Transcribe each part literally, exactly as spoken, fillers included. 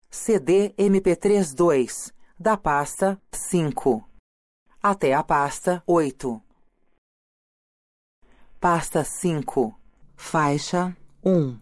C D M P três dois, da pasta cinco, até a pasta oito. Pasta cinco. Faixa um.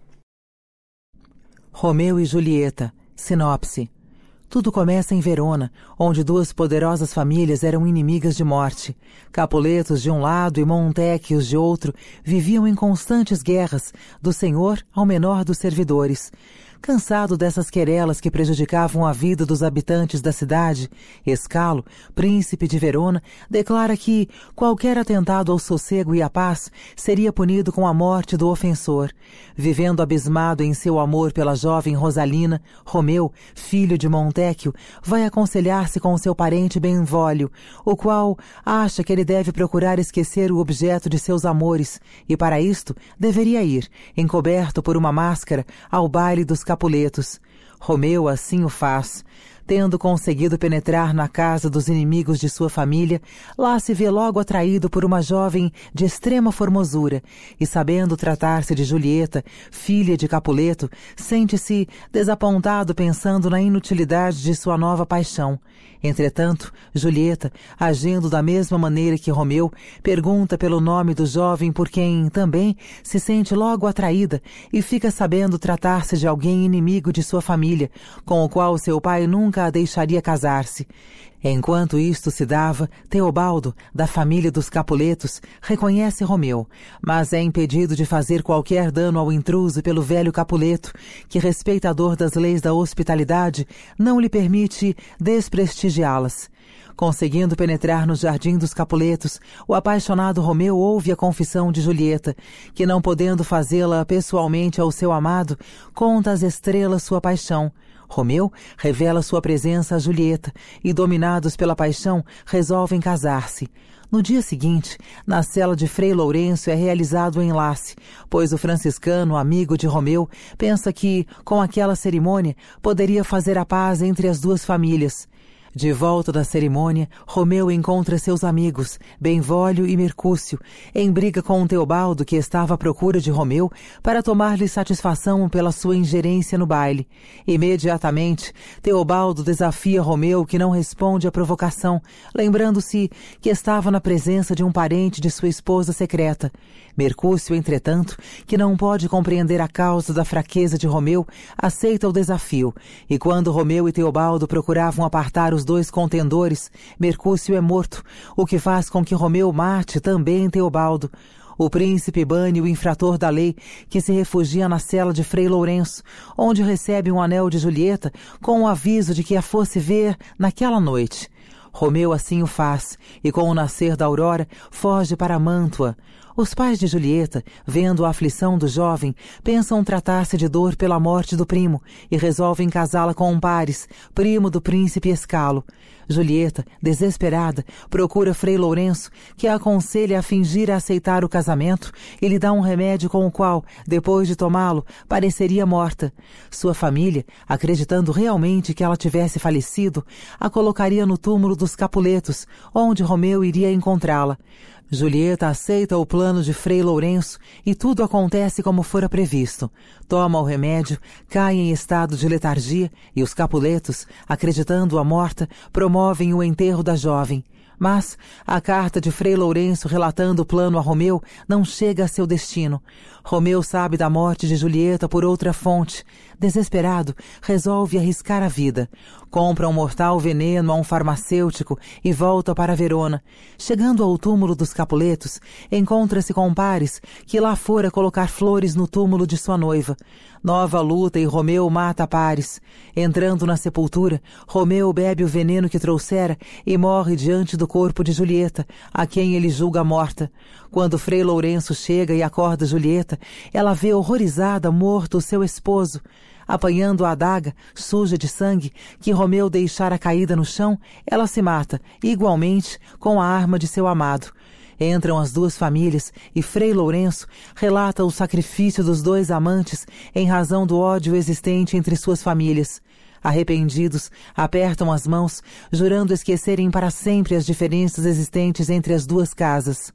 Romeu e Julieta. Sinopse. Tudo começa em Verona, onde duas poderosas famílias eram inimigas de morte. Capuletos de um lado e Montecchios de outro viviam em constantes guerras, do senhor ao menor dos servidores. Cansado dessas querelas que prejudicavam a vida dos habitantes da cidade, Escalo, príncipe de Verona, declara que qualquer atentado ao sossego e à paz seria punido com a morte do ofensor. Vivendo abismado em seu amor pela jovem Rosalina, Romeu, filho de Montecchio, vai aconselhar-se com seu parente Benvolio, o qual acha que ele deve procurar esquecer o objeto de seus amores, e para isto deveria ir, encoberto por uma máscara, ao baile dos Capuletos. Romeu assim o faz. Tendo conseguido penetrar na casa dos inimigos de sua família, lá se vê logo atraído por uma jovem de extrema formosura, e sabendo tratar-se de Julieta, filha de Capuleto, sente-se desapontado pensando na inutilidade de sua nova paixão. Entretanto, Julieta, agindo da mesma maneira que Romeu, pergunta pelo nome do jovem por quem, também, se sente logo atraída e fica sabendo tratar-se de alguém inimigo de sua família, com o qual seu pai nunca a deixaria casar-se. Enquanto isto se dava, Teobaldo, da família dos Capuletos, reconhece Romeu, mas é impedido de fazer qualquer dano ao intruso pelo velho Capuleto, que, respeitador das leis da hospitalidade, não lhe permite desprestigiá-las. Conseguindo penetrar no jardim dos Capuletos, o apaixonado Romeu ouve a confissão de Julieta, que, não podendo fazê-la pessoalmente ao seu amado, conta às estrelas sua paixão. Romeu revela sua presença a Julieta e, dominados pela paixão, resolvem casar-se. No dia seguinte, na cela de Frei Lourenço é realizado o enlace, pois o franciscano, amigo de Romeu, pensa que, com aquela cerimônia, poderia fazer a paz entre as duas famílias. De volta da cerimônia, Romeu encontra seus amigos, Benvolio e Mercúcio, em briga com Teobaldo, que estava à procura de Romeu para tomar-lhe satisfação pela sua ingerência no baile. Imediatamente, Teobaldo desafia Romeu, que não responde à provocação, lembrando-se que estava na presença de um parente de sua esposa secreta. Mercúcio, entretanto, que não pode compreender a causa da fraqueza de Romeu, aceita o desafio, e quando Romeu e Teobaldo procuravam apartar os dois contendores, Mercúcio é morto, o que faz com que Romeu mate também Teobaldo. O príncipe bane o infrator da lei, que se refugia na cela de Frei Lourenço, onde recebe um anel de Julieta com o aviso de que a fosse ver naquela noite. Romeu assim o faz, e com o nascer da aurora, foge para Mântua. Os pais de Julieta, vendo a aflição do jovem, pensam tratar-se de dor pela morte do primo e resolvem casá-la com um Paris, primo do príncipe Escalo. Julieta, desesperada, procura Frei Lourenço, que a aconselha a fingir aceitar o casamento e lhe dá um remédio com o qual, depois de tomá-lo, pareceria morta. Sua família, acreditando realmente que ela tivesse falecido, a colocaria no túmulo dos Capuletos, onde Romeu iria encontrá-la. Julieta aceita o plano de Frei Lourenço e tudo acontece como fora previsto. Toma o remédio, cai em estado de letargia e os Capuletos, acreditando-a morta, promovem o enterro da jovem. Mas a carta de Frei Lourenço relatando o plano a Romeu não chega a seu destino. Romeu sabe da morte de Julieta por outra fonte. Desesperado, resolve arriscar a vida. Compra um mortal veneno a um farmacêutico e volta para Verona. Chegando ao túmulo dos Capuletos, encontra-se com Paris, que lá fora colocar flores no túmulo de sua noiva. Nova luta e Romeu mata Paris. Entrando na sepultura, Romeu bebe o veneno que trouxera e morre diante do corpo de Julieta, a quem ele julga morta. Quando Frei Lourenço chega e acorda Julieta, ela vê horrorizada morto o seu esposo. Apanhando a adaga, suja de sangue, que Romeu deixara caída no chão, ela se mata, igualmente, com a arma de seu amado. Entram as duas famílias e Frei Lourenço relata o sacrifício dos dois amantes em razão do ódio existente entre suas famílias. Arrependidos, apertam as mãos, jurando esquecerem para sempre as diferenças existentes entre as duas casas.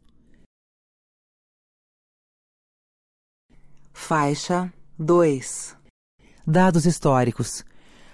Faixa dois. Dados históricos.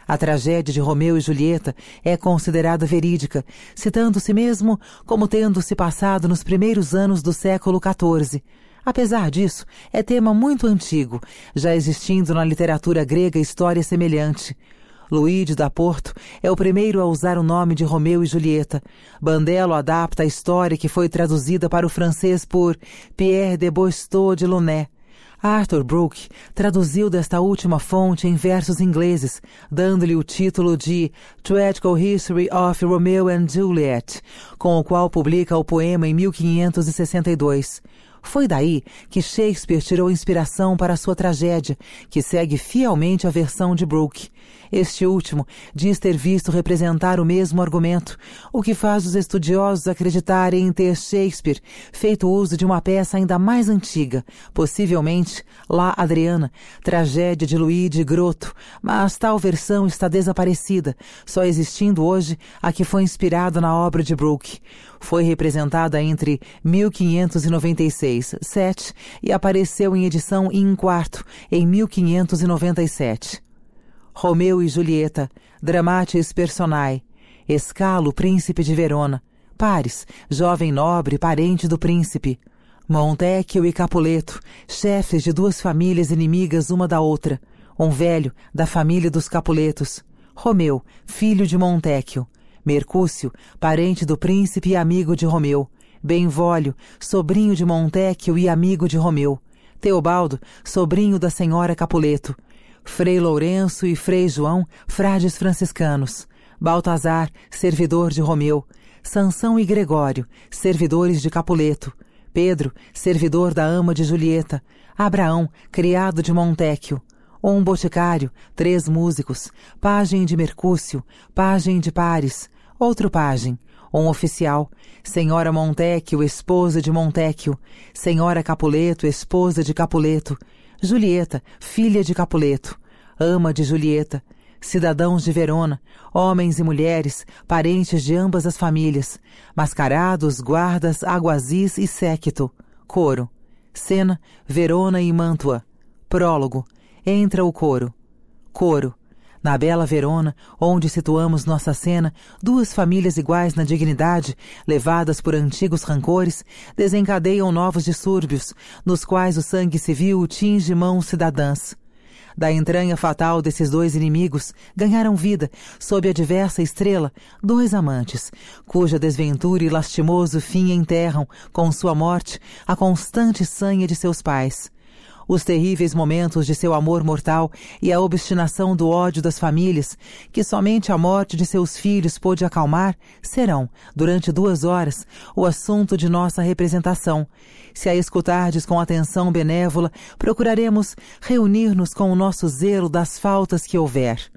A tragédia de Romeu e Julieta é considerada verídica, citando-se mesmo como tendo se passado nos primeiros anos do século quatorze. Apesar disso, é tema muito antigo, já existindo na literatura grega história semelhante. Luigi da Porto é o primeiro a usar o nome de Romeu e Julieta. Bandello adapta a história que foi traduzida para o francês por Pierre de Boisteau de Launay. Arthur Brooke traduziu desta última fonte em versos ingleses, dando-lhe o título de Tragical History of Romeo and Juliet, com o qual publica o poema em mil quinhentos e sessenta e dois. Foi daí que Shakespeare tirou inspiração para sua tragédia, que segue fielmente a versão de Brooke. Este último diz ter visto representar o mesmo argumento, o que faz os estudiosos acreditarem em ter Shakespeare feito uso de uma peça ainda mais antiga, possivelmente La Adriana, tragédia de Luigi Grotto, mas tal versão está desaparecida, só existindo hoje a que foi inspirada na obra de Brooke. Foi representada entre mil quinhentos e noventa e seis, sete, e apareceu em edição em quarto em mil quinhentos e noventa e sete. Romeu e Julieta, Dramatis Personae. Escalo, príncipe de Verona. Paris, jovem nobre, parente do príncipe. Montecchio e Capuleto, chefes de duas famílias inimigas uma da outra. Um velho, da família dos Capuletos. Romeu, filho de Montecchio. Mercúcio, parente do príncipe e amigo de Romeu. Benvolio, sobrinho de Montecchio e amigo de Romeu. Teobaldo, sobrinho da senhora Capuleto. Frei Lourenço e Frei João, frades franciscanos. Baltazar, servidor de Romeu. Sansão e Gregório, servidores de Capuleto. Pedro, servidor da ama de Julieta. Abraão, criado de Montecchio. Um boticário, três músicos, pajem de Mercúcio, pajem de Paris, outro pajem, um oficial, senhora Montecchio, esposa de Montecchio, senhora Capuleto, esposa de Capuleto, Julieta, filha de Capuleto, ama de Julieta, cidadãos de Verona, homens e mulheres, parentes de ambas as famílias, mascarados, guardas, aguazis e séquito, coro, cena, Verona e Mântua, prólogo, entra o coro, coro. Na bela Verona, onde situamos nossa cena, duas famílias iguais na dignidade, levadas por antigos rancores, desencadeiam novos distúrbios, nos quais o sangue civil tinge mãos cidadãs. Da entranha fatal desses dois inimigos, ganharam vida, sob a diversa estrela, dois amantes, cuja desventura e lastimoso fim enterram, com sua morte, a constante sanha de seus pais. Os terríveis momentos de seu amor mortal e a obstinação do ódio das famílias, que somente a morte de seus filhos pôde acalmar, serão, durante duas horas, o assunto de nossa representação. Se a escutardes com atenção benévola, procuraremos reunir-nos com o nosso zelo das faltas que houver.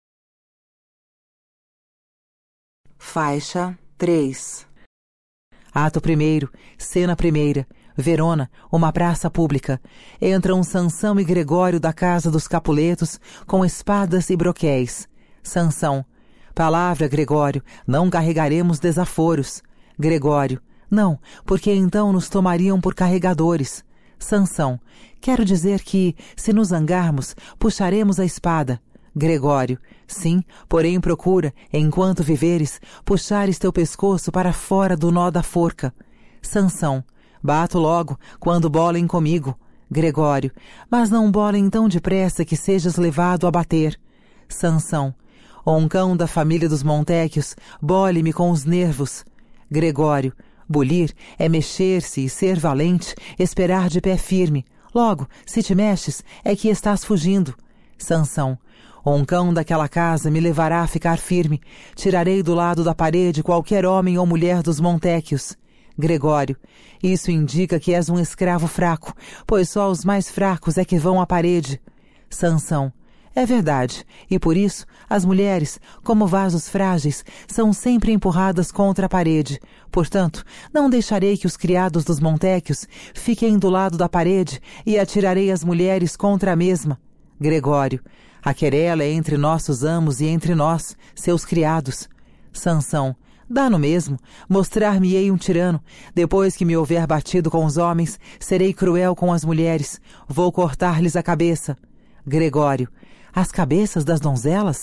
Faixa três. Ato primeiro, cena primeira. Verona, uma praça pública. Entram Sansão e Gregório da casa dos Capuletos com espadas e broquéis. Sansão. Palavra, Gregório, não carregaremos desaforos. Gregório. Não, porque então nos tomariam por carregadores. Sansão. Quero dizer que, se nos zangarmos, puxaremos a espada. Gregório. Sim, porém procura, enquanto viveres, puxares teu pescoço para fora do nó da forca. Sansão. Bato logo, quando bolem comigo. Gregório. Mas não bolem tão depressa que sejas levado a bater. Sansão. Um cão da família dos Montecchios, bole-me com os nervos. Gregório. Bulir é mexer-se e ser valente, esperar de pé firme. Logo, se te mexes, é que estás fugindo. Sansão. Um cão daquela casa me levará a ficar firme. Tirarei do lado da parede qualquer homem ou mulher dos Montecchios. Gregório. Isso indica que és um escravo fraco, pois só os mais fracos é que vão à parede. Sansão. É verdade, e por isso as mulheres, como vasos frágeis, são sempre empurradas contra a parede. Portanto, não deixarei que os criados dos Montecchios fiquem do lado da parede e atirarei as mulheres contra a mesma. Gregório. A querela é entre nossos amos e entre nós, seus criados. Sansão. Dá no mesmo, mostrar-me-ei um tirano. Depois que me houver batido com os homens, serei cruel com as mulheres. Vou cortar-lhes a cabeça. Gregório. As cabeças das donzelas?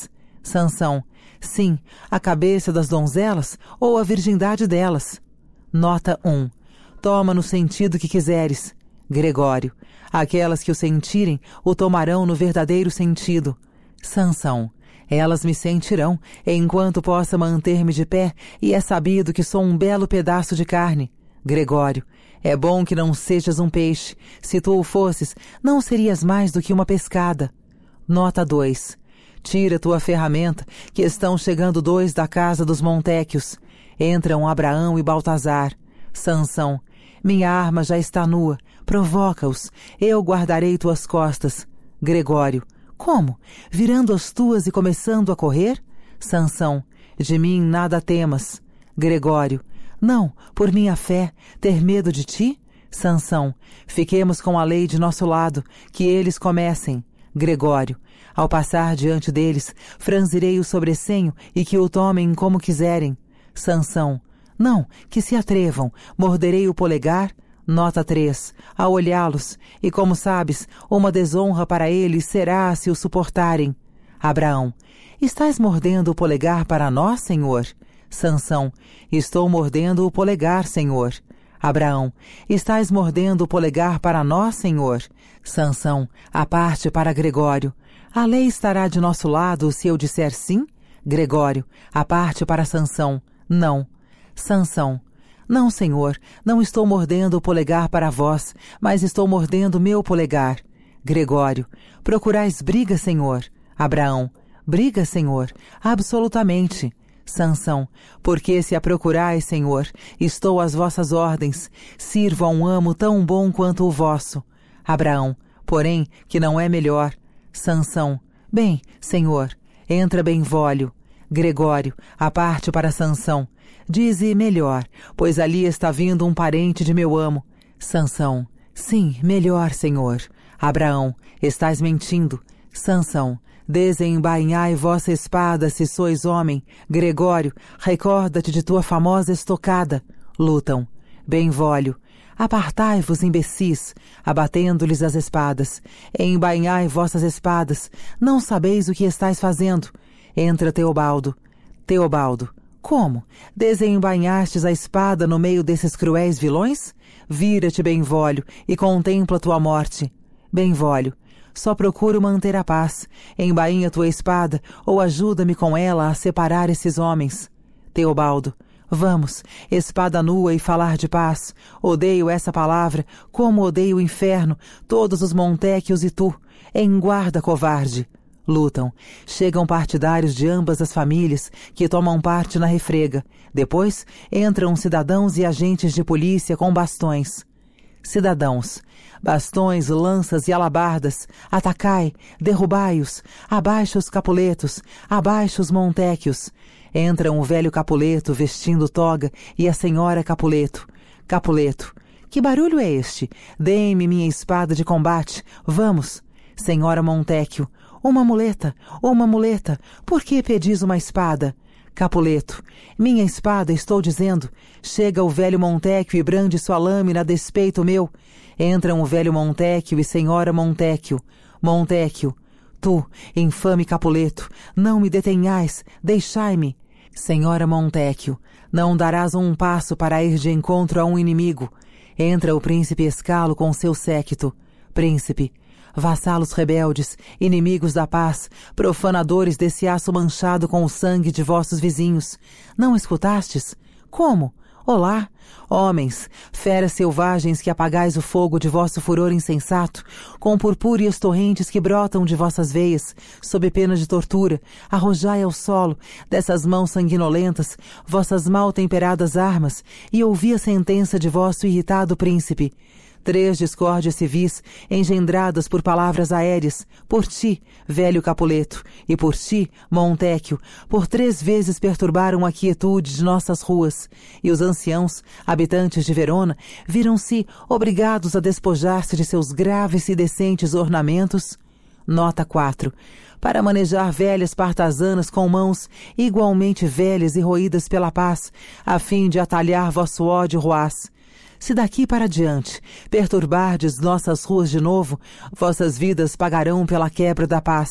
Sansão. Sim, a cabeça das donzelas ou a virgindade delas. Nota um. Toma no sentido que quiseres. Gregório. Aquelas que o sentirem o tomarão no verdadeiro sentido. Sansão. Elas me sentirão, enquanto possa manter-me de pé, e é sabido que sou um belo pedaço de carne. Gregório. É bom que não sejas um peixe. Se tu o fosses, não serias mais do que uma pescada. Nota dois. Tira tua ferramenta, que estão chegando dois da casa dos Montéquios. Entram Abraão e Baltazar. Sansão. Minha arma já está nua. Provoca-os. Eu guardarei tuas costas. Gregório. Como? Virando as tuas e começando a correr? Sansão. De mim nada temas. Gregório. Não, por minha fé, ter medo de ti? Sansão. Fiquemos com a lei de nosso lado, que eles comecem. Gregório. Ao passar diante deles, franzirei o sobrecenho e que o tomem como quiserem. Sansão. Não, que se atrevam, morderei o polegar. Nota três. A olhá-los, e como sabes, uma desonra para eles será se o suportarem. Abraão. Estás mordendo o polegar para nós, Senhor? Sansão. Estou mordendo o polegar, Senhor. Abraão. Estás mordendo o polegar para nós, Senhor? Sansão. A parte para Gregório. A lei estará de nosso lado se eu disser sim? Gregório. A parte para Sansão. Não. Sansão. Não, Senhor, não estou mordendo o polegar para vós, mas estou mordendo meu polegar. Gregório. Procurais briga, Senhor? Abraão. Briga, Senhor? Absolutamente. Sansão. Porque se a procurais, Senhor, estou às vossas ordens. Sirvo a um amo tão bom quanto o vosso. Abraão. Porém, que não é melhor. Sansão. Bem, Senhor, entra Benvolio. Gregório. A parte para Sansão. Dize melhor, pois ali está vindo um parente de meu amo. Sansão. Sim, melhor, Senhor. Abraão. Estás mentindo. Sansão. Desembainhai vossa espada, se sois homem. Gregório. Recorda-te de tua famosa estocada. Lutam. Benvolio. Apartai-vos, imbecis, abatendo-lhes as espadas. Embainhai vossas espadas. Não sabeis o que estáis fazendo. Entra Teobaldo. Teobaldo. Como? Desembainhastes a espada no meio desses cruéis vilões? Vira-te, Benvolio, e contempla tua morte. Benvolio. Só procuro manter a paz. Embainha tua espada, ou ajuda-me com ela a separar esses homens. Teobaldo. Vamos, espada nua e falar de paz. Odeio essa palavra, como odeio o inferno, todos os Montéquios e tu. Em guarda, covarde. Lutam. Chegam partidários de ambas as famílias, que tomam parte na refrega. Depois, entram cidadãos e agentes de polícia com bastões. Cidadãos. Bastões, lanças e alabardas. Atacai, derrubai-os. Abaixo os Capuletos. Abaixo os Montéquios. Entram o velho Capuleto vestindo toga e a senhora Capuleto. Capuleto. Que barulho é este? Deem-me minha espada de combate. Vamos. Senhora Montéquio. Uma muleta, uma muleta. Por que pedis uma espada? Capuleto. Minha espada, estou dizendo. Chega o velho Montéquio e brande sua lâmina a despeito meu. Entram o velho Montéquio e senhora Montéquio. Montéquio. Tu, infame Capuleto, não me detenhais, deixai-me. Senhora Montéquio, não darás um passo para ir de encontro a um inimigo. Entra o príncipe Escalo com seu séquito. Príncipe. Vassalos rebeldes, inimigos da paz, profanadores desse aço manchado com o sangue de vossos vizinhos. Não escutastes? Como? Olá, homens, feras selvagens que apagais o fogo de vosso furor insensato, com purpúreas torrentes que brotam de vossas veias, sob pena de tortura, arrojai ao solo, dessas mãos sanguinolentas, vossas mal temperadas armas, e ouvi a sentença de vosso irritado príncipe. Três discórdias civis, engendradas por palavras aéreas, por ti, velho Capuleto, e por ti, Montéquio, por três vezes perturbaram a quietude de nossas ruas, e os anciãos, habitantes de Verona, viram-se obrigados a despojar-se de seus graves e decentes ornamentos. Nota quatro. Para manejar velhas partasanas com mãos igualmente velhas e roídas pela paz, a fim de atalhar vosso ódio ruaz. Se daqui para diante perturbardes nossas ruas de novo, vossas vidas pagarão pela quebra da paz.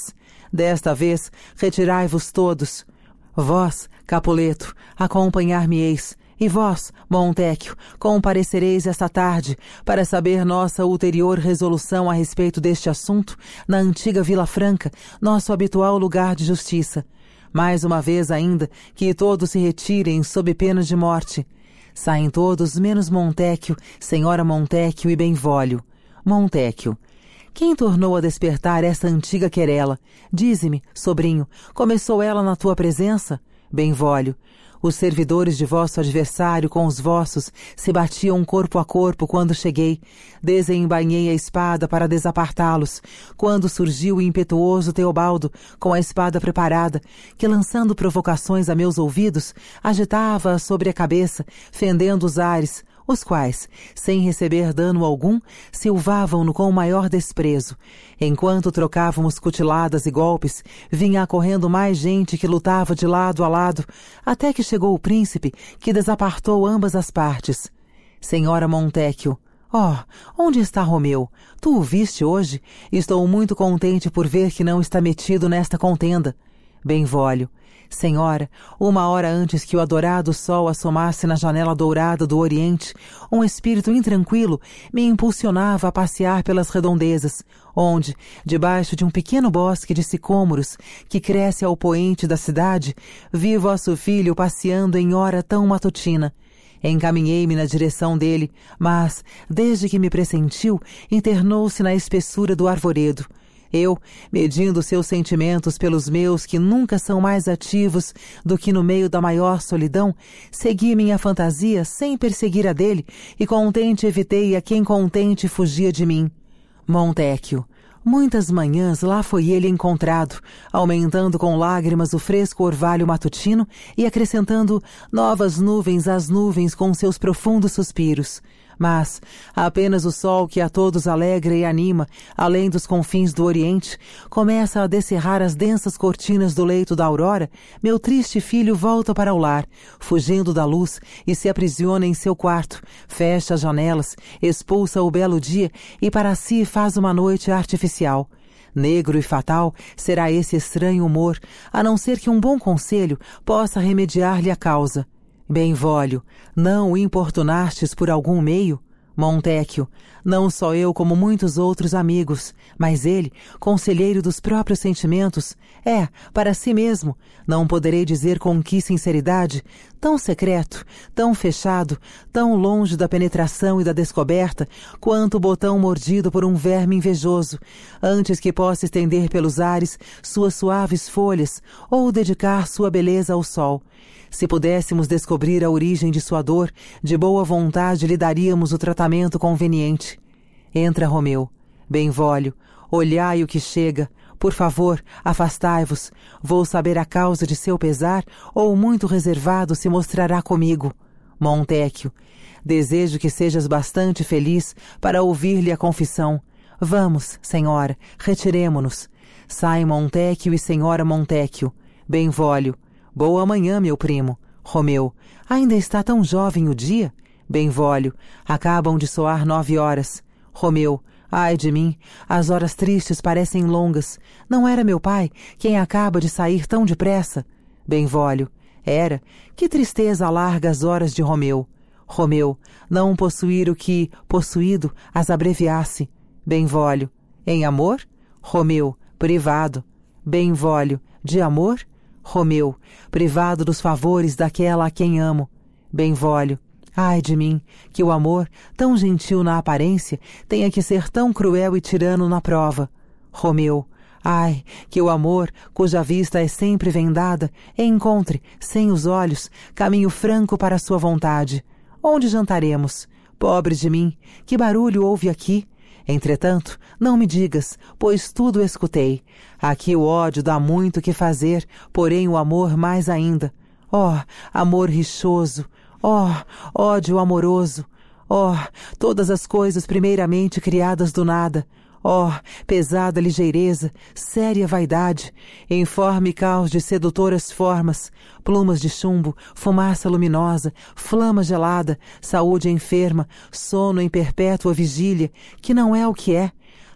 Desta vez, retirai-vos todos. Vós, Capuleto, acompanhar-me-eis, e vós, Montecchio, comparecereis esta tarde para saber nossa ulterior resolução a respeito deste assunto na antiga Vila Franca, nosso habitual lugar de justiça. Mais uma vez ainda, que todos se retirem sob pena de morte. Saem todos menos Montecchio, senhora Montecchio e Benvolio. Montecchio. Quem tornou a despertar essa antiga querela? Dize-me, sobrinho, começou ela na tua presença? Benvolio. Os servidores de vosso adversário com os vossos se batiam corpo a corpo quando cheguei. Desembainhei a espada para desapartá-los, quando surgiu o impetuoso Teobaldo, com a espada preparada, que, lançando provocações a meus ouvidos, agitava-a sobre a cabeça, fendendo os ares, os quais, sem receber dano algum, silvavam-no com o maior desprezo. Enquanto trocávamos cutiladas e golpes, vinha acorrendo mais gente que lutava de lado a lado, até que chegou o príncipe, que desapartou ambas as partes. Senhora Montecchio, oh, onde está Romeu? Tu o viste hoje? Estou muito contente por ver que não está metido nesta contenda. Benvolio. Senhora, uma hora antes que o adorado sol assomasse na janela dourada do Oriente, um espírito intranquilo me impulsionava a passear pelas redondezas, onde, debaixo de um pequeno bosque de sicômoros que cresce ao poente da cidade, vi vosso filho passeando em hora tão matutina. Encaminhei-me na direção dele, mas, desde que me pressentiu, internou-se na espessura do arvoredo. Eu, medindo seus sentimentos pelos meus que nunca são mais ativos do que no meio da maior solidão, segui minha fantasia sem perseguir a dele e contente evitei a quem contente fugia de mim. Montecchio. Muitas manhãs lá foi ele encontrado, aumentando com lágrimas o fresco orvalho matutino e acrescentando novas nuvens às nuvens com seus profundos suspiros. Mas apenas o sol que a todos alegra e anima, além dos confins do Oriente, começa a descerrar as densas cortinas do leito da aurora, meu triste filho volta para o lar, fugindo da luz, e se aprisiona em seu quarto, fecha as janelas, expulsa o belo dia e para si faz uma noite artificial. Negro e fatal será esse estranho humor, a não ser que um bom conselho possa remediar-lhe a causa. Benvolio, não o importunastes por algum meio? Montecchio, não só eu como muitos outros amigos, mas ele, conselheiro dos próprios sentimentos, é, para si mesmo, não poderei dizer com que sinceridade, tão secreto, tão fechado, tão longe da penetração e da descoberta, quanto o botão mordido por um verme invejoso, antes que possa estender pelos ares suas suaves folhas ou dedicar sua beleza ao sol. Se pudéssemos descobrir a origem de sua dor, de boa vontade lhe daríamos o tratamento conveniente. Entra, Romeu. Benvolio, olhai o que chega. Por favor, afastai-vos. Vou saber a causa de seu pesar, ou muito reservado se mostrará comigo. Montecchio, desejo que sejas bastante feliz para ouvir-lhe a confissão. Vamos, senhora, retiremo-nos. Saem Montecchio e senhora Montecchio. Benvolio. Boa manhã, meu primo. Romeu, ainda está tão jovem o dia? Benvolio, acabam de soar nove horas. Romeu, ai de mim, as horas tristes parecem longas. Não era meu pai quem acaba de sair tão depressa? Benvolio, era. Que tristeza alarga as horas de Romeu. Romeu, não possuir o que, possuído, as abreviasse. Benvolio, em amor? Romeu, privado. Benvolio, de amor? Romeu, privado dos favores daquela a quem amo. Benvolio, ai de mim, que o amor, tão gentil na aparência, tenha que ser tão cruel e tirano na prova. Romeu, ai, que o amor, cuja vista é sempre vendada, encontre, sem os olhos, caminho franco para sua vontade. Onde jantaremos? Pobre de mim, que barulho houve aqui? Entretanto, não me digas, pois tudo escutei. Aqui o ódio dá muito que fazer, porém o amor mais ainda. Oh, amor rixoso! Oh, ódio amoroso! Oh, todas as coisas primeiramente criadas do nada! Oh, pesada ligeireza, séria vaidade, informe caos de sedutoras formas, plumas de chumbo, fumaça luminosa, flama gelada, saúde enferma, sono em perpétua vigília, que não é o que é.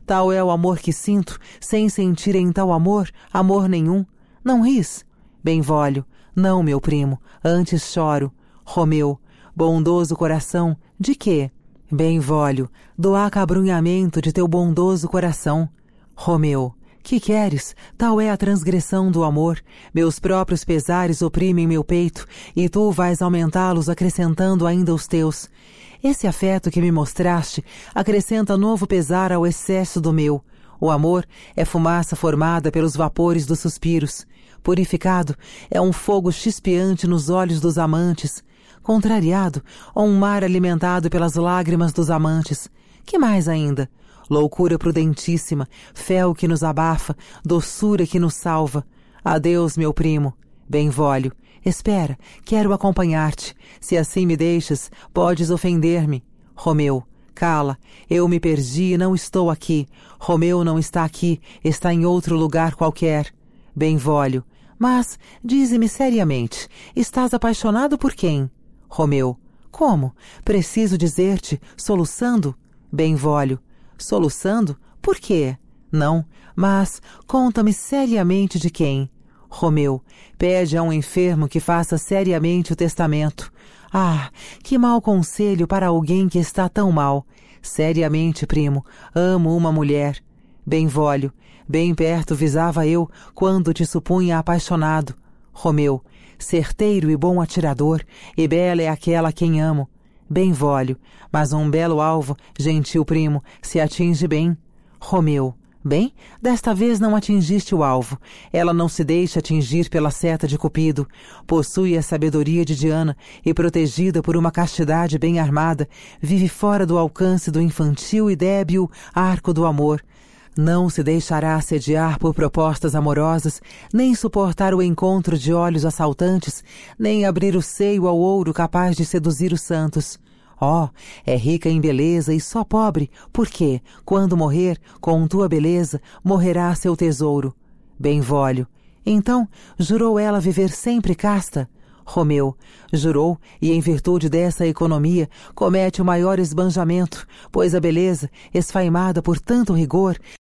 Tal é o amor que sinto, sem sentir em tal amor, amor nenhum. Não ris? Benvolio, não, meu primo, antes choro. Romeu, bondoso coração, de quê? Benvolio, do acabrunhamento de teu bondoso coração. Romeu, que queres? Tal é a transgressão do amor. Meus próprios pesares oprimem meu peito, e tu vais aumentá-los acrescentando ainda os teus. Esse afeto que me mostraste acrescenta novo pesar ao excesso do meu. O amor é fumaça formada pelos vapores dos suspiros. Purificado, é um fogo chispeante nos olhos dos amantes. Contrariado, ou um mar alimentado pelas lágrimas dos amantes. Que mais ainda? Loucura prudentíssima, fel que nos abafa, doçura que nos salva. Adeus, meu primo. Benvolio, espera, quero acompanhar-te. Se assim me deixas, podes ofender-me. Romeu, cala, eu me perdi e não estou aqui. Romeu não está aqui, está em outro lugar qualquer. Benvolio, mas, dize-me seriamente, estás apaixonado por quem? Romeu, como? Preciso dizer-te, soluçando? Benvolio, soluçando? Por quê? Não, mas conta-me seriamente de quem. Romeu, pede a um enfermo que faça seriamente o testamento. Ah, que mau conselho para alguém que está tão mal. Seriamente, primo, amo uma mulher. Benvolio, bem perto visava eu quando te supunha apaixonado. Romeu, certeiro e bom atirador, e bela é aquela a quem amo. Benvolio, mas um belo alvo, gentil primo, se atinge bem. Romeu, bem, desta vez não atingiste o alvo. Ela não se deixa atingir pela seta de Cupido. Possui a sabedoria de Diana e, protegida por uma castidade bem armada, vive fora do alcance do infantil e débil arco do amor. Não se deixará assediar por propostas amorosas, nem suportar o encontro de olhos assaltantes, nem abrir o seio ao ouro capaz de seduzir os santos. Oh, é rica em beleza e só pobre, porque, quando morrer, com tua beleza, morrerá seu tesouro. Benvolio, então, jurou ela viver sempre casta? Romeu, jurou, e em virtude dessa economia, comete o maior esbanjamento, pois a beleza, esfaimada por tanto rigor,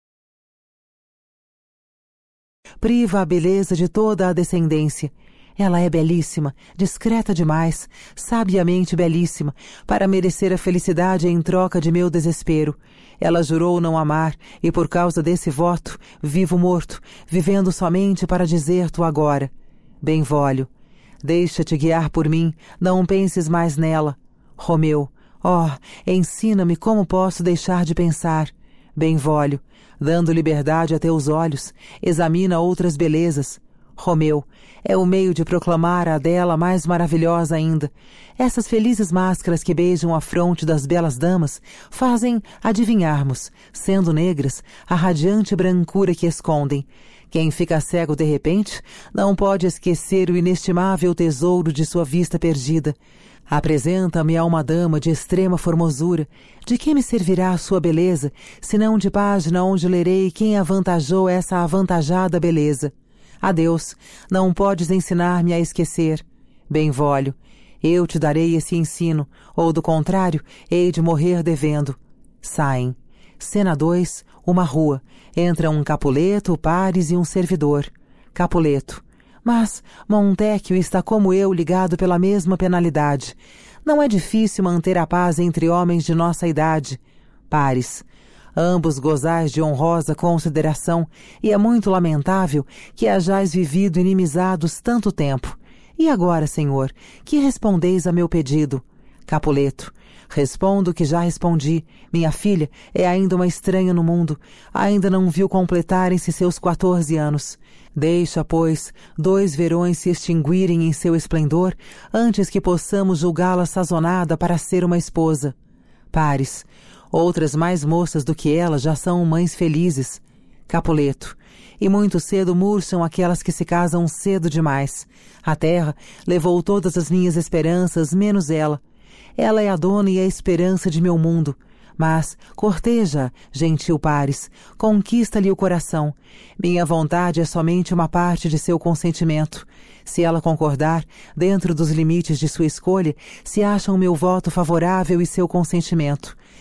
priva a beleza de toda a descendência. Ela é belíssima, discreta demais, sabiamente belíssima, para merecer a felicidade em troca de meu desespero. Ela jurou não amar, e por causa desse voto, vivo morto, vivendo somente para dizer-te agora. Benvolio, deixa-te guiar por mim, não penses mais nela. Romeu, oh, ensina-me como posso deixar de pensar. Benvolio, dando liberdade a teus olhos, examina outras belezas. Romeu, é o meio de proclamar a dela mais maravilhosa ainda. Essas felizes máscaras que beijam a fronte das belas damas fazem adivinharmos, sendo negras, a radiante brancura que escondem. Quem fica cego de repente não pode esquecer o inestimável tesouro de sua vista perdida. Apresenta-me a uma dama de extrema formosura. De que me servirá a sua beleza, senão de página onde lerei quem avantajou essa avantajada beleza? Adeus, não podes ensinar-me a esquecer. Benvolio, eu te darei esse ensino, ou do contrário, hei de morrer devendo. Saem. Cena dois, uma rua. Entra um Capuleto, Paris e um servidor. Capuleto. Mas Montecchio está como eu ligado pela mesma penalidade. Não é difícil manter a paz entre homens de nossa idade. Paris. Ambos gozais de honrosa consideração, e é muito lamentável que hajais vivido inimizados tanto tempo. E agora, senhor, que respondeis a meu pedido? Capuleto. Respondo que já respondi. Minha filha é ainda uma estranha no mundo. Ainda não viu completarem-se seus quatorze anos. Deixa, pois, dois verões se extinguirem em seu esplendor, antes que possamos julgá-la sazonada para ser uma esposa. Paris. Outras mais moças do que ela já são mães felizes. Capuleto. E muito cedo murcham aquelas que se casam cedo demais. A terra levou todas as minhas esperanças, menos ela. Ela é a dona e a esperança de meu mundo. Mas corteja, gentil Paris, conquista-lhe o coração. Minha vontade é somente uma parte de seu consentimento. Se ela concordar, dentro dos limites de sua escolha, se acha o meu voto favorável e seu consentimento.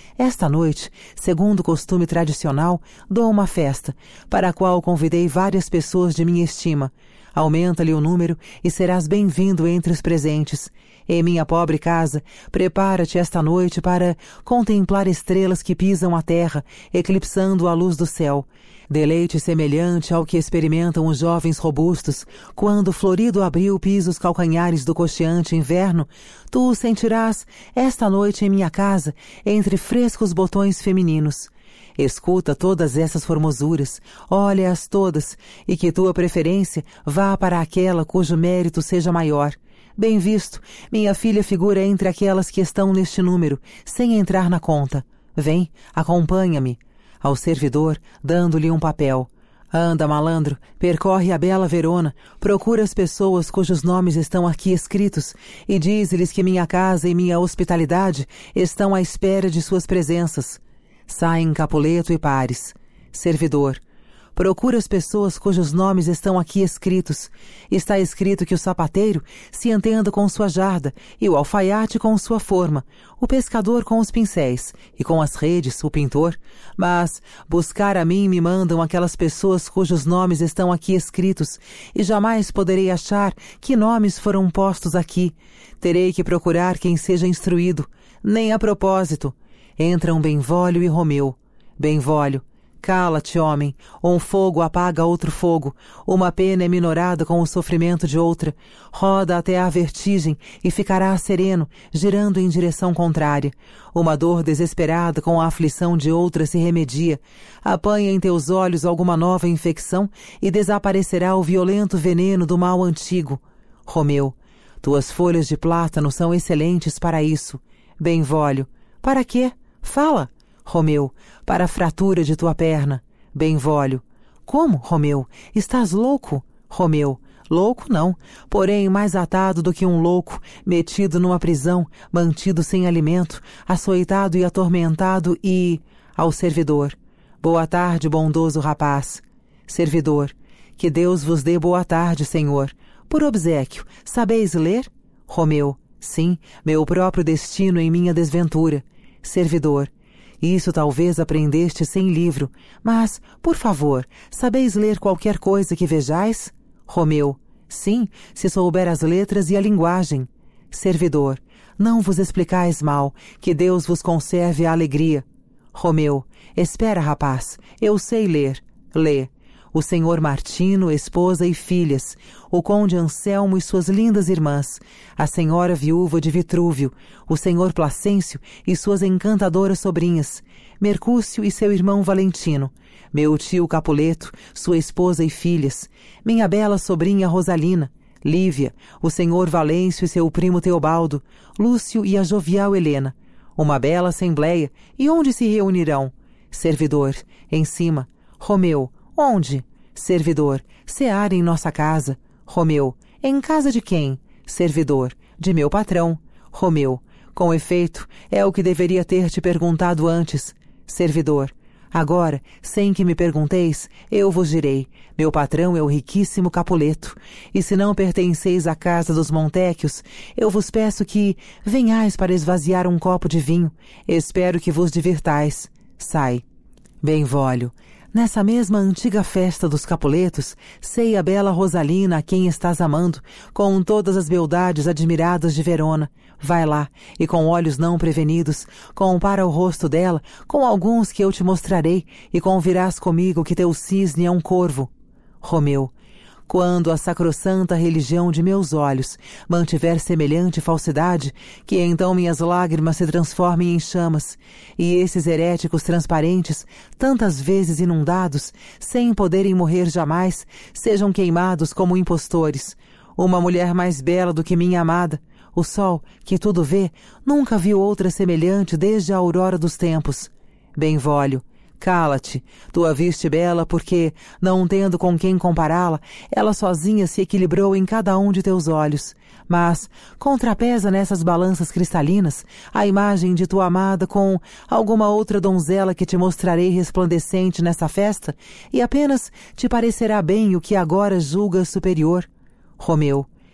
esta noite, segundo o costume tradicional, dou uma festa, para a qual convidei várias pessoas de minha estima. Aumenta-lhe o número e serás bem-vindo entre os presentes. Em minha pobre casa, prepara-te esta noite para contemplar estrelas que pisam a terra, eclipsando a luz do céu. Deleite semelhante ao que experimentam os jovens robustos, quando florido abril pisa os calcanhares do coxeante inverno, tu o sentirás esta noite em minha casa, entre frescos botões femininos. Escuta todas essas formosuras, olha-as todas, e que tua preferência vá para aquela cujo mérito seja maior. Bem visto, minha filha figura entre aquelas que estão neste número, sem entrar na conta. Vem, acompanha-me. Ao servidor, dando-lhe um papel. Anda, malandro, percorre a bela Verona, procura as pessoas cujos nomes estão aqui escritos, e dize-lhes que minha casa e minha hospitalidade estão à espera de suas presenças. Saem Capuleto e Pares. Servidor. Procura as pessoas cujos nomes estão aqui escritos. Está escrito que o sapateiro se entenda com sua jarda, e o alfaiate com sua forma, o pescador com os pincéis, e com as redes, o pintor. Mas buscar a mim me mandam aquelas pessoas cujos nomes estão aqui escritos, e jamais poderei achar que nomes foram postos aqui. Terei que procurar quem seja instruído. Nem a propósito. Entram Benvolio e Romeu. Benvolio. Cala-te, homem, um fogo apaga outro fogo, uma pena é minorada com o sofrimento de outra, roda até a vertigem e ficará sereno, girando em direção contrária. Uma dor desesperada com a aflição de outra se remedia, apanha em teus olhos alguma nova infecção e desaparecerá o violento veneno do mal antigo. Romeu, tuas folhas de plátano são excelentes para isso. Benvolio, para quê? Fala! Romeu, para a fratura de tua perna. Benvolio. Como, Romeu? Estás louco? Romeu. Louco não, porém mais atado do que um louco, metido numa prisão, mantido sem alimento, açoitado e atormentado e... Ao servidor. Boa tarde, bondoso rapaz. Servidor. Que Deus vos dê boa tarde, senhor. Por obséquio, sabeis ler? Romeu. Sim, meu próprio destino em minha desventura. Servidor. Isso talvez aprendeste sem livro, mas, por favor, sabeis ler qualquer coisa que vejais? Romeu. Sim, se souber as letras e a linguagem. Servidor. Não vos explicais mal, que Deus vos conserve a alegria. Romeu. Espera, rapaz, eu sei ler. Lê. O senhor Martino, esposa e filhas, o conde Anselmo e suas lindas irmãs, a senhora viúva de Vitrúvio, o senhor Placêncio e suas encantadoras sobrinhas, Mercúcio e seu irmão Valentino, meu tio Capuleto, sua esposa e filhas, minha bela sobrinha Rosalina, Lívia, o senhor Valêncio e seu primo Teobaldo, Lúcio e a jovial Helena, uma bela assembleia, e onde se reunirão? Servidor, em cima. Romeu, onde? Servidor, cear em nossa casa. Romeu, em casa de quem? Servidor, de meu patrão. Romeu, com efeito, é o que deveria ter te perguntado antes. Servidor, agora, sem que me pergunteis, eu vos direi, meu patrão é o riquíssimo Capuleto, e se não pertenceis à casa dos Montéquios, eu vos peço que venhais para esvaziar um copo de vinho, espero que vos divirtais. Sai. Benvolio, nessa mesma antiga festa dos Capuletos, sei a bela Rosalina a quem estás amando, com todas as beldades admiradas de Verona. Vai lá, e com olhos não prevenidos, compara o rosto dela com alguns que eu te mostrarei, e convirás comigo que teu cisne é um corvo. Romeu, quando a sacrossanta religião de meus olhos mantiver semelhante falsidade, que então minhas lágrimas se transformem em chamas, e esses heréticos transparentes, tantas vezes inundados, sem poderem morrer jamais, sejam queimados como impostores. Uma mulher mais bela do que minha amada, o sol, que tudo vê, nunca viu outra semelhante desde a aurora dos tempos. Benvolio, cala-te, tu a viste bela porque, não tendo com quem compará-la, ela sozinha se equilibrou em cada um de teus olhos. Mas contrapesa nessas balanças cristalinas a imagem de tua amada com alguma outra donzela que te mostrarei resplandecente nessa festa, e apenas te parecerá bem o que agora julgas superior. Romeu,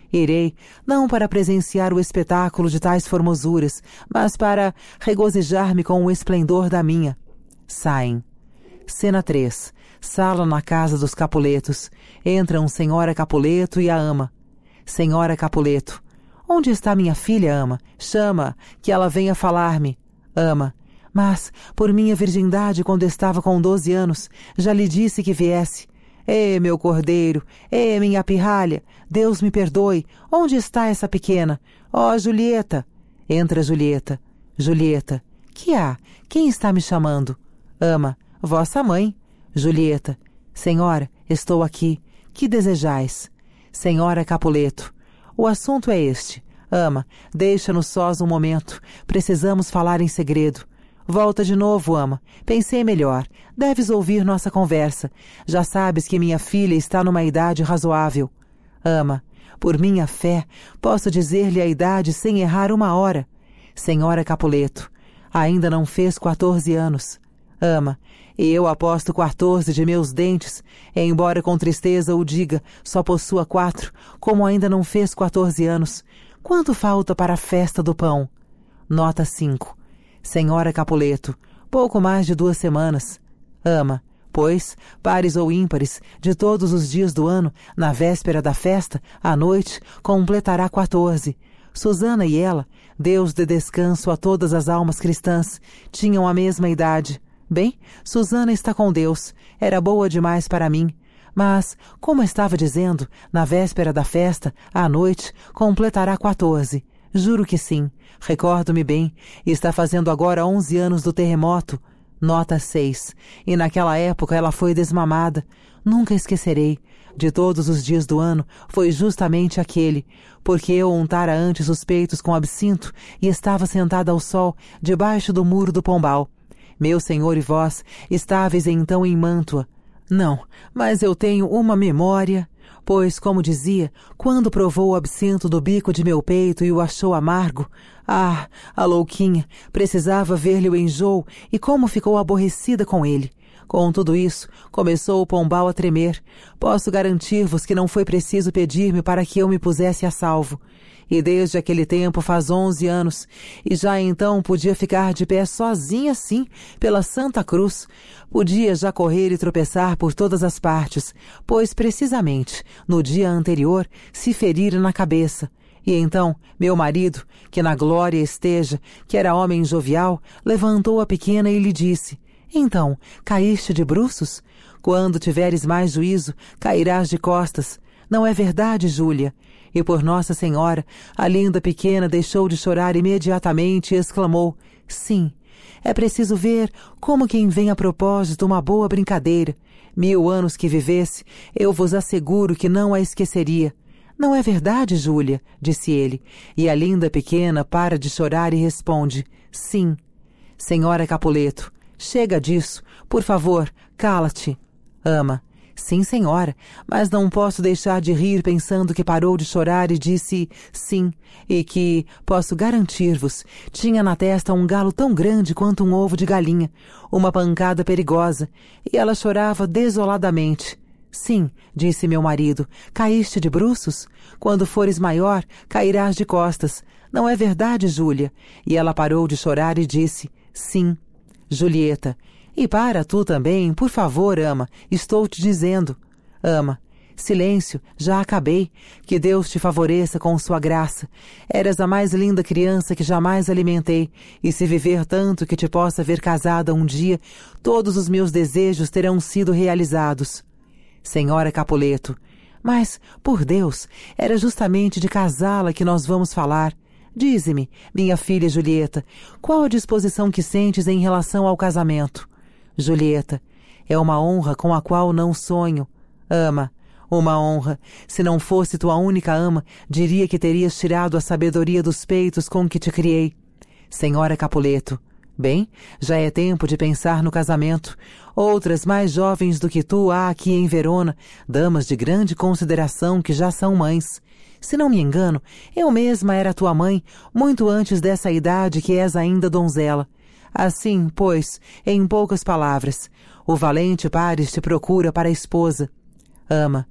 Irei, não para presenciar o espetáculo de tais formosuras, mas para regozijar-me com o esplendor da minha. Saem. Cena três. Sala na casa dos Capuletos. Entram Senhora Capuleto e a ama. Senhora Capuleto. Onde está minha filha, ama? Chama, que ela venha falar-me. Ama. Mas, por minha virgindade, quando estava com doze anos, já lhe disse que viesse. Ê, meu cordeiro, ê, minha pirralha, Deus me perdoe, onde está essa pequena? Ó, Julieta! Entra Julieta. Julieta. Que há? Quem está me chamando? Ama. Vossa mãe. Julieta. Senhora, estou aqui. Que desejais? Senhora Capuleto. O assunto é este. Ama, deixa-nos sós um momento. Precisamos falar em segredo. Volta de novo, ama. Pensei melhor. Deves ouvir nossa conversa. Já sabes que minha filha está numa idade razoável. Ama, por minha fé, posso dizer-lhe a idade sem errar uma hora. Senhora Capuleto, ainda não fez quatorze anos. Ama, e eu aposto quatorze de meus dentes, embora com tristeza o diga, só possua quatro, como ainda não fez quatorze anos. Quanto falta para a festa do pão? Nota cinco. Senhora Capuleto, pouco mais de duas semanas. Ama, pois, pares ou ímpares, de todos os dias do ano, na véspera da festa, à noite, completará quatorze. Susana e ela, Deus dê descanso a todas as almas cristãs, tinham a mesma idade. Bem, Susana está com Deus, era boa demais para mim. Mas, como estava dizendo, na véspera da festa, à noite, completará quatorze. Juro que sim. Recordo-me bem. Está fazendo agora onze anos do terremoto. Nota seis. E naquela época ela foi desmamada. Nunca esquecerei. De todos os dias do ano, foi justamente aquele, porque eu untara antes os peitos com absinto e estava sentada ao sol, debaixo do muro do pombal. Meu senhor e vós estáveis então em Mântua. Não, mas eu tenho uma memória, pois, como dizia, quando provou o absinto do bico de meu peito e o achou amargo, ah, a louquinha, precisava ver-lhe o enjoo e como ficou aborrecida com ele. Com tudo isso, começou o pombal a tremer. Posso garantir-vos que não foi preciso pedir-me para que eu me pusesse a salvo. E desde aquele tempo faz onze anos, e já então podia ficar de pé sozinha assim, pela Santa Cruz. Podia já correr e tropeçar por todas as partes, pois precisamente, no dia anterior, se ferira na cabeça. E então, meu marido, que na glória esteja, que era homem jovial, levantou a pequena e lhe disse: Então, caíste de bruços? Quando tiveres mais juízo, cairás de costas. Não é verdade, Júlia? E por Nossa Senhora, a linda pequena deixou de chorar imediatamente e exclamou: Sim, é preciso ver como quem vem a propósito uma boa brincadeira. Mil anos que vivesse, eu vos asseguro que não a esqueceria. Não é verdade, Júlia? Disse ele. E a linda pequena para de chorar e responde: Sim. Senhora Capuleto, chega disso. Por favor, cala-te. Ama. Sim, senhora, mas não posso deixar de rir pensando que parou de chorar e disse sim, e que, posso garantir-vos, tinha na testa um galo tão grande quanto um ovo de galinha, uma pancada perigosa, e ela chorava desoladamente. Sim, disse meu marido, caíste de bruços? Quando fores maior, cairás de costas. Não é verdade, Júlia? E ela parou de chorar e disse sim. Julieta: E para tu também, por favor, ama, estou te dizendo. Ama: Silêncio, já acabei. Que Deus te favoreça com sua graça. Eras a mais linda criança que jamais alimentei, e se viver tanto que te possa ver casada um dia, todos os meus desejos terão sido realizados. Senhora Capuleto: Mas, por Deus, era justamente de casá-la que nós vamos falar. Dize-me, minha filha Julieta, qual a disposição que sentes em relação ao casamento? Julieta: É uma honra com a qual não sonho. Ama: Uma honra. Se não fosse tua única ama, diria que terias tirado a sabedoria dos peitos com que te criei. Senhora Capuleto: Bem, já é tempo de pensar no casamento. Outras mais jovens do que tu há aqui em Verona, damas de grande consideração que já são mães. Se não me engano, eu mesma era tua mãe, muito antes dessa idade que és ainda donzela. Assim, pois, em poucas palavras, o valente Paris te procura para a esposa. Ama: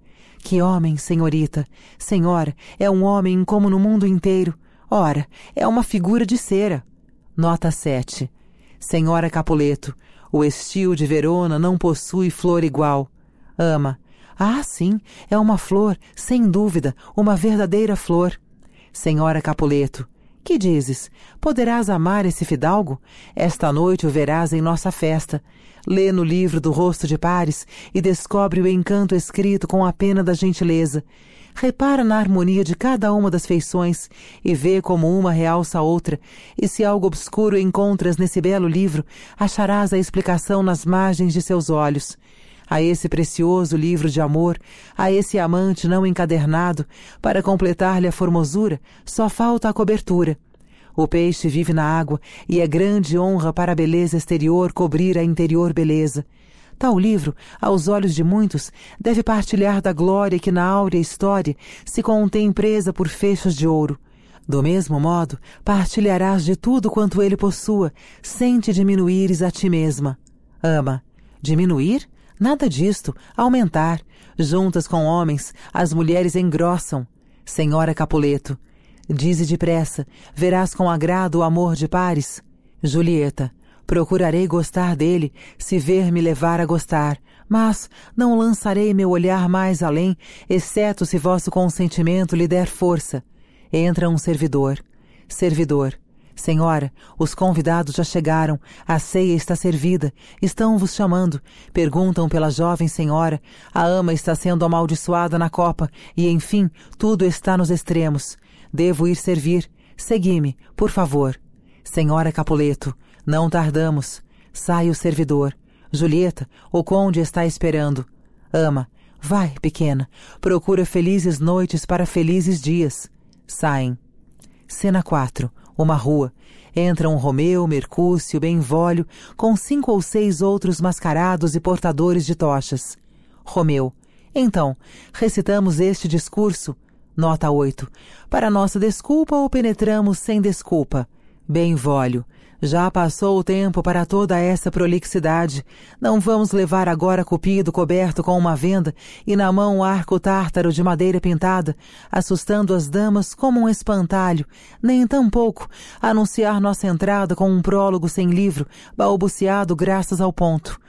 Que homem, senhorita! Senhora, é um homem como no mundo inteiro. Ora, é uma figura de cera. Nota sete. Senhora Capuleto, o estio de Verona não possui flor igual. Ama. Ah, sim, é uma flor, sem dúvida, uma verdadeira flor. Senhora Capuleto, que dizes? Poderás amar esse fidalgo? Esta noite o verás em nossa festa. Lê no livro do rosto de Paris e descobre o encanto escrito com a pena da gentileza. Repara na harmonia de cada uma das feições e vê como uma realça a outra, e se algo obscuro encontras nesse belo livro, acharás a explicação nas margens de seus olhos. A esse precioso livro de amor, a esse amante não encadernado, para completar-lhe a formosura, só falta a cobertura. O peixe vive na água, e é grande honra para a beleza exterior cobrir a interior beleza. Tal livro, aos olhos de muitos, deve partilhar da glória que na áurea história se contém presa por fechos de ouro. Do mesmo modo, partilharás de tudo quanto ele possua, sem te diminuíres a ti mesma. Ama. Diminuir? Nada disto. Aumentar. Juntas com homens, as mulheres engrossam. Senhora Capuleto, dize depressa, verás com agrado o amor de Paris. Julieta, procurarei gostar dele, se ver me levar a gostar, mas não lançarei meu olhar mais além, exceto se vosso consentimento lhe der força. Entra um servidor. Servidor. Senhora, os convidados já chegaram, a ceia está servida, estão vos chamando, perguntam pela jovem senhora, a ama está sendo amaldiçoada na copa, e enfim, tudo está nos extremos. Devo ir servir. Segui-me, por favor. Senhora Capuleto, não tardamos. Sai o servidor. Julieta, o conde está esperando. Ama, vai, pequena, procura felizes noites para felizes dias. Saem. Cena quatro. Uma rua. Entram Romeu, Mercúcio, Benvolio, com cinco ou seis outros mascarados e portadores de tochas. Romeu. Então, recitamos este discurso. Nota oito. Para nossa desculpa ou penetramos sem desculpa? Benvolio. Já passou o tempo para toda essa prolixidade. Não vamos levar agora Cupido coberto com uma venda e na mão um arco tártaro de madeira pintada, assustando as damas como um espantalho, nem tampouco anunciar nossa entrada com um prólogo sem livro, balbuciado graças ao ponto.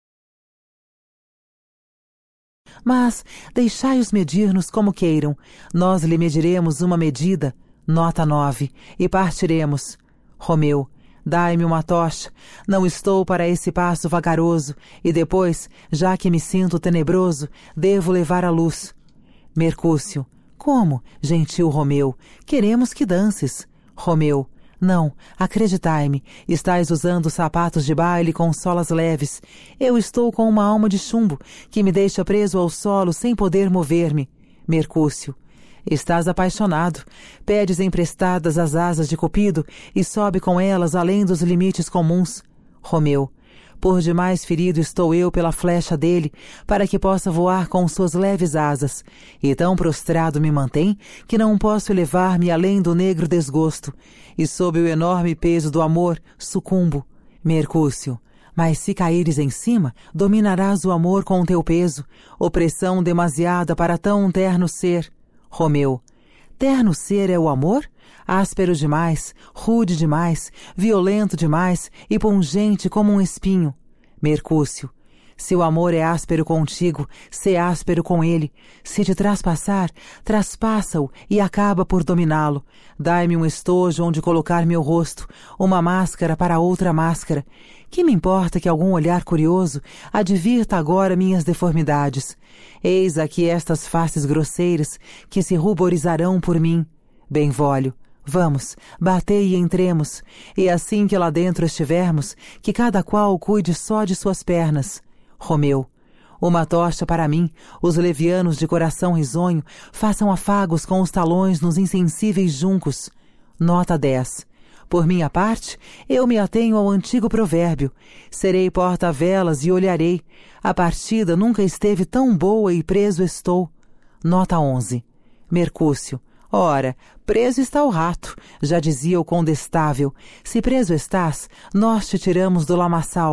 Mas deixai-os medir-nos como queiram. Nós lhe mediremos uma medida, nota nove, e partiremos. Romeu. Dai-me uma tocha, não estou para esse passo vagaroso, e depois, já que me sinto tenebroso, devo levar a luz. Mercúcio. Como, gentil Romeu? Queremos que dances. Romeu. Não, acreditai-me, estais usando sapatos de baile com solas leves. Eu estou com uma alma de chumbo, que me deixa preso ao solo sem poder mover-me. Mercúcio. Estás apaixonado. Pedes emprestadas as asas de Cupido e sobe com elas além dos limites comuns. Romeu. Por demais ferido estou eu pela flecha dele, para que possa voar com suas leves asas, e tão prostrado me mantém, que não posso elevar-me além do negro desgosto, e sob o enorme peso do amor, sucumbo. Mercúcio. Mas se caíres em cima, dominarás o amor com teu peso, opressão demasiada para tão terno ser. Romeu. Terno ser é o amor? Áspero demais, rude demais, violento demais e pungente como um espinho. Mercúcio. Se o amor é áspero contigo, sê áspero com ele. Se te traspassar, traspassa-o e acaba por dominá-lo. Dai-me um estojo onde colocar meu rosto, uma máscara para outra máscara. Que me importa que algum olhar curioso advirta agora minhas deformidades? Eis aqui estas faces grosseiras que se ruborizarão por mim. Benvolio. Vamos, batei e entremos, e assim que lá dentro estivermos, que cada qual cuide só de suas pernas. Romeu. Uma tocha para mim, os levianos de coração risonho façam afagos com os talões nos insensíveis juncos. Nota dez. Por minha parte, eu me atenho ao antigo provérbio. Serei porta-velas e olharei. A partida nunca esteve tão boa e preso estou. Nota onze. Mercúcio. Ora, preso está o rato, já dizia o condestável. Se preso estás, nós te tiramos do lamaçal.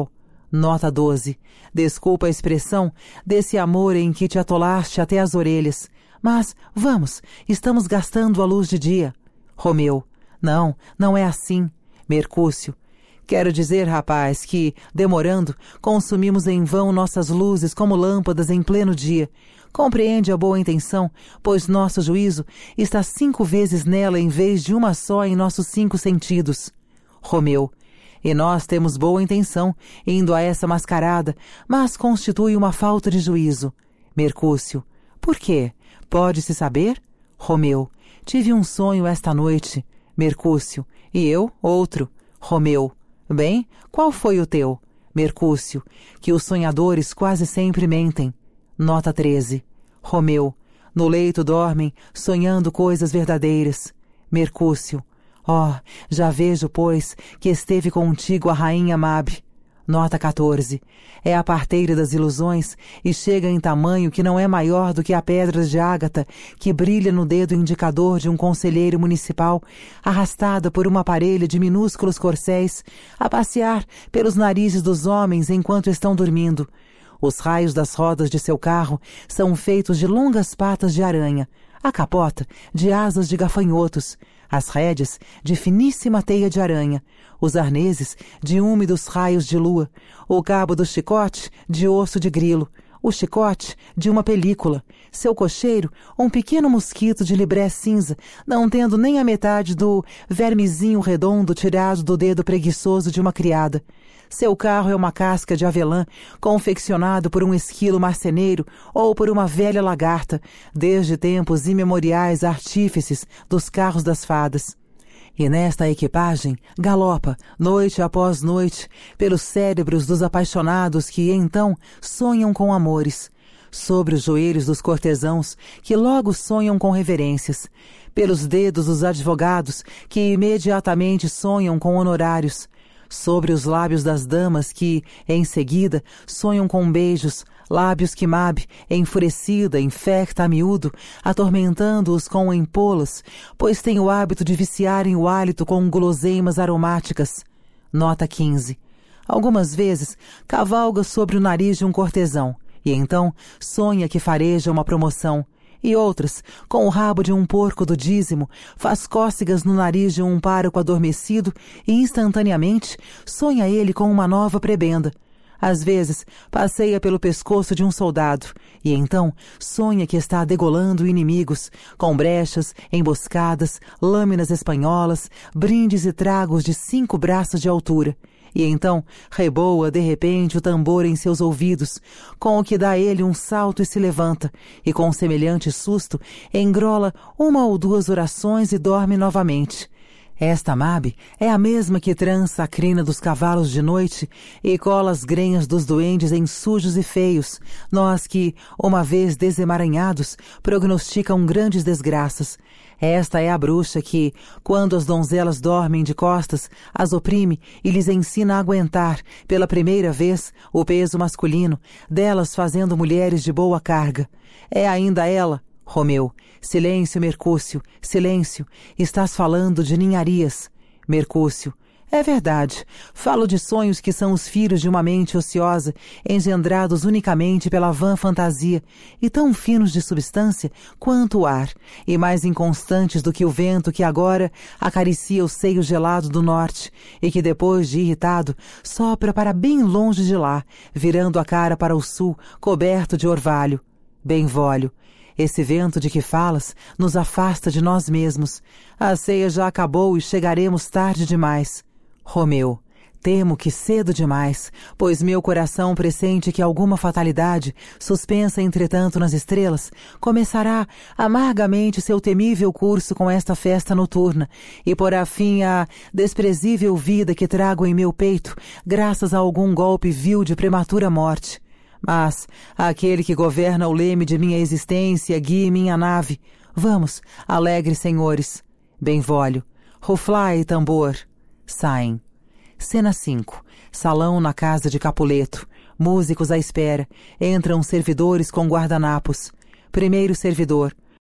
Nota doze. Desculpa a expressão desse amor em que te atolaste até as orelhas. Mas, vamos, estamos gastando a luz de dia. Romeu. Não, não é assim. Mercúcio. Quero dizer, rapaz, que, demorando, consumimos em vão nossas luzes como lâmpadas em pleno dia. Compreende a boa intenção, pois nosso juízo está cinco vezes nela em vez de uma só em nossos cinco sentidos. Romeu. E nós temos boa intenção, indo a essa mascarada, mas constitui uma falta de juízo. Mercúcio. Por quê? Pode-se saber? Romeu. Tive um sonho esta noite. Mercúcio. E eu, outro. Romeu. Bem, qual foi o teu? Mercúcio. Que os sonhadores quase sempre mentem. Nota treze. Romeu. No leito dormem, sonhando coisas verdadeiras. Mercúcio. Oh, já vejo, pois, que esteve contigo a rainha Mabe. Nota quatorze. É a parteira das ilusões e chega em tamanho que não é maior do que a pedra de ágata que brilha no dedo indicador de um conselheiro municipal, arrastada por uma parelha de minúsculos corcéis, a passear pelos narizes dos homens enquanto estão dormindo. Os raios das rodas de seu carro são feitos de longas patas de aranha, a capota de asas de gafanhotos, as rédeas de finíssima teia de aranha, os arneses de úmidos raios de lua, o cabo do chicote de osso de grilo, o chicote de uma película, seu cocheiro um pequeno mosquito de libré cinza, não tendo nem a metade do vermezinho redondo tirado do dedo preguiçoso de uma criada. Seu carro é uma casca de avelã, confeccionado por um esquilo marceneiro ou por uma velha lagarta, desde tempos imemoriais artífices dos carros das fadas. E nesta equipagem galopa, noite após noite, pelos cérebros dos apaixonados que, então, sonham com amores, sobre os joelhos dos cortesãos que logo sonham com reverências, pelos dedos dos advogados que imediatamente sonham com honorários, sobre os lábios das damas que, em seguida, sonham com beijos, lábios que Mabe, enfurecida, infecta a miúdo, atormentando-os com empolas, pois tem o hábito de viciarem o hálito com guloseimas aromáticas. Nota quinze. Algumas vezes, cavalga sobre o nariz de um cortesão, e então sonha que fareja uma promoção, e outras, com o rabo de um porco do dízimo, faz cócegas no nariz de um pároco adormecido e, instantaneamente, sonha ele com uma nova prebenda. Às vezes, passeia pelo pescoço de um soldado, e então sonha que está degolando inimigos, com brechas, emboscadas, lâminas espanholas, brindes e tragos de cinco braços de altura. E então reboa de repente o tambor em seus ouvidos, com o que dá ele um salto e se levanta, e com semelhante susto engrola uma ou duas orações e dorme novamente. Esta Mabe é a mesma que trança a crina dos cavalos de noite e cola as grenhas dos duendes em sujos e feios, nós que, uma vez desemaranhados, prognosticam grandes desgraças. Esta é a bruxa que, quando as donzelas dormem de costas, as oprime e lhes ensina a aguentar, pela primeira vez, o peso masculino, delas fazendo mulheres de boa carga. É ainda ela, Romeu. Silêncio, Mercúcio, silêncio. Estás falando de ninharias. Mercúcio. É verdade. Falo de sonhos que são os filhos de uma mente ociosa, engendrados unicamente pela vã fantasia, e tão finos de substância quanto o ar, e mais inconstantes do que o vento que agora acaricia o seio gelado do norte, e que depois de irritado, sopra para bem longe de lá, virando a cara para o sul, coberto de orvalho. Benvolio. Esse vento de que falas nos afasta de nós mesmos. A ceia já acabou e chegaremos tarde demais. Romeu. Temo que cedo demais, pois meu coração pressente que alguma fatalidade, suspensa entretanto nas estrelas, começará amargamente seu temível curso com esta festa noturna, e porá fim à desprezível vida que trago em meu peito, graças a algum golpe vil de prematura morte. Mas aquele que governa o leme de minha existência guie minha nave. Vamos, alegres senhores. Benvolio. Ruflai, tambor. Saem. Cena cinco. Salão na casa de Capuleto. Músicos à espera. Entram servidores com guardanapos. Primeiro servidor.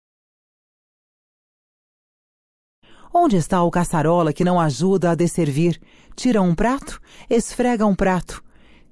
Onde está o caçarola que não ajuda a desservir? Tira um prato? Esfrega um prato.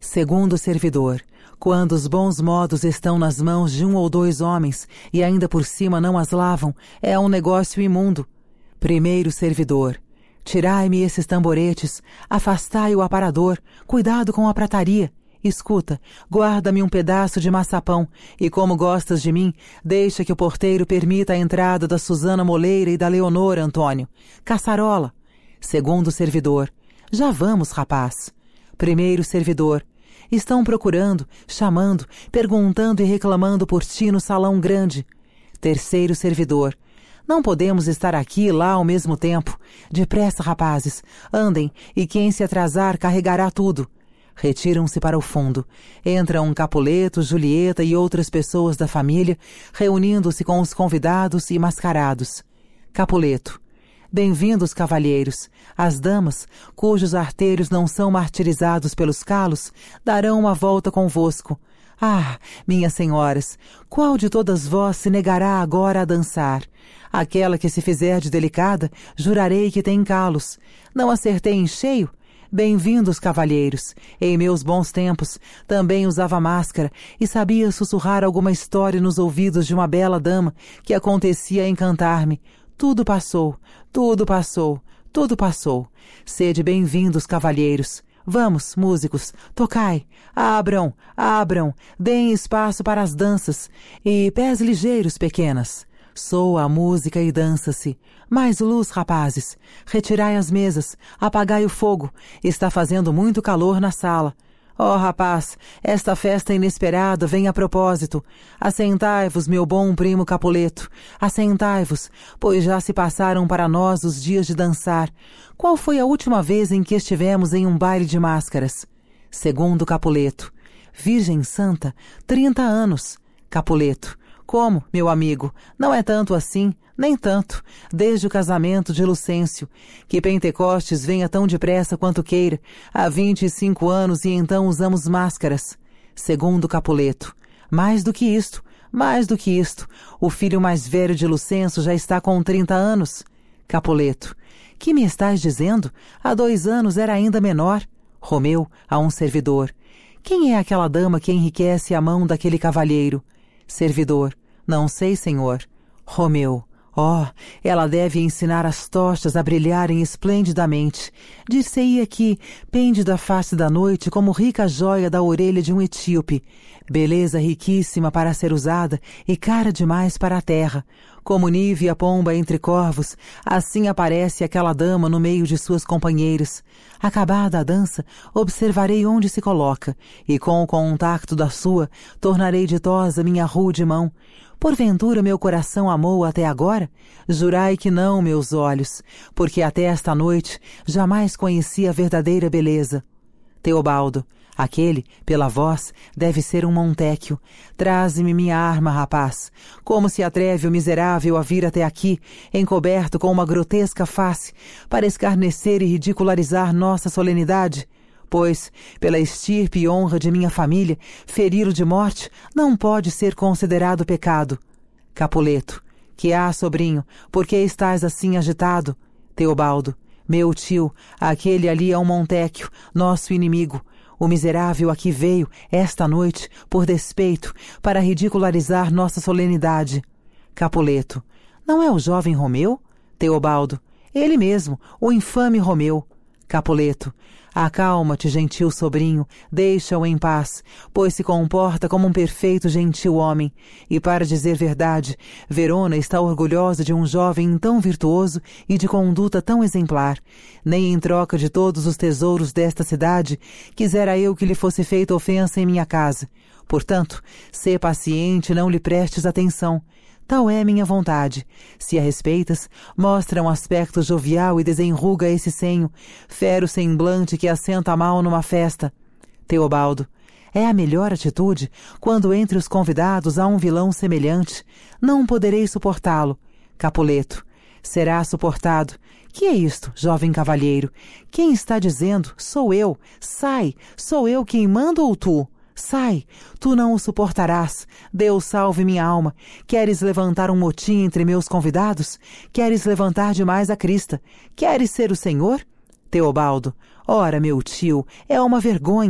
Segundo servidor, quando os bons modos estão nas mãos de um ou dois homens e ainda por cima não as lavam, é um negócio imundo. Primeiro servidor, tirai-me esses tamboretes, afastai o aparador, cuidado com a prataria. Escuta, guarda-me um pedaço de maçapão, e como gostas de mim, deixa que o porteiro permita a entrada da Susana Moleira e da Leonor, Antônio. Caçarola. Segundo servidor, já vamos, rapaz. Primeiro servidor, estão procurando, chamando, perguntando e reclamando por ti no salão grande. Terceiro servidor, não podemos estar aqui e lá ao mesmo tempo. Depressa, rapazes, andem, e quem se atrasar carregará tudo. Retiram-se para o fundo. Entram Capuleto, Julieta e outras pessoas da família, reunindo-se com os convidados e mascarados. Capuleto. Bem-vindos, cavalheiros. As damas, cujos arteiros não são martirizados pelos calos, darão uma volta convosco. Ah, minhas senhoras, qual de todas vós se negará agora a dançar? Aquela que se fizer de delicada, jurarei que tem calos. Não acertei em cheio? Bem-vindos, cavalheiros. Em meus bons tempos, também usava máscara e sabia sussurrar alguma história nos ouvidos de uma bela dama que acontecia a encantar-me. Tudo passou, tudo passou, tudo passou. Sede bem-vindos, cavalheiros. Vamos, músicos, tocai, abram, abram, deem espaço para as danças, e pés ligeiros, pequenas. Soa a música e dança-se. Mais luz, rapazes. Retirai as mesas, apagai o fogo. Está fazendo muito calor na sala. Oh, rapaz, esta festa inesperada vem a propósito. Assentai-vos, meu bom primo Capuleto. Assentai-vos, pois já se passaram para nós os dias de dançar. Qual foi a última vez em que estivemos em um baile de máscaras? Segundo Capuleto. Virgem Santa, trinta anos. Capuleto. Como, meu amigo? Não é tanto assim, nem tanto, desde o casamento de Lucêncio. Que Pentecostes venha tão depressa quanto queira, há vinte e cinco anos e então usamos máscaras. Segundo Capuleto. Mais do que isto, mais do que isto, o filho mais velho de Lucêncio já está com trinta anos. Capuleto. Que me estás dizendo? Há dois anos era ainda menor. Romeu, a um servidor. Quem é aquela dama que enriquece a mão daquele cavalheiro? Servidor. Não sei, senhor. Romeu. Oh, ela deve ensinar as tochas a brilharem esplendidamente. Dir-se-ia que pende da face da noite como rica joia da orelha de um etíope. Beleza riquíssima para ser usada e cara demais para a terra. Como nive a pomba entre corvos, assim aparece aquela dama no meio de suas companheiras. Acabada a dança, observarei onde se coloca, e com o contacto da sua, tornarei ditosa minha rude mão. Porventura meu coração amou até agora? Jurai que não, meus olhos, porque até esta noite jamais conheci a verdadeira beleza. Teobaldo. Aquele, pela voz, deve ser um Montecchio. Traze-me minha arma, rapaz. Como se atreve o miserável a vir até aqui, encoberto com uma grotesca face, para escarnecer e ridicularizar nossa solenidade? Pois, pela estirpe e honra de minha família, feri-lo de morte não pode ser considerado pecado. Capuleto. Que há, sobrinho? Por que estás assim agitado? Teobaldo. Meu tio, aquele ali é um Montecchio, nosso inimigo. O miserável aqui veio, esta noite, por despeito, para ridicularizar nossa solenidade. Capuleto. Não é o jovem Romeu? Teobaldo. Ele mesmo, o infame Romeu. Capuleto. Acalma-te, gentil sobrinho, deixa-o em paz, pois se comporta como um perfeito gentil homem. E, para dizer verdade, Verona está orgulhosa de um jovem tão virtuoso e de conduta tão exemplar. Nem em troca de todos os tesouros desta cidade, quisera eu que lhe fosse feita ofensa em minha casa. Portanto, sê paciente e não lhe prestes atenção. Tal é minha vontade. Se a respeitas, mostra um aspecto jovial e desenruga esse senho, fero semblante que assenta mal numa festa. Teobaldo. É a melhor atitude quando entre os convidados há um vilão semelhante. Não poderei suportá-lo. Capuleto. Será suportado. Que é isto, jovem cavalheiro? Quem está dizendo? Sou eu. Sai. Sou eu quem manda ou tu? Sai, tu não o suportarás. Deus salve minha alma. Queres levantar um motim entre meus convidados? Queres levantar demais a crista? Queres ser o senhor? Teobaldo. Ora, meu tio, é uma vergonha.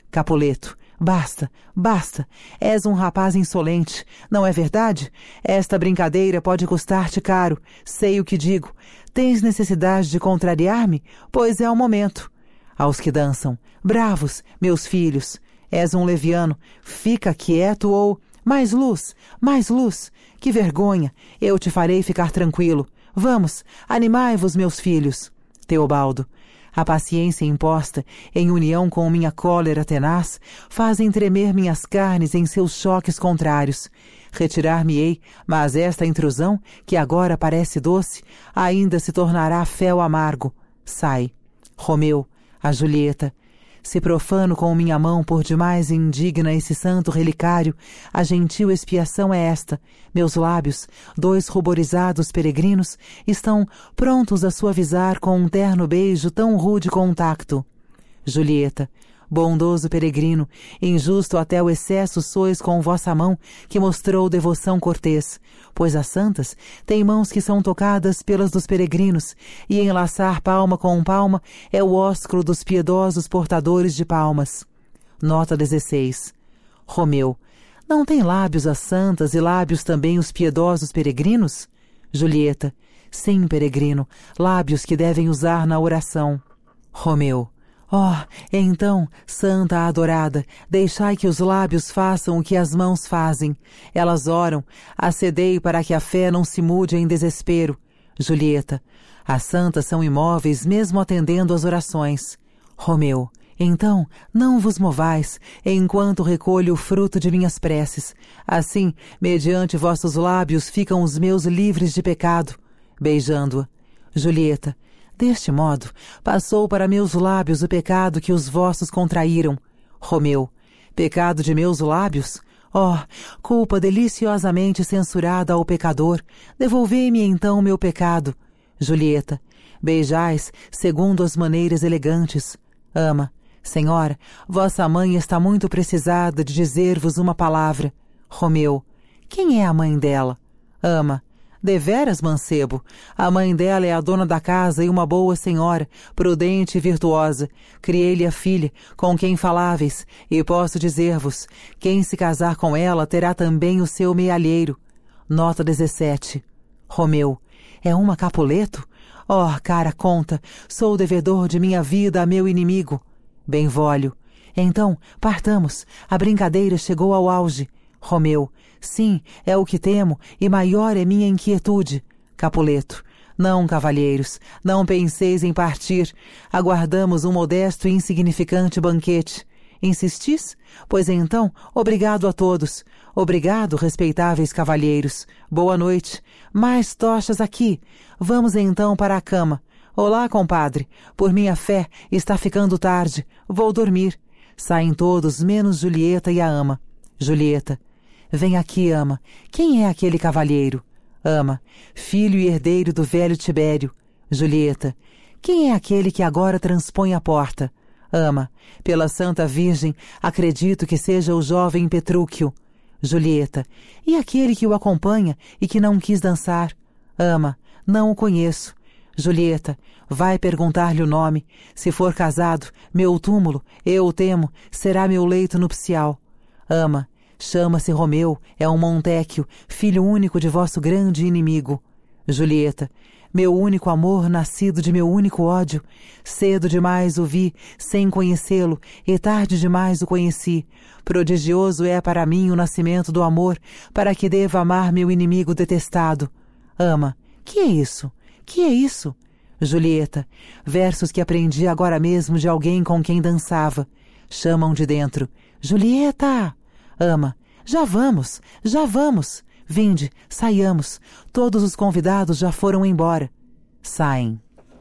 Capuleto, basta, basta. És um rapaz insolente, não é verdade? Esta brincadeira pode custar-te caro. Sei o que digo. Tens necessidade de contrariar-me? Pois é o momento. Aos que dançam, bravos, meus filhos. És um leviano, fica quieto ou... Mais luz, mais luz. Que vergonha, eu te farei ficar tranquilo. Vamos, animai-vos, meus filhos. Teobaldo. A paciência imposta, em união com minha cólera tenaz, fazem tremer minhas carnes em seus choques contrários. Retirar-me-ei, mas esta intrusão, que agora parece doce, ainda se tornará fel amargo. Sai. Romeu, a Julieta. Se profano com minha mão por demais indigna esse santo relicário, a gentil expiação é esta. Meus lábios, dois ruborizados peregrinos, estão prontos a suavizar com um terno beijo tão rude contacto. Julieta, bondoso peregrino, injusto até o excesso sois com vossa mão, que mostrou devoção cortês, pois as santas têm mãos que são tocadas pelas dos peregrinos, e enlaçar palma com palma é o ósculo dos piedosos portadores de palmas. Nota dezesseis. Romeu, não tem lábios as santas e lábios também os piedosos peregrinos? Julieta, sim, peregrino, lábios que devem usar na oração. Romeu, oh, então, santa adorada, deixai que os lábios façam o que as mãos fazem. Elas oram, acedei para que a fé não se mude em desespero. Julieta, as santas são imóveis mesmo atendendo às orações. Romeu, então, não vos movais, enquanto recolho o fruto de minhas preces. Assim, mediante vossos lábios ficam os meus livres de pecado. Beijando-a. Julieta, deste modo, passou para meus lábios o pecado que os vossos contraíram. Romeu, pecado de meus lábios? Oh, culpa deliciosamente censurada ao pecador, devolvei-me então meu pecado. Julieta, beijais segundo as maneiras elegantes. Ama, senhora, vossa mãe está muito precisada de dizer-vos uma palavra. Romeu, quem é a mãe dela? Ama, deveras, mancebo, a mãe dela é a dona da casa e uma boa senhora, prudente e virtuosa. Criei-lhe a filha, com quem faláveis, e posso dizer-vos, quem se casar com ela terá também o seu mealheiro. Nota dezessete. Romeu, é uma Capuleto? Oh, cara conta, sou devedor de minha vida a meu inimigo. Benvolio, então, partamos, a brincadeira chegou ao auge. Romeu, sim, é o que temo, e maior é minha inquietude. Capuleto, não, cavalheiros, não penseis em partir. Aguardamos um modesto e insignificante banquete. Insistis? Pois então, obrigado a todos. Obrigado, respeitáveis cavalheiros. Boa noite. Mais tochas aqui. Vamos então para a cama. Olá, compadre. Por minha fé, está ficando tarde. Vou dormir. Saem todos, menos Julieta e a ama. Julieta, vem aqui, ama. Quem é aquele cavalheiro? Ama, filho e herdeiro do velho Tibério. Julieta, quem é aquele que agora transpõe a porta? Ama, pela Santa Virgem, acredito que seja o jovem Petrúquio. Julieta, e aquele que o acompanha e que não quis dançar? Ama, não o conheço. Julieta, vai perguntar-lhe o nome. Se for casado, meu túmulo, eu o temo, será meu leito nupcial. Ama, chama-se Romeu, é um Montecchio, filho único de vosso grande inimigo. Julieta, meu único amor nascido de meu único ódio. Cedo demais o vi, sem conhecê-lo, e tarde demais o conheci. Prodigioso é para mim o nascimento do amor, para que deva amar meu inimigo detestado. Ama, que é isso? Que é isso? Julieta, versos que aprendi agora mesmo de alguém com quem dançava. Chamam de dentro. Julieta! Ama, já vamos, já vamos. Vinde, saiamos. Todos os convidados já foram embora. Saem.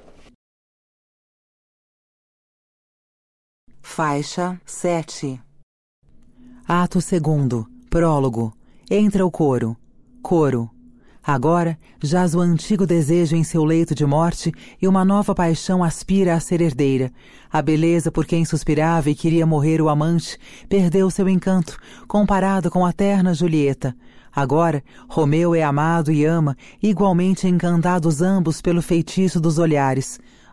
Faixa sete. Ato segundo. Prólogo. Entra o coro. Coro. Agora, jaz o antigo desejo em seu leito de morte e uma nova paixão aspira a ser herdeira. A beleza por quem suspirava e queria morrer o amante perdeu seu encanto, comparado com a terna Julieta. Agora, Romeu é amado e ama, igualmente encantados ambos pelo feitiço dos olhares.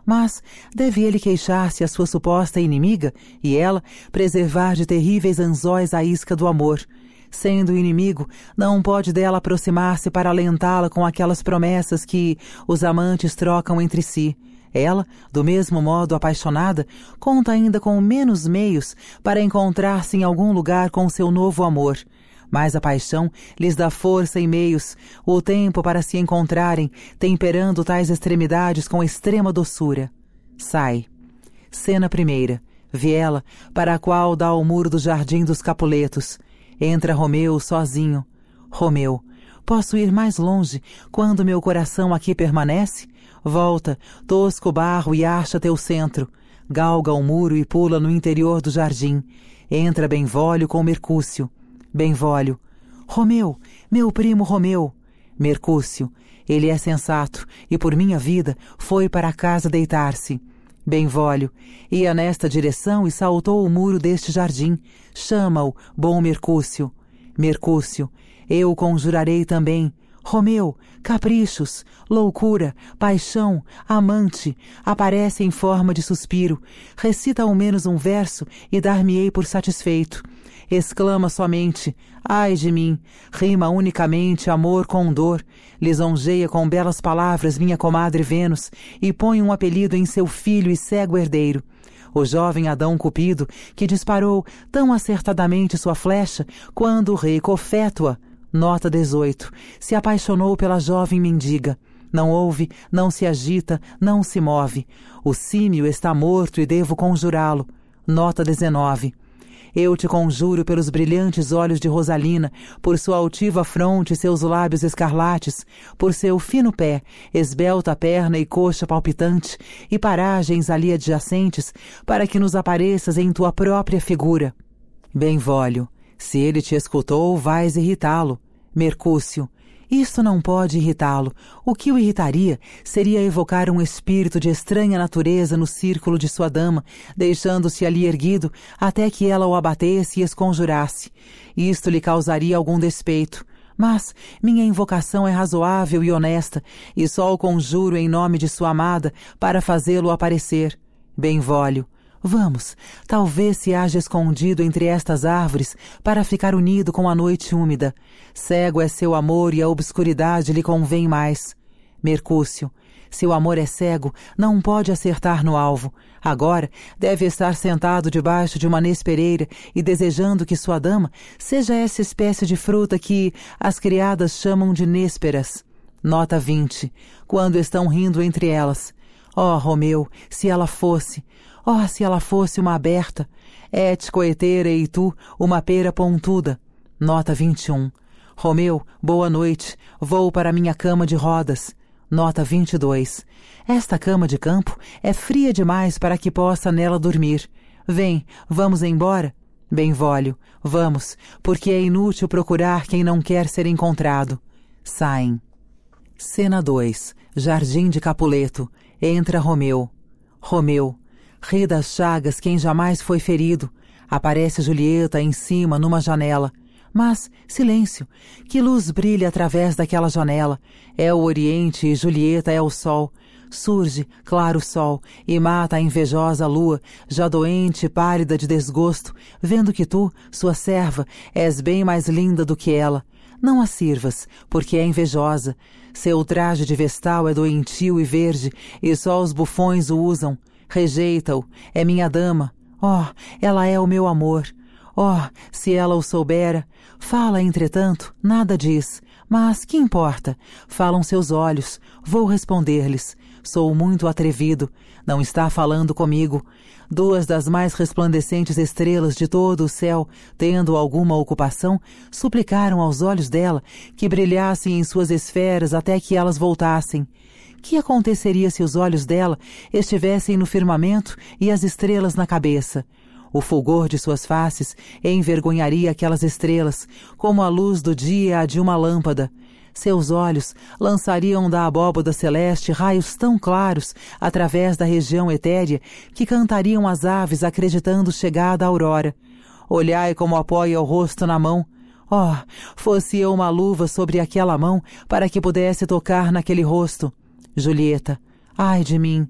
Mas deve ele queixar-se à sua suposta inimiga e ela preservar de terríveis anzóis a isca do amor. Sendo inimigo, não pode dela aproximar-se para alentá-la com aquelas promessas que os amantes trocam entre si. Ela, do mesmo modo apaixonada, conta ainda com menos meios para encontrar-se em algum lugar com seu novo amor. Mas a paixão lhes dá força e meios, o tempo para se encontrarem, temperando tais extremidades com extrema doçura. Sai. Cena primeira. Viela, para a qual dá o muro do jardim dos Capuletos. Entra Romeu sozinho. Romeu. Posso ir mais longe, quando meu coração aqui permanece? Volta, tosco barro, e acha teu centro. Galga o muro e pula no interior do jardim. Entra Benvolio com Mercúcio. Benvolio. Romeu, meu primo Romeu. Mercúcio. Ele é sensato, e por minha vida foi para a casa deitar-se. Benvolio. Ia nesta direção e saltou o muro deste jardim. Chama-o, bom Mercúcio. Mercúcio. Eu conjurarei também. Romeu, caprichos, loucura, paixão, amante, aparece em forma de suspiro. Recita ao menos um verso e dar-me-ei por satisfeito. Exclama somente, ai de mim, rima unicamente amor com dor, lisonjeia com belas palavras minha comadre Vênus e põe um apelido em seu filho e cego herdeiro. O jovem Adão Cupido, que disparou tão acertadamente sua flecha, quando o rei Cofétua, nota dezoito, se apaixonou pela jovem mendiga. Não ouve, não se agita, não se move. O símio está morto e devo conjurá-lo. Nota dezenove. Eu te conjuro pelos brilhantes olhos de Rosalina, por sua altiva fronte e seus lábios escarlates, por seu fino pé, esbelta perna e coxa palpitante, e paragens ali adjacentes, para que nos apareças em tua própria figura. Benvolio. Se ele te escutou, vais irritá-lo. Mercúcio. Isto não pode irritá-lo. O que o irritaria seria evocar um espírito de estranha natureza no círculo de sua dama, deixando-se ali erguido até que ela o abatesse e esconjurasse. Isto lhe causaria algum despeito. Mas minha invocação é razoável e honesta, e só o conjuro em nome de sua amada para fazê-lo aparecer. Benvolio. Vamos, talvez se haja escondido entre estas árvores para ficar unido com a noite úmida. Cego é seu amor e a obscuridade lhe convém mais. Mercúcio. Se o amor é cego, não pode acertar no alvo. Agora deve estar sentado debaixo de uma nespereira e desejando que sua dama seja essa espécie de fruta que as criadas chamam de nésperas. Nota vinte. Quando estão rindo entre elas. Oh, Romeu, se ela fosse... Oh, se ela fosse uma aberta, et coetere e tu, uma pera pontuda. Nota vinte e um. Romeu, boa noite, vou para minha cama de rodas. Nota vinte e dois. Esta cama de campo é fria demais para que possa nela dormir. Vem, vamos embora? Benvolio, vamos, porque é inútil procurar quem não quer ser encontrado. Saem. Cena dois. Jardim de Capuleto. Entra Romeu. Romeu. Ri das chagas quem jamais foi ferido. Aparece Julieta em cima numa janela. Mas, silêncio, que luz brilha através daquela janela. É o oriente e Julieta é o sol. Surge, claro sol, e mata a invejosa lua, já doente e pálida de desgosto, vendo que tu, sua serva, és bem mais linda do que ela. Não a sirvas, porque é invejosa. Seu traje de vestal é doentio e verde, e só os bufões o usam. Rejeita-o, é minha dama. Oh, ela é o meu amor. Oh, se ela o soubera. Fala, entretanto, nada diz. Mas que importa? Falam seus olhos. Vou responder-lhes. Sou muito atrevido. Não está falando comigo. Duas das mais resplandecentes estrelas de todo o céu, tendo alguma ocupação, suplicaram aos olhos dela que brilhassem em suas esferas até que elas voltassem. Que aconteceria se os olhos dela estivessem no firmamento e as estrelas na cabeça? O fulgor de suas faces envergonharia aquelas estrelas, como a luz do dia a de uma lâmpada. Seus olhos lançariam da abóboda celeste raios tão claros através da região etérea que cantariam as aves acreditando chegada a aurora. Olhai como apoia o rosto na mão. Oh, fosse eu uma luva sobre aquela mão para que pudesse tocar naquele rosto. Julieta. Ai de mim.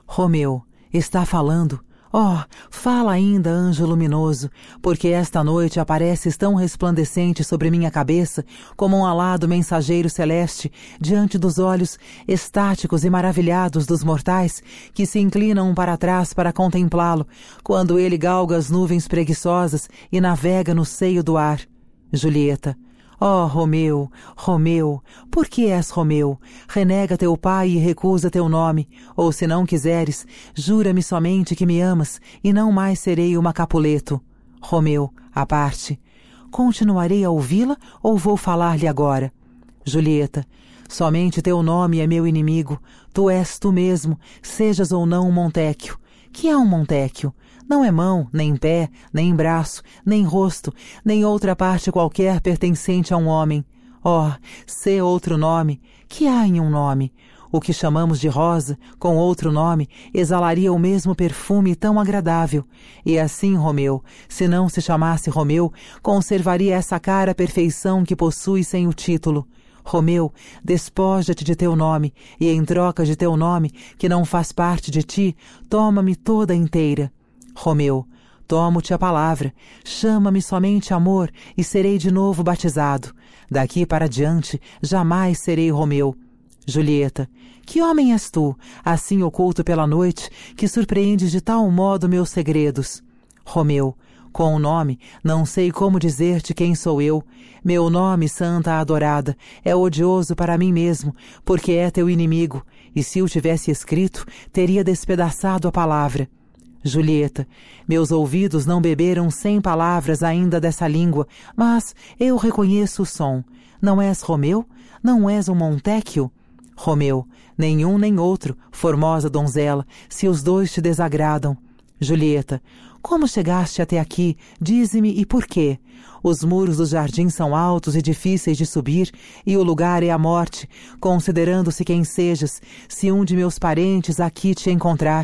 Romeu, está falando. Oh, fala ainda, anjo luminoso, porque esta noite apareces tão resplandecente sobre minha cabeça como um alado mensageiro celeste diante dos olhos estáticos e maravilhados dos mortais que se inclinam para trás para contemplá-lo quando ele galga as nuvens preguiçosas e navega no seio do ar. Julieta. Oh, Romeu, Romeu, por que és Romeu? Renega teu pai e recusa teu nome, ou se não quiseres, jura-me somente que me amas e não mais serei uma Capuleto. Romeu, à parte. Continuarei a ouvi-la ou vou falar-lhe agora? Julieta, somente teu nome é meu inimigo, tu és tu mesmo, sejas ou não um Montecchio. Que é um Montecchio? Não é mão, nem pé, nem braço, nem rosto, nem outra parte qualquer pertencente a um homem. Oh, sê outro nome. Que há em um nome? O que chamamos de rosa, com outro nome, exalaria o mesmo perfume tão agradável. E assim, Romeu, se não se chamasse Romeu, conservaria essa cara perfeição que possui sem o título. Romeu, despoja-te de teu nome, e em troca de teu nome, que não faz parte de ti, toma-me toda inteira. Romeu, tomo-te a palavra, chama-me somente amor e serei de novo batizado. Daqui para diante, jamais serei Romeu. Julieta, que homem és tu, assim oculto pela noite, que surpreendes de tal modo meus segredos? Romeu, com o nome, não sei como dizer-te quem sou eu. Meu nome, santa adorada, é odioso para mim mesmo, porque é teu inimigo, e se o tivesse escrito, teria despedaçado a palavra. Julieta, meus ouvidos não beberam cem palavras ainda dessa língua, mas eu reconheço o som. Não és Romeu? Não és um Montecchio? Romeu, nenhum nem outro, formosa donzela, se os dois te desagradam. Julieta, como chegaste até aqui? Dize-me e por quê? Os muros do jardim são altos e difíceis de subir, e o lugar é a morte, considerando-se quem sejas, se um de meus parentes aqui te encontrar.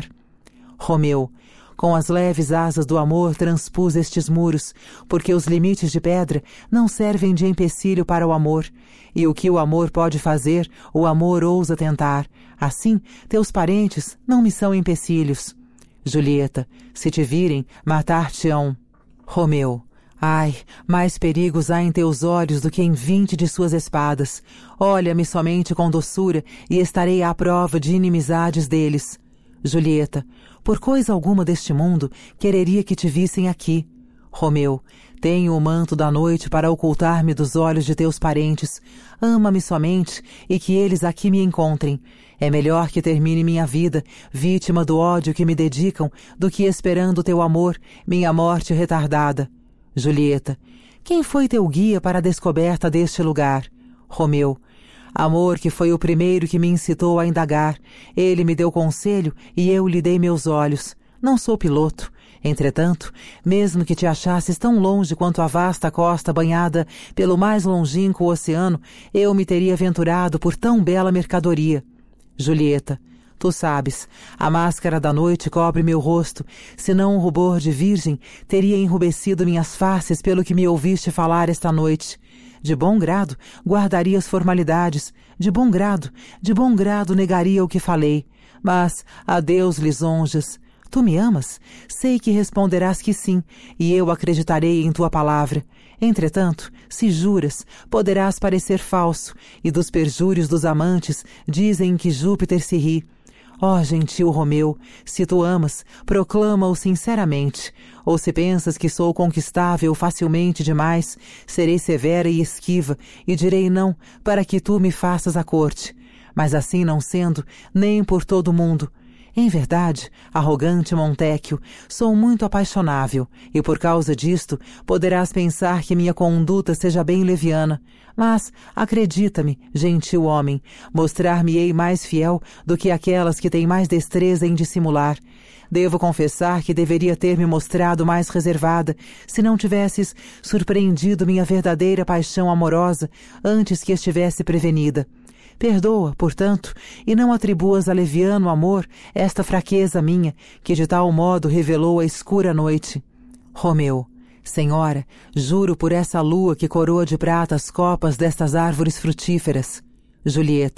Romeu, com as leves asas do amor transpus estes muros, porque os limites de pedra não servem de empecilho para o amor, e o que o amor pode fazer, o amor ousa tentar. Assim, teus parentes não me são empecilhos. Julieta, se te virem, matar-te-ão. Romeu, ai, mais perigos há em teus olhos do que em vinte de suas espadas. Olha-me somente com doçura e estarei à prova de inimizades deles. Julieta, por coisa alguma deste mundo, quereria que te vissem aqui. Romeu, tenho o manto da noite para ocultar-me dos olhos de teus parentes. Ama-me somente e que eles aqui me encontrem. É melhor que termine minha vida, vítima do ódio que me dedicam, do que esperando teu amor, minha morte retardada. Julieta, quem foi teu guia para a descoberta deste lugar? Romeu, amor que foi o primeiro que me incitou a indagar. Ele me deu conselho e eu lhe dei meus olhos. Não sou piloto. Entretanto, mesmo que te achasses tão longe quanto a vasta costa banhada pelo mais longínquo oceano, eu me teria aventurado por tão bela mercadoria. Julieta, tu sabes, a máscara da noite cobre meu rosto, senão um rubor de virgem teria enrubescido minhas faces pelo que me ouviste falar esta noite. De bom grado, guardaria as formalidades, de bom grado, de bom grado negaria o que falei. Mas, adeus lisonjas. Tu me amas? Sei que responderás que sim, e eu acreditarei em tua palavra. Entretanto, se juras, poderás parecer falso, e dos perjúrios dos amantes dizem que Júpiter se ri. Ó, gentil Romeu, se tu amas, proclama-o sinceramente. Ou se pensas que sou conquistável facilmente demais, serei severa e esquiva, e direi não, para que tu me faças a corte. Mas assim não sendo, nem por todo o mundo. Em verdade, arrogante Montecchio, sou muito apaixonável, e por causa disto poderás pensar que minha conduta seja bem leviana. Mas, acredita-me, gentil homem, mostrar-me-ei mais fiel do que aquelas que têm mais destreza em dissimular. Devo confessar que deveria ter me mostrado mais reservada, se não tivesses surpreendido minha verdadeira paixão amorosa antes que estivesse prevenida. Perdoa, portanto, e não atribuas a leviano amor esta fraqueza minha, que de tal modo revelou a escura noite. Romeu, senhora, juro por essa lua que coroa de prata as copas destas árvores frutíferas. Julieta,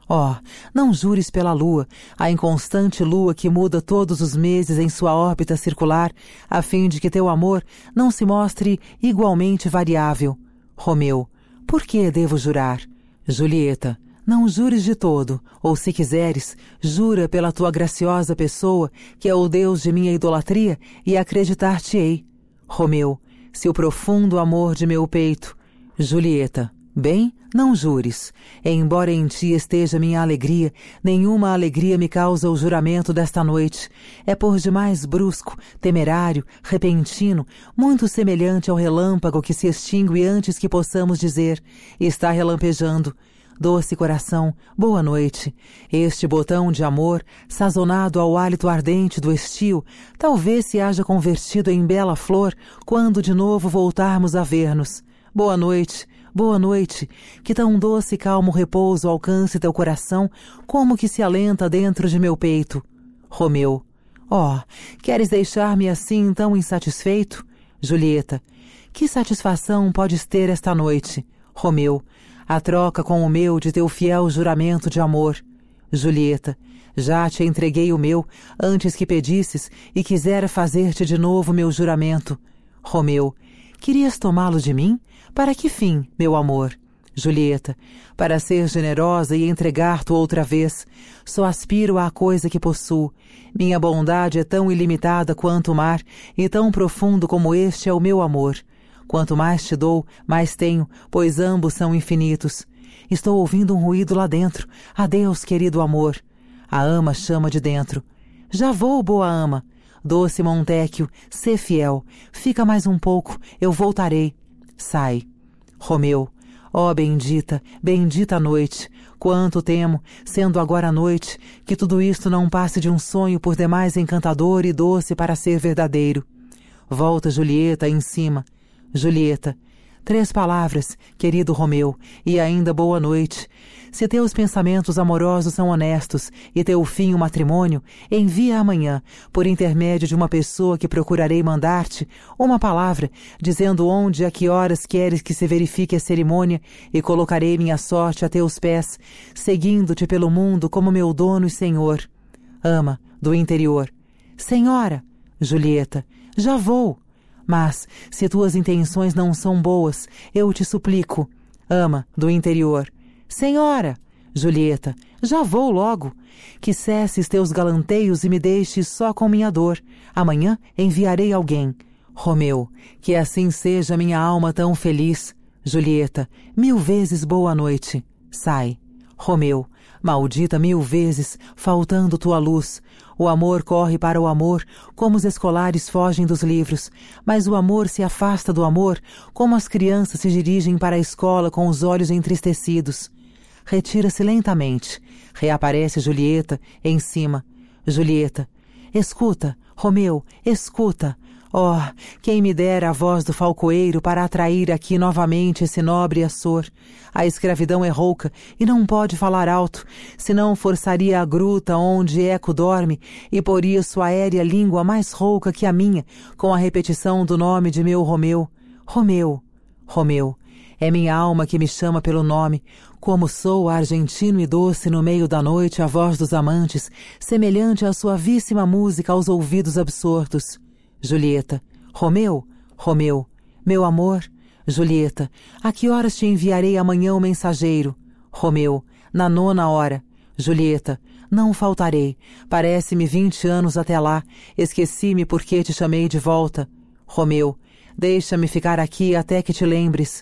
Oh, não jures pela lua, a inconstante lua que muda todos os meses em sua órbita circular, a fim de que teu amor não se mostre igualmente variável. Romeu, por que devo jurar? Julieta, não jures de todo, ou se quiseres, jura pela tua graciosa pessoa, que é o Deus de minha idolatria, e acreditar-te-ei. Romeu, se o profundo amor de meu peito... Julieta, bem, não jures. Embora em ti esteja minha alegria, nenhuma alegria me causa o juramento desta noite. É por demais brusco, temerário, repentino, muito semelhante ao relâmpago que se extingue antes que possamos dizer, está relampejando. Doce coração, boa noite. Este botão de amor, sazonado ao hálito ardente do estio, talvez se haja convertido em bela flor quando de novo voltarmos a ver-nos. Boa noite, boa noite, que tão doce e calmo repouso alcance teu coração, como que se alenta dentro de meu peito. Romeu, oh, queres deixar-me assim tão insatisfeito? Julieta, que satisfação podes ter esta noite? Romeu, a troca com o meu de teu fiel juramento de amor. Julieta, já te entreguei o meu, antes que pedisses, e quisera fazer-te de novo meu juramento. Romeu, querias tomá-lo de mim? Para que fim, meu amor? Julieta, para ser generosa e entregar-te outra vez. Só aspiro à coisa que possuo. Minha bondade é tão ilimitada quanto o mar, e tão profundo como este é o meu amor. Quanto mais te dou, mais tenho, pois ambos são infinitos. Estou ouvindo um ruído lá dentro. Adeus, querido amor. A ama chama de dentro. Já vou, boa ama. Doce Montecchio, sê fiel. Fica mais um pouco, eu voltarei. Sai. Romeu, ó bendita, bendita noite. Quanto temo, sendo agora a noite, que tudo isto não passe de um sonho por demais encantador e doce para ser verdadeiro. Volta Julieta em cima. Julieta, três palavras, querido Romeu, e ainda boa noite. Se teus pensamentos amorosos são honestos e teu fim o matrimônio, envia amanhã, por intermédio de uma pessoa que procurarei mandar-te, uma palavra, dizendo onde e a que horas queres que se verifique a cerimônia, e colocarei minha sorte a teus pés, seguindo-te pelo mundo como meu dono e senhor. Ama, do interior. Senhora! Julieta, já vou. Mas, se tuas intenções não são boas, eu te suplico. Ama, do interior. Senhora! Julieta, já vou logo. Que cesses teus galanteios e me deixes só com minha dor. Amanhã enviarei alguém. Romeu, que assim seja minha alma tão feliz. Julieta, mil vezes boa noite. Sai. Romeu, maldita mil vezes, faltando tua luz. O amor corre para o amor, como os escolares fogem dos livros, mas o amor se afasta do amor, como as crianças se dirigem para a escola com os olhos entristecidos. Retira-se lentamente. Reaparece Julieta, em cima. Julieta, escuta, Romeu, escuta. Oh, quem me dera a voz do falcoeiro para atrair aqui novamente esse nobre Açor. A escravidão é rouca e não pode falar alto, senão forçaria a gruta onde Eco dorme e poria sua aérea língua mais rouca que a minha, com a repetição do nome de meu Romeu. Romeu, Romeu, é minha alma que me chama pelo nome, como sou argentino e doce no meio da noite a voz dos amantes, semelhante à suavíssima música aos ouvidos absortos. Julieta, Romeu, Romeu, meu amor. Julieta, a que horas te enviarei amanhã o mensageiro? Romeu, na nona hora. Julieta, não faltarei. Parece-me vinte anos até lá. Esqueci-me porque te chamei de volta. Romeu, deixa-me ficar aqui até que te lembres.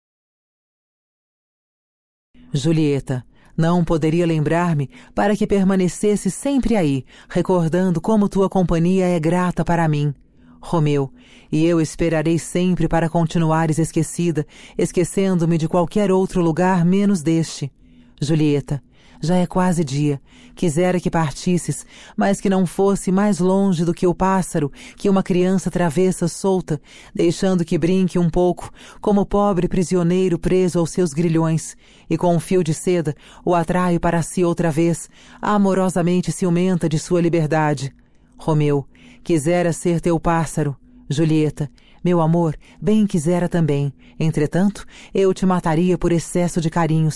Julieta, não poderia lembrar-me para que permanecesse sempre aí, recordando como tua companhia é grata para mim. Romeu, e eu esperarei sempre para continuares esquecida, esquecendo-me de qualquer outro lugar menos deste. Julieta, já é quase dia. Quisera que partisses, mas que não fosse mais longe do que o pássaro que uma criança travessa solta, deixando que brinque um pouco, como pobre prisioneiro preso aos seus grilhões, e com um fio de seda o atrai para si outra vez, amorosamente ciumenta de sua liberdade. Romeu, quisera ser teu pássaro. Julieta, meu amor, bem quisera também. Entretanto, eu te mataria por excesso de carinhos.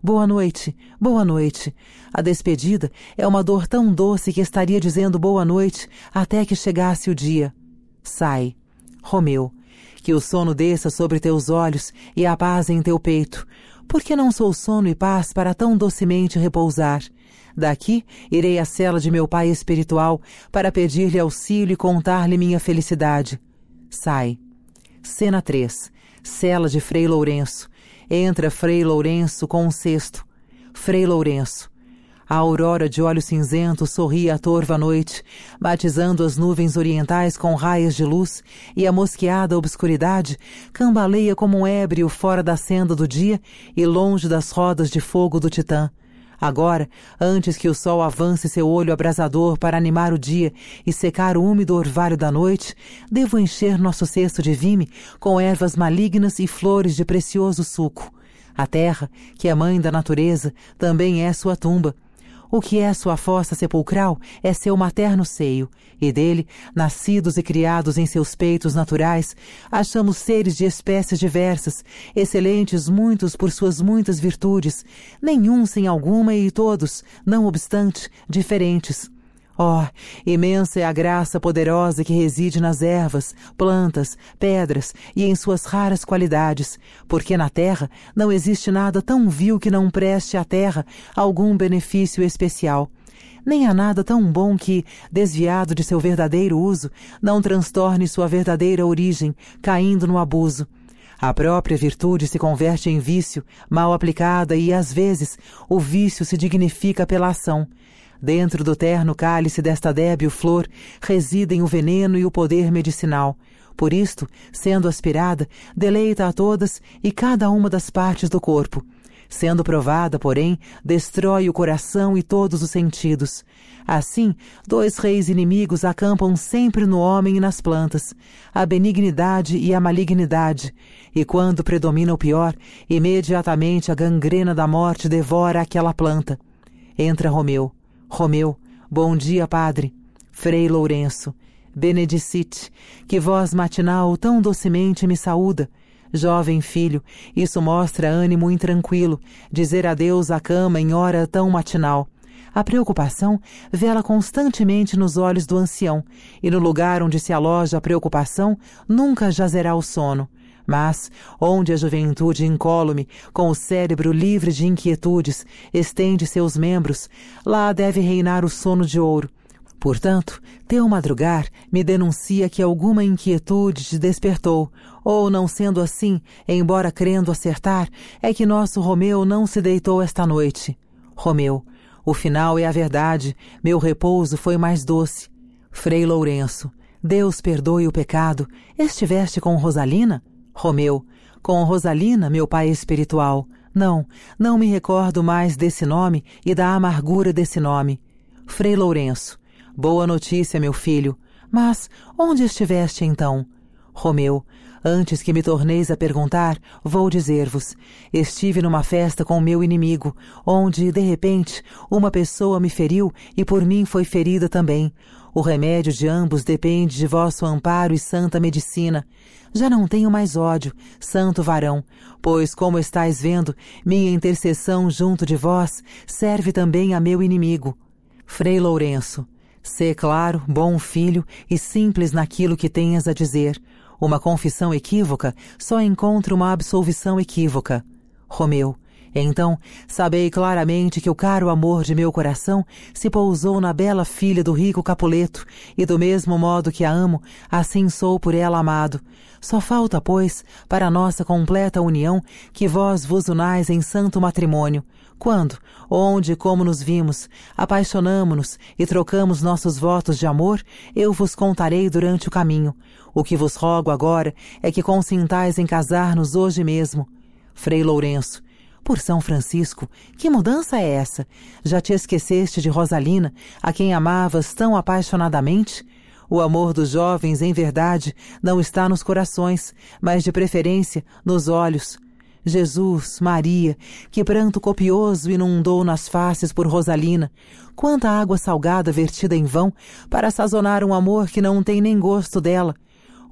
boa noite, boa noite. A despedida é uma dor tão doce que estaria dizendo boa noite até que chegasse o dia. Sai. Romeu, que o sono desça sobre teus olhos e a paz em teu peito. Por que não sou sono e paz para tão docemente repousar? Daqui irei à cela de meu pai espiritual para pedir-lhe auxílio e contar-lhe minha felicidade. Sai. Cena três. Cela de Frei Lourenço. Entra Frei Lourenço com um cesto. Frei Lourenço. A aurora de olhos cinzentos sorri à torva noite, batizando as nuvens orientais com raios de luz, e a mosqueada obscuridade cambaleia como um ébrio fora da senda do dia e longe das rodas de fogo do Titã. Agora, antes que o sol avance seu olho abrasador para animar o dia e secar o úmido orvalho da noite, devo encher nosso cesto de vime com ervas malignas e flores de precioso suco. A terra, que é mãe da natureza, também é sua tumba. O que é sua fossa sepulcral é seu materno seio, e dele, nascidos e criados em seus peitos naturais, achamos seres de espécies diversas, excelentes muitos por suas muitas virtudes, nenhum sem alguma e todos, não obstante, diferentes. Oh, imensa é a graça poderosa que reside nas ervas, plantas, pedras e em suas raras qualidades, porque na terra não existe nada tão vil que não preste à terra algum benefício especial. Nem há nada tão bom que, desviado de seu verdadeiro uso, não transtorne sua verdadeira origem, caindo no abuso. A própria virtude se converte em vício, mal aplicada e, às vezes, o vício se dignifica pela ação. Dentro do terno cálice desta débil flor residem o veneno e o poder medicinal. Por isto, sendo aspirada, deleita a todas e cada uma das partes do corpo. Sendo provada, porém, destrói o coração e todos os sentidos. Assim, dois reis inimigos acampam sempre no homem e nas plantas, a benignidade e a malignidade, e quando predomina o pior, imediatamente a gangrena da morte devora aquela planta. Entra Romeu. Romeu, bom dia, padre. Frei Lourenço, benedicite, que voz matinal tão docemente me saúda. Jovem filho, isso mostra ânimo intranquilo, dizer adeus à cama em hora tão matinal. A preocupação vela constantemente nos olhos do ancião, e no lugar onde se aloja a preocupação nunca jazerá o sono. Mas, onde a juventude incólume, com o cérebro livre de inquietudes, estende seus membros, lá deve reinar o sono de ouro. Portanto, teu madrugar me denuncia que alguma inquietude te despertou, ou, não sendo assim, embora crendo acertar, é que nosso Romeu não se deitou esta noite. Romeu, o final é a verdade, meu repouso foi mais doce. Frei Lourenço, Deus perdoe o pecado, estiveste com Rosalina? Romeu, com Rosalina, meu pai espiritual. Não, não me recordo mais desse nome e da amargura desse nome. Frei Lourenço, boa notícia, meu filho. Mas onde estiveste então? Romeu, antes que me torneis a perguntar, vou dizer-vos. Estive numa festa com meu inimigo, onde, de repente, uma pessoa me feriu e por mim foi ferida também. O remédio de ambos depende de vosso amparo e santa medicina. Já não tenho mais ódio, santo varão, pois, como estais vendo, minha intercessão junto de vós serve também a meu inimigo. Frei Lourenço, sê claro, bom filho e simples naquilo que tenhas a dizer. Uma confissão equívoca só encontra uma absolvição equívoca. Romeu, então, sabei claramente que o caro amor de meu coração se pousou na bela filha do rico Capuleto, e do mesmo modo que a amo, assim sou por ela amado. Só falta, pois, para a nossa completa união, que vós vos unais em santo matrimônio. Quando, onde e como nos vimos, apaixonamo-nos e trocamos nossos votos de amor, eu vos contarei durante o caminho. O que vos rogo agora é que consintais em casar-nos hoje mesmo. Frei Lourenço, por São Francisco, que mudança é essa? Já te esqueceste de Rosalina, a quem amavas tão apaixonadamente? O amor dos jovens, em verdade, não está nos corações, mas de preferência nos olhos. Jesus, Maria, que pranto copioso inundou nas faces por Rosalina, quanta água salgada vertida em vão para sazonar um amor que não tem nem gosto dela.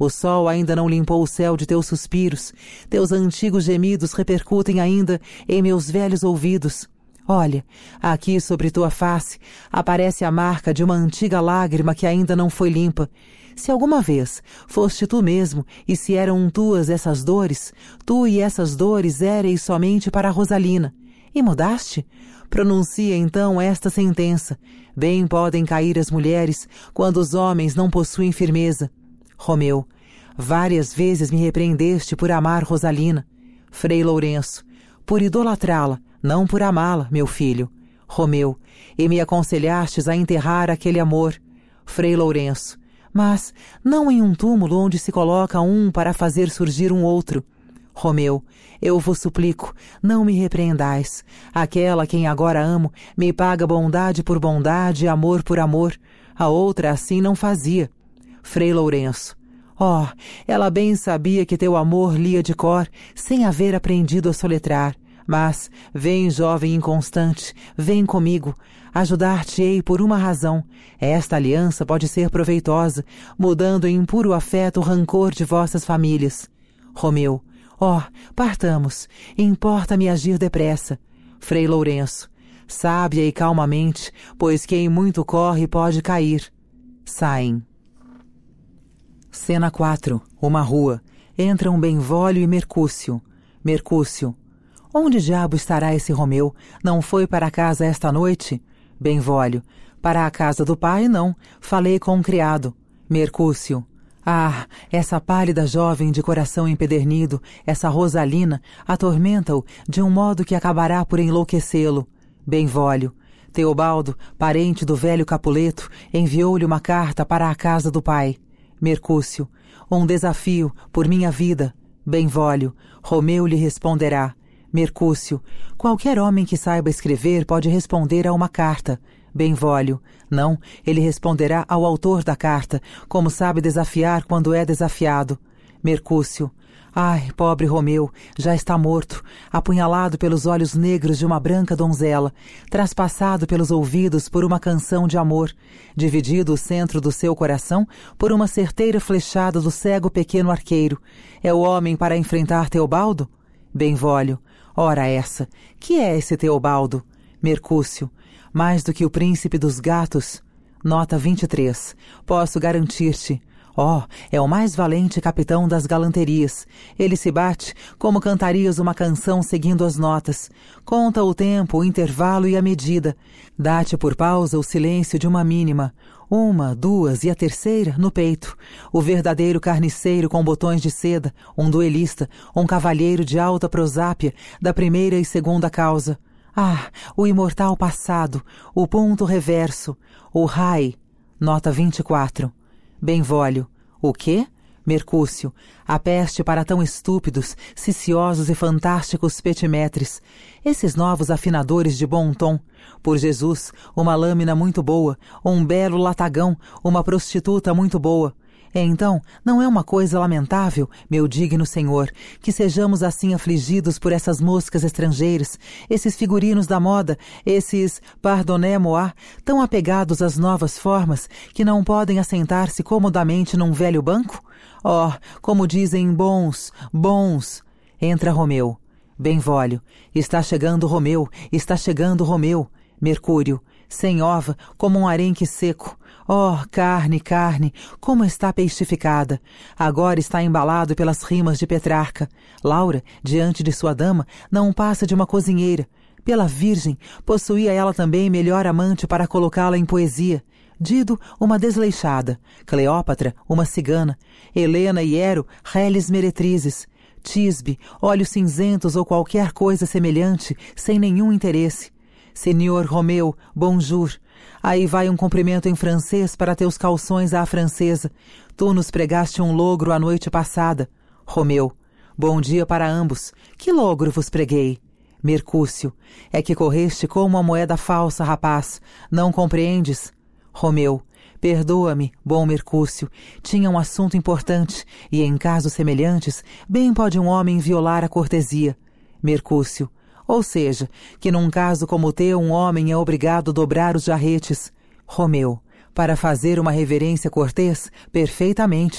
O sol ainda não limpou o céu de teus suspiros. Teus antigos gemidos repercutem ainda em meus velhos ouvidos. Olha, aqui sobre tua face aparece a marca de uma antiga lágrima que ainda não foi limpa. Se alguma vez foste tu mesmo, e se eram tuas essas dores, tu e essas dores éreis somente para Rosalina. E mudaste? Pronuncia então esta sentença. Bem podem cair as mulheres quando os homens não possuem firmeza. Romeu, várias vezes me repreendeste por amar Rosalina. Frei Lourenço, por idolatrá-la, não por amá-la, meu filho. Romeu, e me aconselhastes a enterrar aquele amor. Frei Lourenço, mas não em um túmulo onde se coloca um para fazer surgir um outro. Romeu, eu vos suplico, não me repreendais. Aquela quem agora amo me paga bondade por bondade e amor por amor. A outra assim não fazia. Frei Lourenço, oh, ela bem sabia que teu amor lia de cor, sem haver aprendido a soletrar. Mas, vem, jovem inconstante, vem comigo. Ajudar-te-ei por uma razão. Esta aliança pode ser proveitosa, mudando em puro afeto o rancor de vossas famílias. Romeu, ó, oh, partamos. Importa-me agir depressa. Frei Lourenço, sábia e calmamente, pois quem muito corre pode cair. Saem. Cena quatro. Uma rua. Entram Benvolio e Mercúcio. Mercúcio. Onde diabo estará esse Romeu? Não foi para casa esta noite? Benvolio. Para a casa do pai, não. Falei com um criado. Mercúcio. Ah, essa pálida jovem de coração empedernido, essa Rosalina, atormenta-o de um modo que acabará por enlouquecê-lo. Benvolio. Teobaldo, parente do velho Capuleto, enviou-lhe uma carta para a casa do pai. Mercúcio. Um desafio, por minha vida. Benvolio. Romeu lhe responderá. Mercúcio, qualquer homem que saiba escrever pode responder a uma carta. Benvolio, não, ele responderá ao autor da carta, como sabe desafiar quando é desafiado. Mercúcio, ai, pobre Romeu, já está morto, apunhalado pelos olhos negros de uma branca donzela, traspassado pelos ouvidos por uma canção de amor, dividido o centro do seu coração por uma certeira flechada do cego pequeno arqueiro. É o homem para enfrentar Teobaldo? Benvolio, ora essa, que é esse Teobaldo? Mercúcio, mais do que o príncipe dos gatos. Nota vinte e três. Posso garantir-te. Oh, é o mais valente capitão das galanterias. Ele se bate como cantarias uma canção seguindo as notas. Conta o tempo, o intervalo e a medida. Dá-te por pausa o silêncio de uma mínima. Uma, duas e a terceira no peito. O verdadeiro carniceiro com botões de seda, um duelista, um cavalheiro de alta prosápia da primeira e segunda causa. Ah, o imortal passado, o ponto reverso, o rai. Nota vinte e quatro. Benvolio. O quê? Mercúcio. A peste para tão estúpidos, ciciosos e fantásticos petimetres. Esses novos afinadores de bom tom. Por Jesus, uma lâmina muito boa, um belo latagão, uma prostituta muito boa. Então, não é uma coisa lamentável, meu digno senhor, que sejamos assim afligidos por essas moscas estrangeiras, esses figurinos da moda, esses, pardonnez-moi, tão apegados às novas formas, que não podem assentar-se comodamente num velho banco? Oh, como dizem bons, bons. Entra Romeu. Benvolio. Está chegando Romeu, está chegando Romeu. Mercúrio. Sem ova, como um arenque seco. Oh, carne, carne, como está peixificada. Agora está embalado pelas rimas de Petrarca. Laura, diante de sua dama, não passa de uma cozinheira. Pela Virgem, possuía ela também melhor amante para colocá-la em poesia. Dido, uma desleixada. Cleópatra, uma cigana. Helena e Ero, reles meretrizes. Tisbe, olhos cinzentos ou qualquer coisa semelhante, sem nenhum interesse. Senhor Romeu, bonjour. Aí vai um cumprimento em francês para teus calções à francesa. Tu nos pregaste um logro a noite passada. Romeu. Bom dia para ambos. Que logro vos preguei? Mercúcio. É que correste como uma moeda falsa, rapaz. Não compreendes? Romeu. Perdoa-me, bom Mercúcio. Tinha um assunto importante, e em casos semelhantes, bem pode um homem violar a cortesia. Mercúcio. Ou seja, que num caso como o teu um homem é obrigado a dobrar os jarretes. Romeu. Para fazer uma reverência cortês, perfeitamente.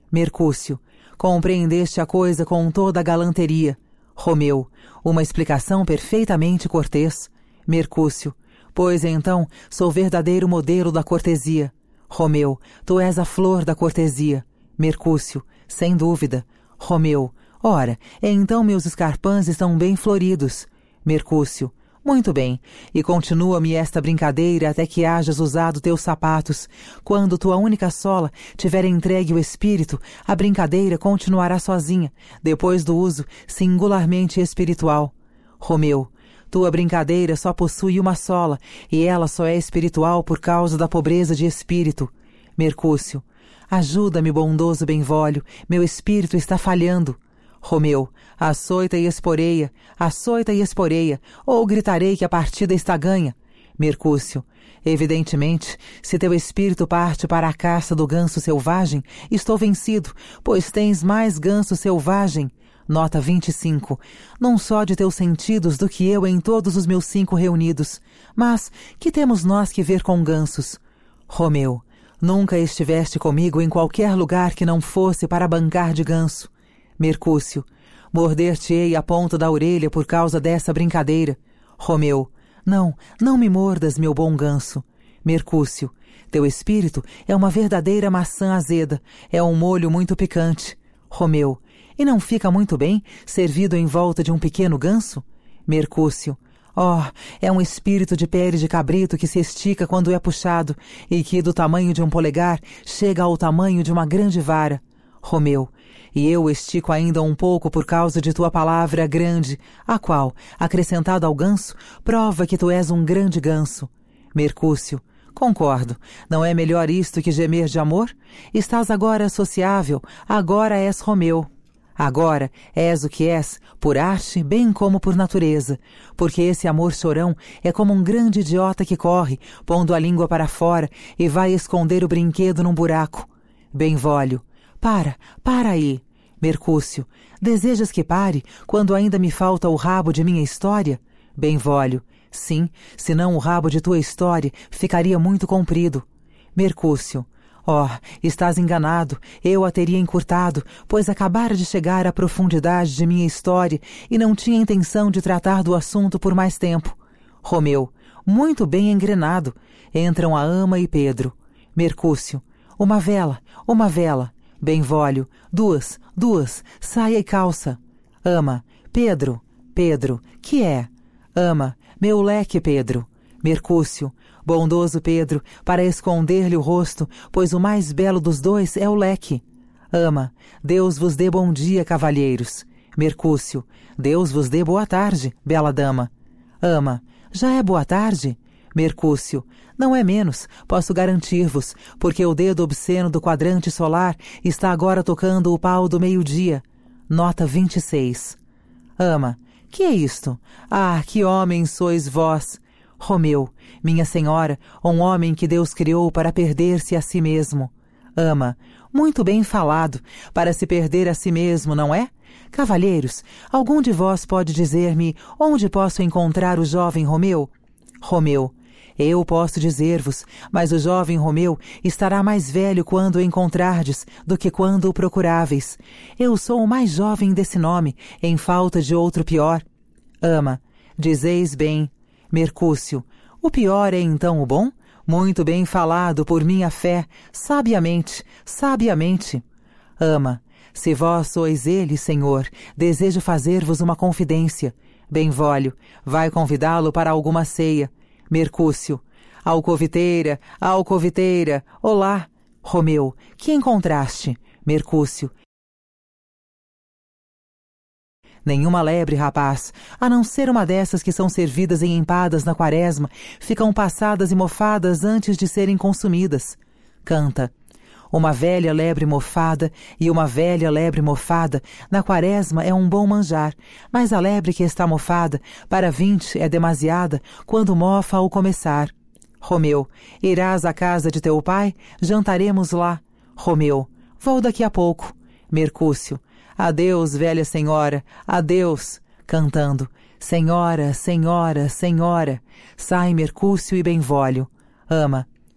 Mercúcio. Compreendeste a coisa com toda a galanteria. Romeu. Uma explicação perfeitamente cortês. Mercúcio. Pois então sou verdadeiro modelo da cortesia. Romeu. Tu és a flor da cortesia. Mercúcio. Sem dúvida. Romeu. Ora, então meus escarpãs estão bem floridos. Mercúcio. Muito bem, e continua-me esta brincadeira até que hajas usado teus sapatos. Quando tua única sola tiver entregue o espírito, a brincadeira continuará sozinha, depois do uso singularmente espiritual. Romeu. Tua brincadeira só possui uma sola, e ela só é espiritual por causa da pobreza de espírito. Mercúcio. Ajuda-me, bondoso Benvolio, meu espírito está falhando. Romeu. Açoita e esporeia, açoita e esporeia, ou gritarei que a partida está ganha. Mercúcio. Evidentemente, se teu espírito parte para a caça do ganso selvagem, estou vencido, pois tens mais ganso selvagem. Nota vinte e cinco. Não só de teus sentidos do que eu em todos os meus cinco reunidos. Mas que temos nós que ver com gansos? Romeu. Nunca estiveste comigo em qualquer lugar que não fosse para bancar de ganso. Mercúcio. Morder-te-ei a ponta da orelha por causa dessa brincadeira. Romeu. Não, não me mordas, meu bom ganso. Mercúcio. Teu espírito é uma verdadeira maçã azeda, é um molho muito picante. Romeu. E não fica muito bem, servido em volta de um pequeno ganso? Mercúcio. Oh, é um espírito de pele de cabrito que se estica quando é puxado, e que do tamanho de um polegar chega ao tamanho de uma grande vara. Romeu. E eu estico ainda um pouco por causa de tua palavra grande, a qual, acrescentada ao ganso, prova que tu és um grande ganso. Mercúcio. Concordo. Não é melhor isto que gemer de amor? Estás agora sociável, agora és Romeu. Agora és o que és, por arte, bem como por natureza, porque esse amor chorão é como um grande idiota que corre, pondo a língua para fora e vai esconder o brinquedo num buraco. Benvolio. Para, para aí. Mercúcio. Desejas que pare quando ainda me falta o rabo de minha história? Benvolio. Sim, senão o rabo de tua história ficaria muito comprido. Mercúcio. Oh, estás enganado, eu a teria encurtado, pois acabara de chegar à profundidade de minha história e não tinha intenção de tratar do assunto por mais tempo. Romeu. Muito bem engrenado. Entram a Ama e Pedro. Mercúcio. Uma vela, uma vela. Benvolio. Duas, duas, saia e calça. Ama. Pedro. Pedro. Que é? Ama. Meu leque, Pedro. Mercúcio. Bondoso Pedro, para esconder-lhe o rosto, pois o mais belo dos dois é o leque. Ama. Deus vos dê bom dia, cavalheiros. Mercúcio. Deus vos dê boa tarde, bela dama. Ama. Já é boa tarde? Mercúcio. Não é menos, posso garantir-vos, porque o dedo obsceno do quadrante solar está agora tocando o pau do meio-dia. Nota vinte e seis. Ama. Que é isto? Ah, que homem sois vós! Romeu. Minha senhora, um homem que Deus criou para perder-se a si mesmo. Ama. Muito bem falado, para se perder a si mesmo, não é? Cavalheiros, algum de vós pode dizer-me onde posso encontrar o jovem Romeu? Romeu. Eu posso dizer-vos, mas o jovem Romeu estará mais velho quando o encontrardes do que quando o procuráveis. Eu sou o mais jovem desse nome, em falta de outro pior. Ama. Dizeis bem. Mercúcio. O pior é então o bom? Muito bem falado por minha fé, sabiamente, sabiamente. Ama. Se vós sois ele, senhor, desejo fazer-vos uma confidência. Benvolio. Vai convidá-lo para alguma ceia. Mercúcio. Alcoviteira, alcoviteira, olá. Romeu. Que encontraste? Mercúcio. Nenhuma lebre, rapaz, a não ser uma dessas que são servidas em empadas na quaresma, ficam passadas e mofadas antes de serem consumidas. Canta. Uma velha lebre mofada e uma velha lebre mofada, na quaresma é um bom manjar, mas a lebre que está mofada, para vinte é demasiada, quando mofa ao começar. Romeu. Irás à casa de teu pai? Jantaremos lá. Romeu. Vou daqui a pouco. Mercúcio. Adeus, velha senhora, adeus. Cantando. Senhora, senhora, senhora. Sai Mercúcio e Benvolio. Ama.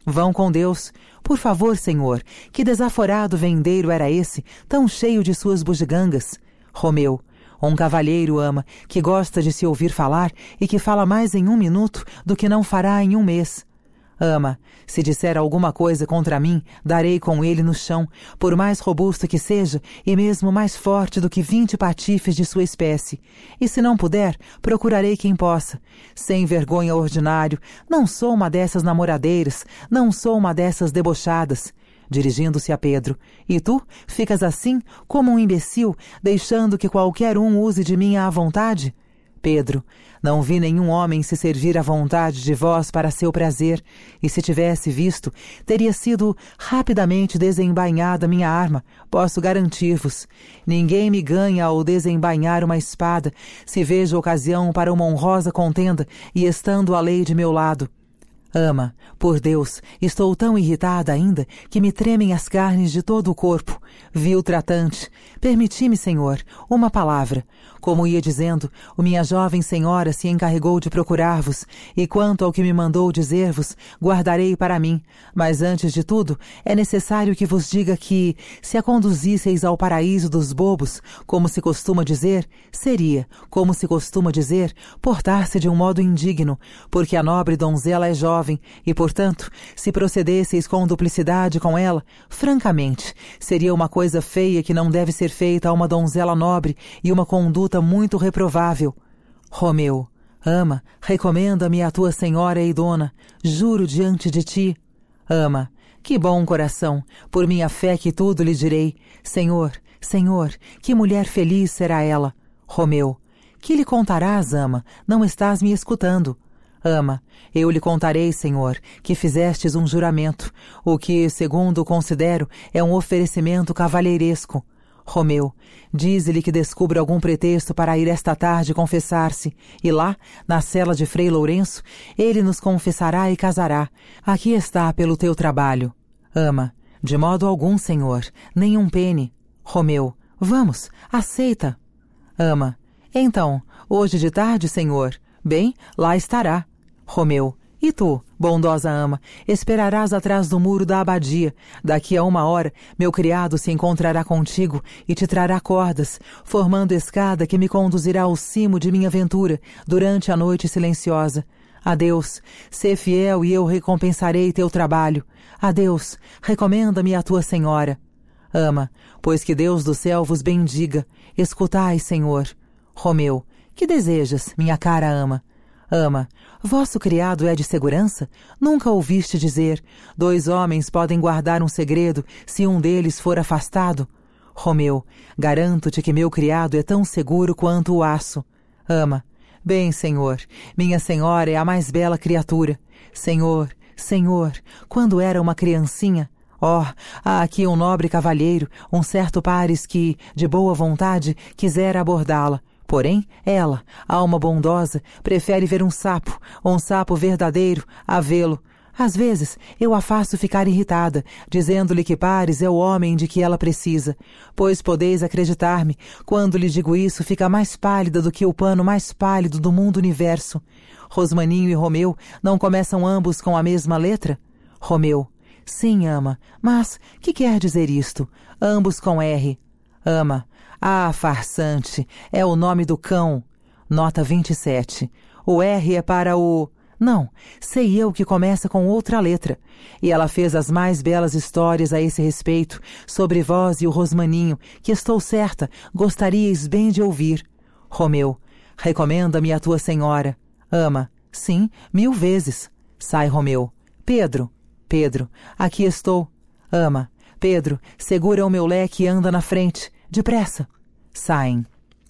Vão com Deus. Por favor, senhor, que desaforado vendeiro era esse, tão cheio de suas bugigangas? Romeu. Um cavalheiro, ama, que gosta de se ouvir falar e que fala mais em um minuto do que não fará em um mês. Ama, se disser alguma coisa contra mim, darei com ele no chão, por mais robusto que seja e mesmo mais forte do que vinte patifes de sua espécie. E se não puder, procurarei quem possa. Sem vergonha ordinário, não sou uma dessas namoradeiras, não sou uma dessas debochadas. Dirigindo-se a Pedro. E tu, ficas assim, como um imbecil, deixando que qualquer um use de mim à vontade? Pedro, não vi nenhum homem se servir à vontade de vós para seu prazer, e se tivesse visto, teria sido rapidamente desembainhada minha arma, posso garantir-vos. Ninguém me ganha ao desembainhar uma espada, se vejo ocasião para uma honrosa contenda, e estando a lei de meu lado. Ama, por Deus, estou tão irritada ainda que me tremem as carnes de todo o corpo. Vil tratante, permiti-me, senhor, uma palavra. Como ia dizendo, o minha jovem senhora se encarregou de procurar-vos, e quanto ao que me mandou dizer-vos, guardarei para mim. Mas antes de tudo, é necessário que vos diga que, se a conduzisseis ao paraíso dos bobos, como se costuma dizer, seria, como se costuma dizer, portar-se de um modo indigno, porque a nobre donzela é jovem, e, portanto, se procedesseis com duplicidade com ela, francamente, seria uma coisa feia que não deve ser feita a uma donzela nobre e uma conduta muito reprovável. Romeu, ama, recomenda-me a tua senhora e dona, juro diante de ti. Ama, que bom coração, por minha fé que tudo lhe direi. Senhor, senhor, que mulher feliz será ela. Romeu, que lhe contarás, ama, não estás me escutando. Ama, eu lhe contarei, senhor, que fizestes um juramento, o que, segundo considero, é um oferecimento cavalheiresco. Romeu, dize-lhe que descubra algum pretexto para ir esta tarde confessar-se, e lá, na cela de Frei Lourenço, ele nos confessará e casará. Aqui está pelo teu trabalho. Ama, de modo algum, senhor, nem um pene. Romeu, vamos, aceita. Ama, então, hoje de tarde, senhor? Bem, lá estará. Romeu, e tu, bondosa ama, esperarás atrás do muro da abadia. Daqui a uma hora, meu criado se encontrará contigo e te trará cordas, formando escada que me conduzirá ao cimo de minha ventura durante a noite silenciosa. Adeus, sê fiel e eu recompensarei teu trabalho. Adeus, recomenda-me a tua senhora. Ama, pois que Deus do céu vos bendiga. Escutai, senhor. Romeu, que desejas, minha cara ama? Ama, vosso criado é de segurança? Nunca ouviste dizer, dois homens podem guardar um segredo se um deles for afastado? Romeu, garanto-te que meu criado é tão seguro quanto o aço. Ama, bem, senhor, minha senhora é a mais bela criatura. Senhor, senhor, quando era uma criancinha... Oh, há aqui um nobre cavalheiro, um certo pares que, de boa vontade, quisera abordá-la. Porém, ela, alma bondosa, prefere ver um sapo, um sapo verdadeiro, a vê-lo. Às vezes, eu a faço ficar irritada, dizendo-lhe que Pares é o homem de que ela precisa, pois podeis acreditar-me, quando lhe digo isso, fica mais pálida do que o pano mais pálido do mundo universo. Rosmaninho e Romeu não começam ambos com a mesma letra? Romeu, sim, ama, mas que quer dizer isto? Ambos com R. Ama, ah, farsante, é o nome do cão. Nota vinte e sete. O R é para o... Não, sei eu que começa com outra letra. E ela fez as mais belas histórias a esse respeito, sobre vós e o Rosmaninho, que estou certa, gostaríeis bem de ouvir. Romeu, recomenda-me a tua senhora. Ama, sim, mil vezes. Sai, Romeu. Pedro, Pedro, aqui estou. Ama, Pedro, segura o meu leque e anda na frente. Depressa. Saem.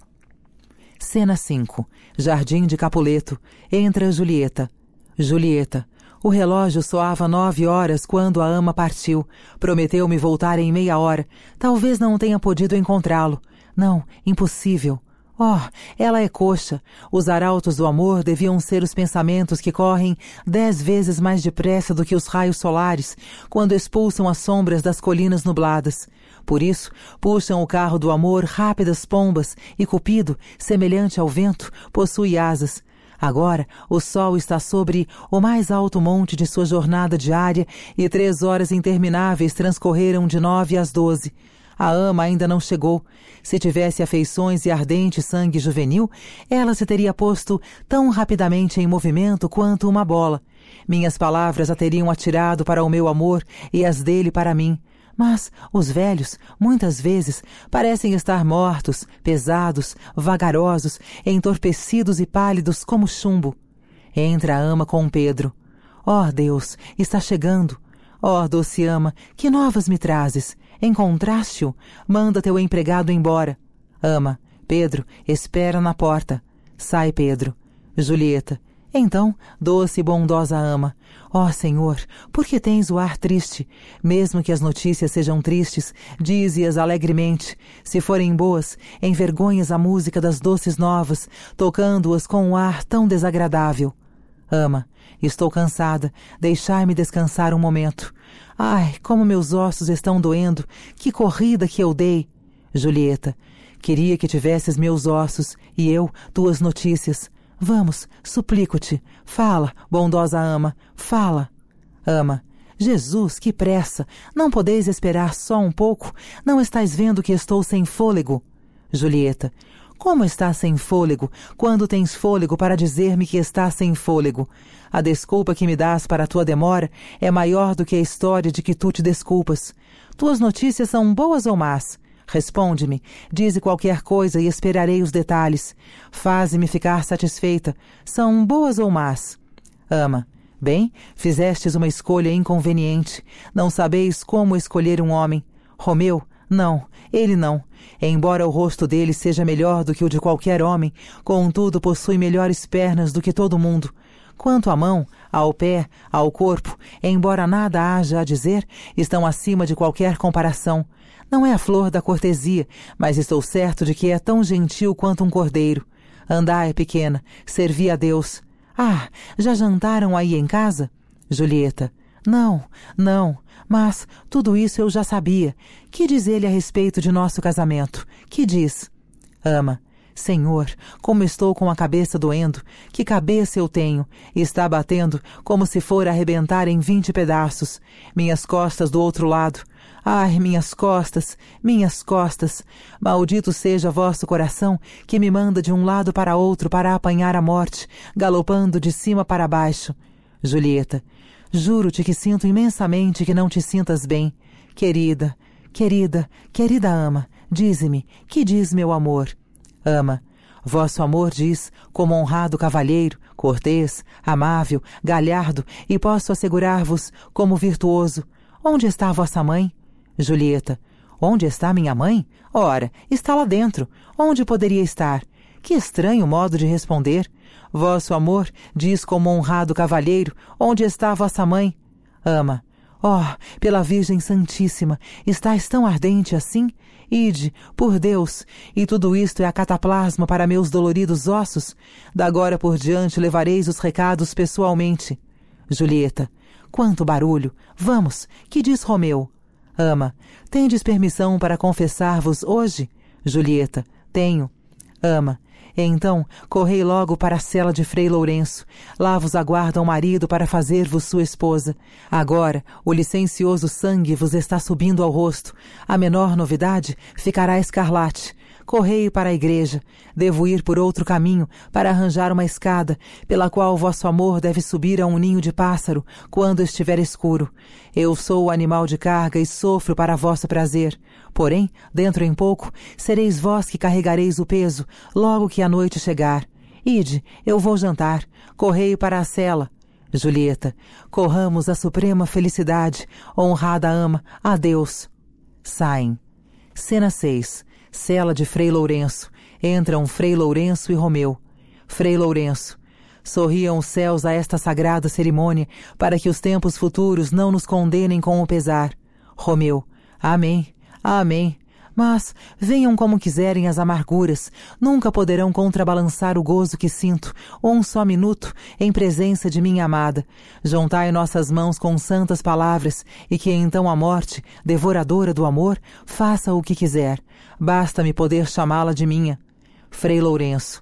Cena cinco. Jardim de Capuleto. Entra Julieta. Julieta. O relógio soava nove horas quando a ama partiu. Prometeu-me voltar em meia hora. Talvez não tenha podido encontrá-lo. Não, impossível. Oh, ela é coxa. Os arautos do amor deviam ser os pensamentos que correm dez vezes mais depressa do que os raios solares, quando expulsam as sombras das colinas nubladas. Por isso, puxam o carro do amor rápidas pombas, e Cupido, semelhante ao vento, possui asas. Agora o sol está sobre o mais alto monte de sua jornada diária e três horas intermináveis transcorreram de nove às doze. A ama ainda não chegou. Se tivesse afeições e ardente sangue juvenil, ela se teria posto tão rapidamente em movimento quanto uma bola. Minhas palavras a teriam atirado para o meu amor e as dele para mim. Mas os velhos, muitas vezes, parecem estar mortos, pesados, vagarosos, entorpecidos e pálidos como chumbo. Entra a ama com Pedro. Ó Deus, está chegando. Ó doce ama, que novas me trazes? Encontraste-o? Manda teu empregado embora. Ama. Pedro, espera na porta. Sai, Pedro. Julieta. Então, doce e bondosa ama, ó Senhor, por que tens o ar triste? Mesmo que as notícias sejam tristes, dize-as alegremente. Se forem boas, envergonhas a música das doces novas, tocando-as com um ar tão desagradável. Ama, estou cansada, deixai-me descansar um momento. Ai, como meus ossos estão doendo, que corrida que eu dei. Julieta, queria que tivesses meus ossos, e eu, tuas notícias. Vamos, suplico-te, fala, bondosa ama, fala. Ama, Jesus, que pressa, não podeis esperar só um pouco? Não estais vendo que estou sem fôlego? Julieta, como estás sem fôlego, quando tens fôlego para dizer-me que estás sem fôlego? A desculpa que me dás para a tua demora é maior do que a história de que tu te desculpas. Tuas notícias são boas ou más? Responde-me, dize qualquer coisa e esperarei os detalhes. Faze-me ficar satisfeita. São boas ou más? Ama, bem, fizestes uma escolha inconveniente. Não sabeis como escolher um homem. Romeu, não, ele não. Embora o rosto dele seja melhor do que o de qualquer homem, contudo possui melhores pernas do que todo mundo. Quanto à mão, ao pé, ao corpo, embora nada haja a dizer, estão acima de qualquer comparação. Não é a flor da cortesia, mas estou certo de que é tão gentil quanto um cordeiro. Andai, pequena, servi a Deus. Ah, já jantaram aí em casa? Julieta, não, não, mas tudo isso eu já sabia. Que diz ele a respeito de nosso casamento? Que diz? Ama, Senhor, como estou com a cabeça doendo, que cabeça eu tenho, e está batendo como se for arrebentar em vinte pedaços. Minhas costas do outro lado. Ai, minhas costas, minhas costas, maldito seja vosso coração, que me manda de um lado para outro para apanhar a morte, galopando de cima para baixo. Julieta, juro-te que sinto imensamente que não te sintas bem. Querida, querida, querida ama, dize-me, que diz meu amor? Ama, vosso amor diz, como honrado cavalheiro, cortês, amável, galhardo, e posso assegurar-vos, como virtuoso. Onde está vossa mãe? Julieta, onde está minha mãe? Ora, está lá dentro. Onde poderia estar? Que estranho modo de responder. Vosso amor diz como honrado cavalheiro, onde está vossa mãe? Ama, ó, oh, pela Virgem Santíssima, estais tão ardente assim? Ide, por Deus, e tudo isto é a cataplasma para meus doloridos ossos? D'agora por diante levareis os recados pessoalmente. Julieta, quanto barulho! Vamos, que diz Romeu? Ama, tendes permissão para confessar-vos hoje? Julieta, tenho. Ama, então correi logo para a cela de Frei Lourenço. Lá vos aguarda um marido para fazer-vos sua esposa. Agora o licencioso sangue vos está subindo ao rosto. A menor novidade ficará escarlate. Correi para a igreja. Devo ir por outro caminho para arranjar uma escada, pela qual vosso amor deve subir a um ninho de pássaro, quando estiver escuro. Eu sou o animal de carga e sofro para vosso prazer. Porém, dentro em pouco, sereis vós que carregareis o peso, logo que a noite chegar. Ide, eu vou jantar. Correi para a cela. Julieta, corramos a suprema felicidade, honrada ama, adeus. Saem. Cena seis. Cela de Frei Lourenço. Entram Frei Lourenço e Romeu. Frei Lourenço. Sorriam os céus a esta sagrada cerimônia, para que os tempos futuros não nos condenem com o pesar. Romeu. Amém. Amém. Mas, venham como quiserem as amarguras, nunca poderão contrabalançar o gozo que sinto, um só minuto, em presença de minha amada. Juntai nossas mãos com santas palavras, e que então a morte, devoradora do amor, faça o que quiser. Basta-me poder chamá-la de minha. Frei Lourenço.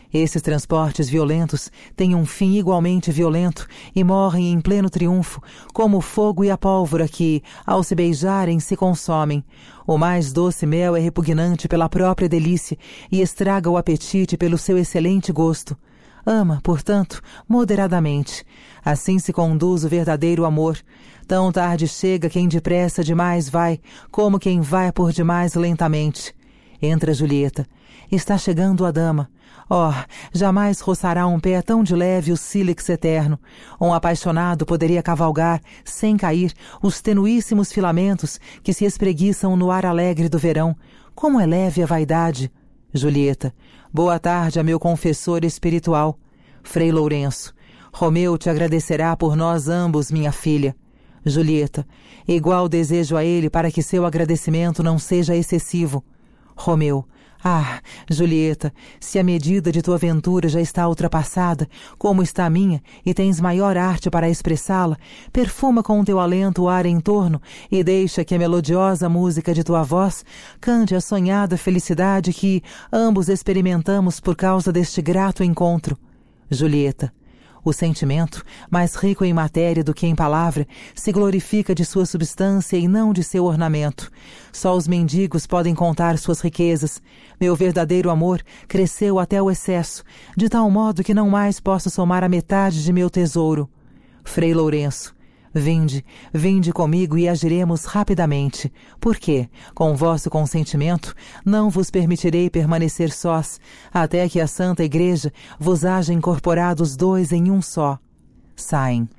Esses transportes violentos têm um fim igualmente violento e morrem em pleno triunfo, como o fogo e a pólvora que, ao se beijarem, se consomem. O mais doce mel é repugnante pela própria delícia e estraga o apetite pelo seu excelente gosto. Ama, portanto, moderadamente. Assim se conduz o verdadeiro amor. Tão tarde chega quem depressa demais vai, como quem vai por demais lentamente. Entra Julieta. Está chegando a dama. Oh, jamais roçará um pé tão de leve o sílex eterno. Um apaixonado poderia cavalgar, sem cair, os tenuíssimos filamentos que se espreguiçam no ar alegre do verão. Como é leve a vaidade! Julieta. Boa tarde a meu confessor espiritual. Frei Lourenço. Romeu te agradecerá por nós ambos, minha filha. Julieta. Igual desejo a ele para que seu agradecimento não seja excessivo. Romeu. Ah, Julieta, se a medida de tua ventura já está ultrapassada, como está a minha, e tens maior arte para expressá-la, perfuma com teu alento o ar em torno e deixa que a melodiosa música de tua voz cante a sonhada felicidade que ambos experimentamos por causa deste grato encontro. Julieta. O sentimento, mais rico em matéria do que em palavra, se glorifica de sua substância e não de seu ornamento. Só os mendigos podem contar suas riquezas. Meu verdadeiro amor cresceu até o excesso, de tal modo que não mais posso somar a metade de meu tesouro. Frei Lourenço. Vinde, vinde comigo e agiremos rapidamente, porque, com vosso consentimento, não vos permitirei permanecer sós, até que a Santa Igreja vos haja incorporado os dois em um só. Saem.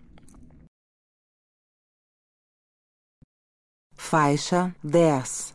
Faixa dez.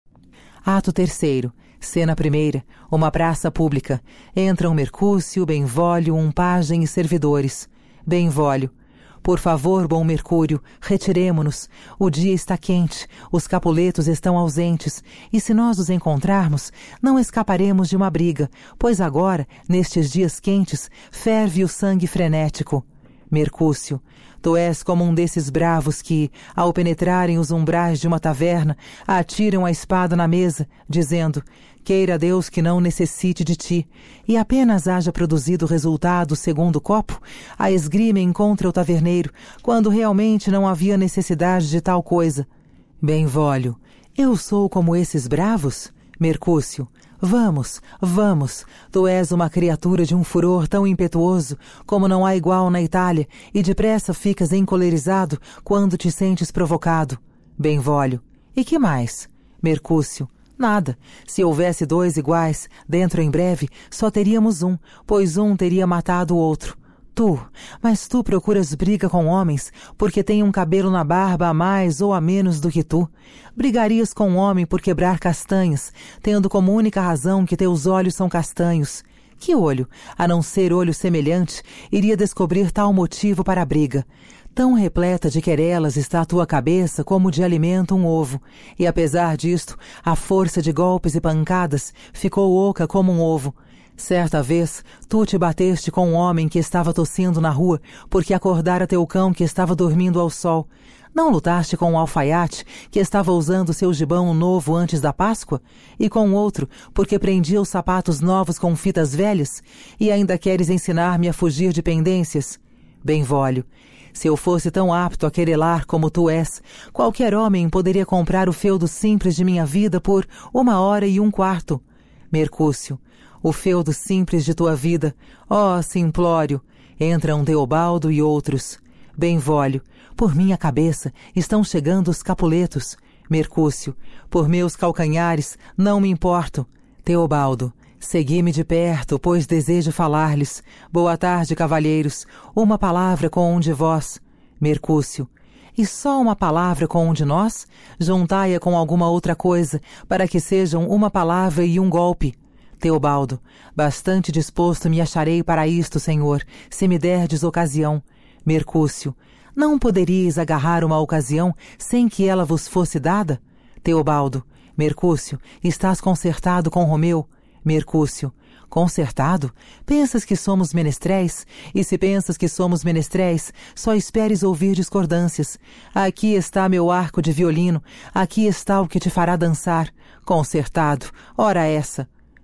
Ato terceiro. Cena primeira. Uma praça pública. Entram Mercúcio, Benvolio, um pajem e servidores. Benvolio. Por favor, bom Mercúrio, retiremo-nos. O dia está quente, os Capuletos estão ausentes, e se nós os encontrarmos, não escaparemos de uma briga, pois agora, nestes dias quentes, ferve o sangue frenético. Mercúcio. Tu és como um desses bravos que, ao penetrarem os umbrais de uma taverna, atiram a espada na mesa, dizendo: queira Deus que não necessite de ti, e apenas haja produzido o resultado segundo o copo, a esgrimem contra o taverneiro, quando realmente não havia necessidade de tal coisa. Benvolio. Eu sou como esses bravos? Mercúcio. Vamos, vamos, tu és uma criatura de um furor tão impetuoso como não há igual na Itália, e depressa ficas encolerizado quando te sentes provocado. Benvolio. E que mais? Mercúcio. Nada. Se houvesse dois iguais, dentro em breve, só teríamos um, pois um teria matado o outro. Tu, mas tu procuras briga com homens, porque tem um cabelo na barba a mais ou a menos do que tu. Brigarias com um homem por quebrar castanhas, tendo como única razão que teus olhos são castanhos. Que olho, a não ser olho semelhante, iria descobrir tal motivo para a briga? Tão repleta de querelas está a tua cabeça como de alimento um ovo, e apesar disto, a força de golpes e pancadas ficou oca como um ovo. Certa vez, tu te bateste com um homem que estava tossindo na rua porque acordara teu cão que estava dormindo ao sol. Não lutaste com um alfaiate que estava usando seu gibão novo antes da Páscoa? E com outro porque prendia os sapatos novos com fitas velhas? E ainda queres ensinar-me a fugir de pendências? Benvolio. Se eu fosse tão apto a querelar como tu és, qualquer homem poderia comprar o feudo simples de minha vida por uma hora e um quarto. Mercúcio. O feudo simples de tua vida, ó oh, simplório, entram Teobaldo e outros. Benvolio, por minha cabeça estão chegando os Capuletos. Mercúcio, por meus calcanhares não me importo. Teobaldo, segui-me de perto, pois desejo falar-lhes. Boa tarde, cavalheiros, uma palavra com um de vós. Mercúcio, e só uma palavra com um de nós? Juntai-a com alguma outra coisa, para que sejam uma palavra e um golpe. Teobaldo, bastante disposto me acharei para isto, senhor, se me derdes ocasião. Mercúcio, não poderíeis agarrar uma ocasião sem que ela vos fosse dada? Teobaldo, Mercúcio, estás concertado com Romeu? Mercúcio, concertado? Pensas que somos menestréis? E se pensas que somos menestréis, só esperes ouvir discordâncias. Aqui está meu arco de violino, aqui está o que te fará dançar. Concertado, ora essa.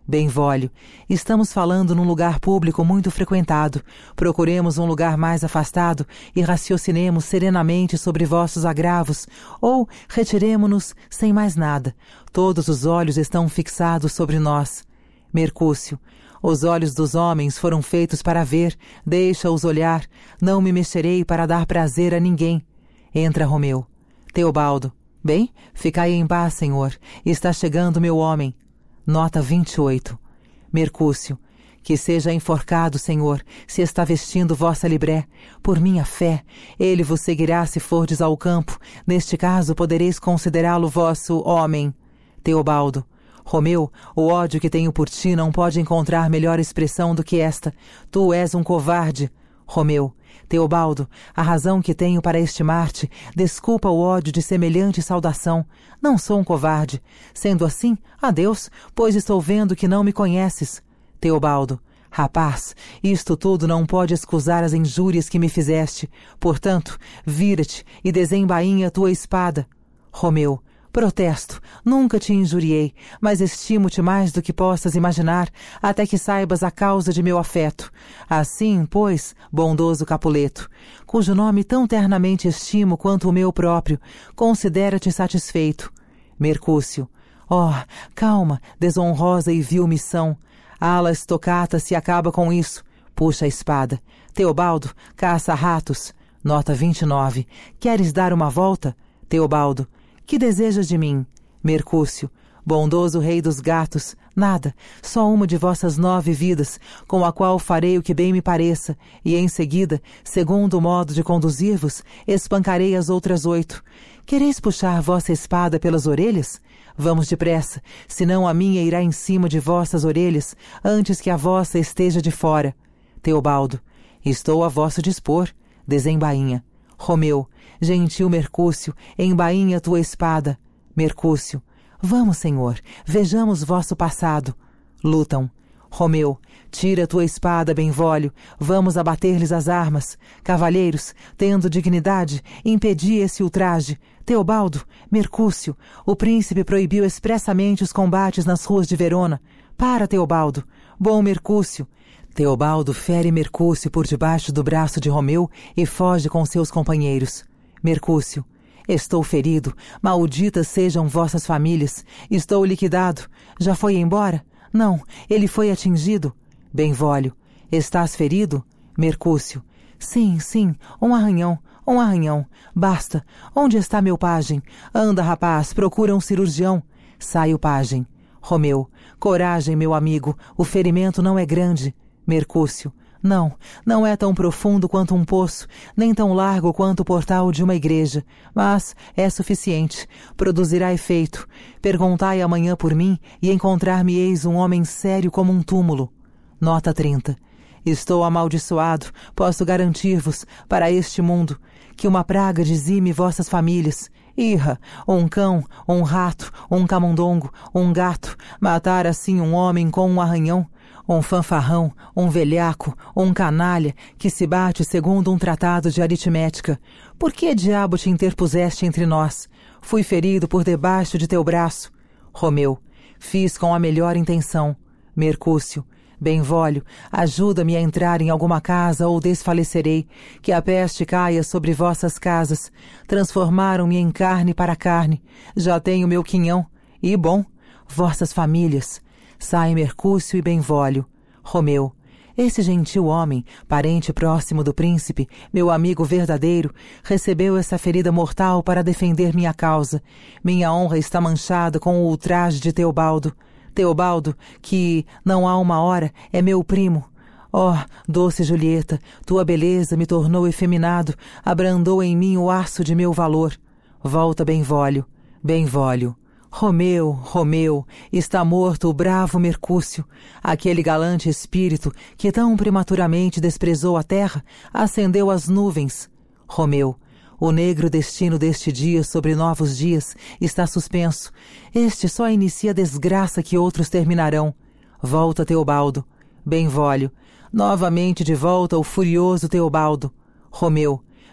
Benvolio, estamos falando num lugar público muito frequentado. Procuremos um lugar mais afastado e raciocinemos serenamente sobre vossos agravos, ou retiremo-nos sem mais nada. Todos os olhos estão fixados sobre nós. Mercúcio, os olhos dos homens foram feitos para ver, deixa-os olhar, não me mexerei para dar prazer a ninguém. Entra Romeu. Teobaldo, bem, ficai em paz, senhor, está chegando meu homem. Nota vinte e oito. Mercúcio, que seja enforcado, senhor, se está vestindo vossa libré. Por minha fé, ele vos seguirá se fordes ao campo. Neste caso, podereis considerá-lo vosso homem. Teobaldo, Romeu, o ódio que tenho por ti não pode encontrar melhor expressão do que esta. Tu és um covarde. Romeu, Teobaldo, a razão que tenho para estimar-te desculpa o ódio de semelhante saudação. Não sou um covarde. Sendo assim, adeus, pois estou vendo que não me conheces. Teobaldo, rapaz, isto tudo não pode escusar as injúrias que me fizeste. Portanto, vira-te e desembainha a tua espada. Romeu, protesto, nunca te injuriei, mas estimo-te mais do que possas imaginar, até que saibas a causa de meu afeto. Assim, pois, bondoso Capuleto, cujo nome tão ternamente estimo quanto o meu próprio, considera-te satisfeito. Mercúcio, oh, calma, desonrosa e vil missão. Alas tocata se acaba com isso. Puxa a espada. Teobaldo, caça ratos. Nota vinte e nove. Queres dar uma volta? Teobaldo, que desejas de mim? Mercúcio, bondoso rei dos gatos, nada, só uma de vossas nove vidas, com a qual farei o que bem me pareça, e em seguida, segundo o modo de conduzir-vos, espancarei as outras oito. Quereis puxar vossa espada pelas orelhas? Vamos depressa, senão a minha irá em cima de vossas orelhas, antes que a vossa esteja de fora. Teobaldo, estou a vosso dispor. Desembainha. Romeu, gentil Mercúcio, embainha tua espada. Mercúcio, vamos, senhor, vejamos vosso passado. Lutam. Romeu, tira tua espada, Benvolio, vamos abater-lhes as armas. Cavalheiros, tendo dignidade, impedi esse ultraje. Teobaldo, Mercúcio, o príncipe proibiu expressamente os combates nas ruas de Verona. Para, Teobaldo. Bom Mercúcio. Teobaldo fere Mercúcio por debaixo do braço de Romeu e foge com seus companheiros. Mercúcio, estou ferido, malditas sejam vossas famílias, estou liquidado, já foi embora? Não, ele foi atingido. Benvolio, estás ferido? Mercúcio, sim, sim, um arranhão, um arranhão, basta, onde está meu pajem? Anda, rapaz, procura um cirurgião. Sai o pajem. Romeu, coragem, meu amigo, o ferimento não é grande. Mercúcio, não, não é tão profundo quanto um poço, nem tão largo quanto o portal de uma igreja, mas é suficiente, produzirá efeito. Perguntai amanhã por mim e encontrar-me-eis um homem sério como um túmulo. Nota trinta. Estou amaldiçoado, posso garantir-vos, para este mundo, que uma praga dizime vossas famílias. Irra, um cão, um rato, um camundongo, um gato, matar assim um homem com um arranhão. Um fanfarrão, um velhaco, um canalha, que se bate segundo um tratado de aritmética. Por que diabo te interpuseste entre nós? Fui ferido por debaixo de teu braço. Romeu, fiz com a melhor intenção. Mercúcio, Benvolio, ajuda-me a entrar em alguma casa ou desfalecerei, que a peste caia sobre vossas casas. Transformaram-me em carne para carne. Já tenho meu quinhão. E, bom, vossas famílias. Sai Mercúcio e Benvolio. Romeu, esse gentil homem, parente próximo do príncipe, meu amigo verdadeiro, recebeu essa ferida mortal para defender minha causa. Minha honra está manchada com o ultraje de Teobaldo. Teobaldo, que, não há uma hora, é meu primo. Oh, doce Julieta, tua beleza me tornou efeminado, abrandou em mim o aço de meu valor. Volta, Benvolio. Benvolio. Romeu, Romeu, está morto o bravo Mercúcio, aquele galante espírito que tão prematuramente desprezou a terra, ascendeu às nuvens. Romeu, o negro destino deste dia sobre novos dias está suspenso. Este só inicia a desgraça que outros terminarão. Volta, Teobaldo. Benvolio, novamente de volta o furioso Teobaldo. Romeu,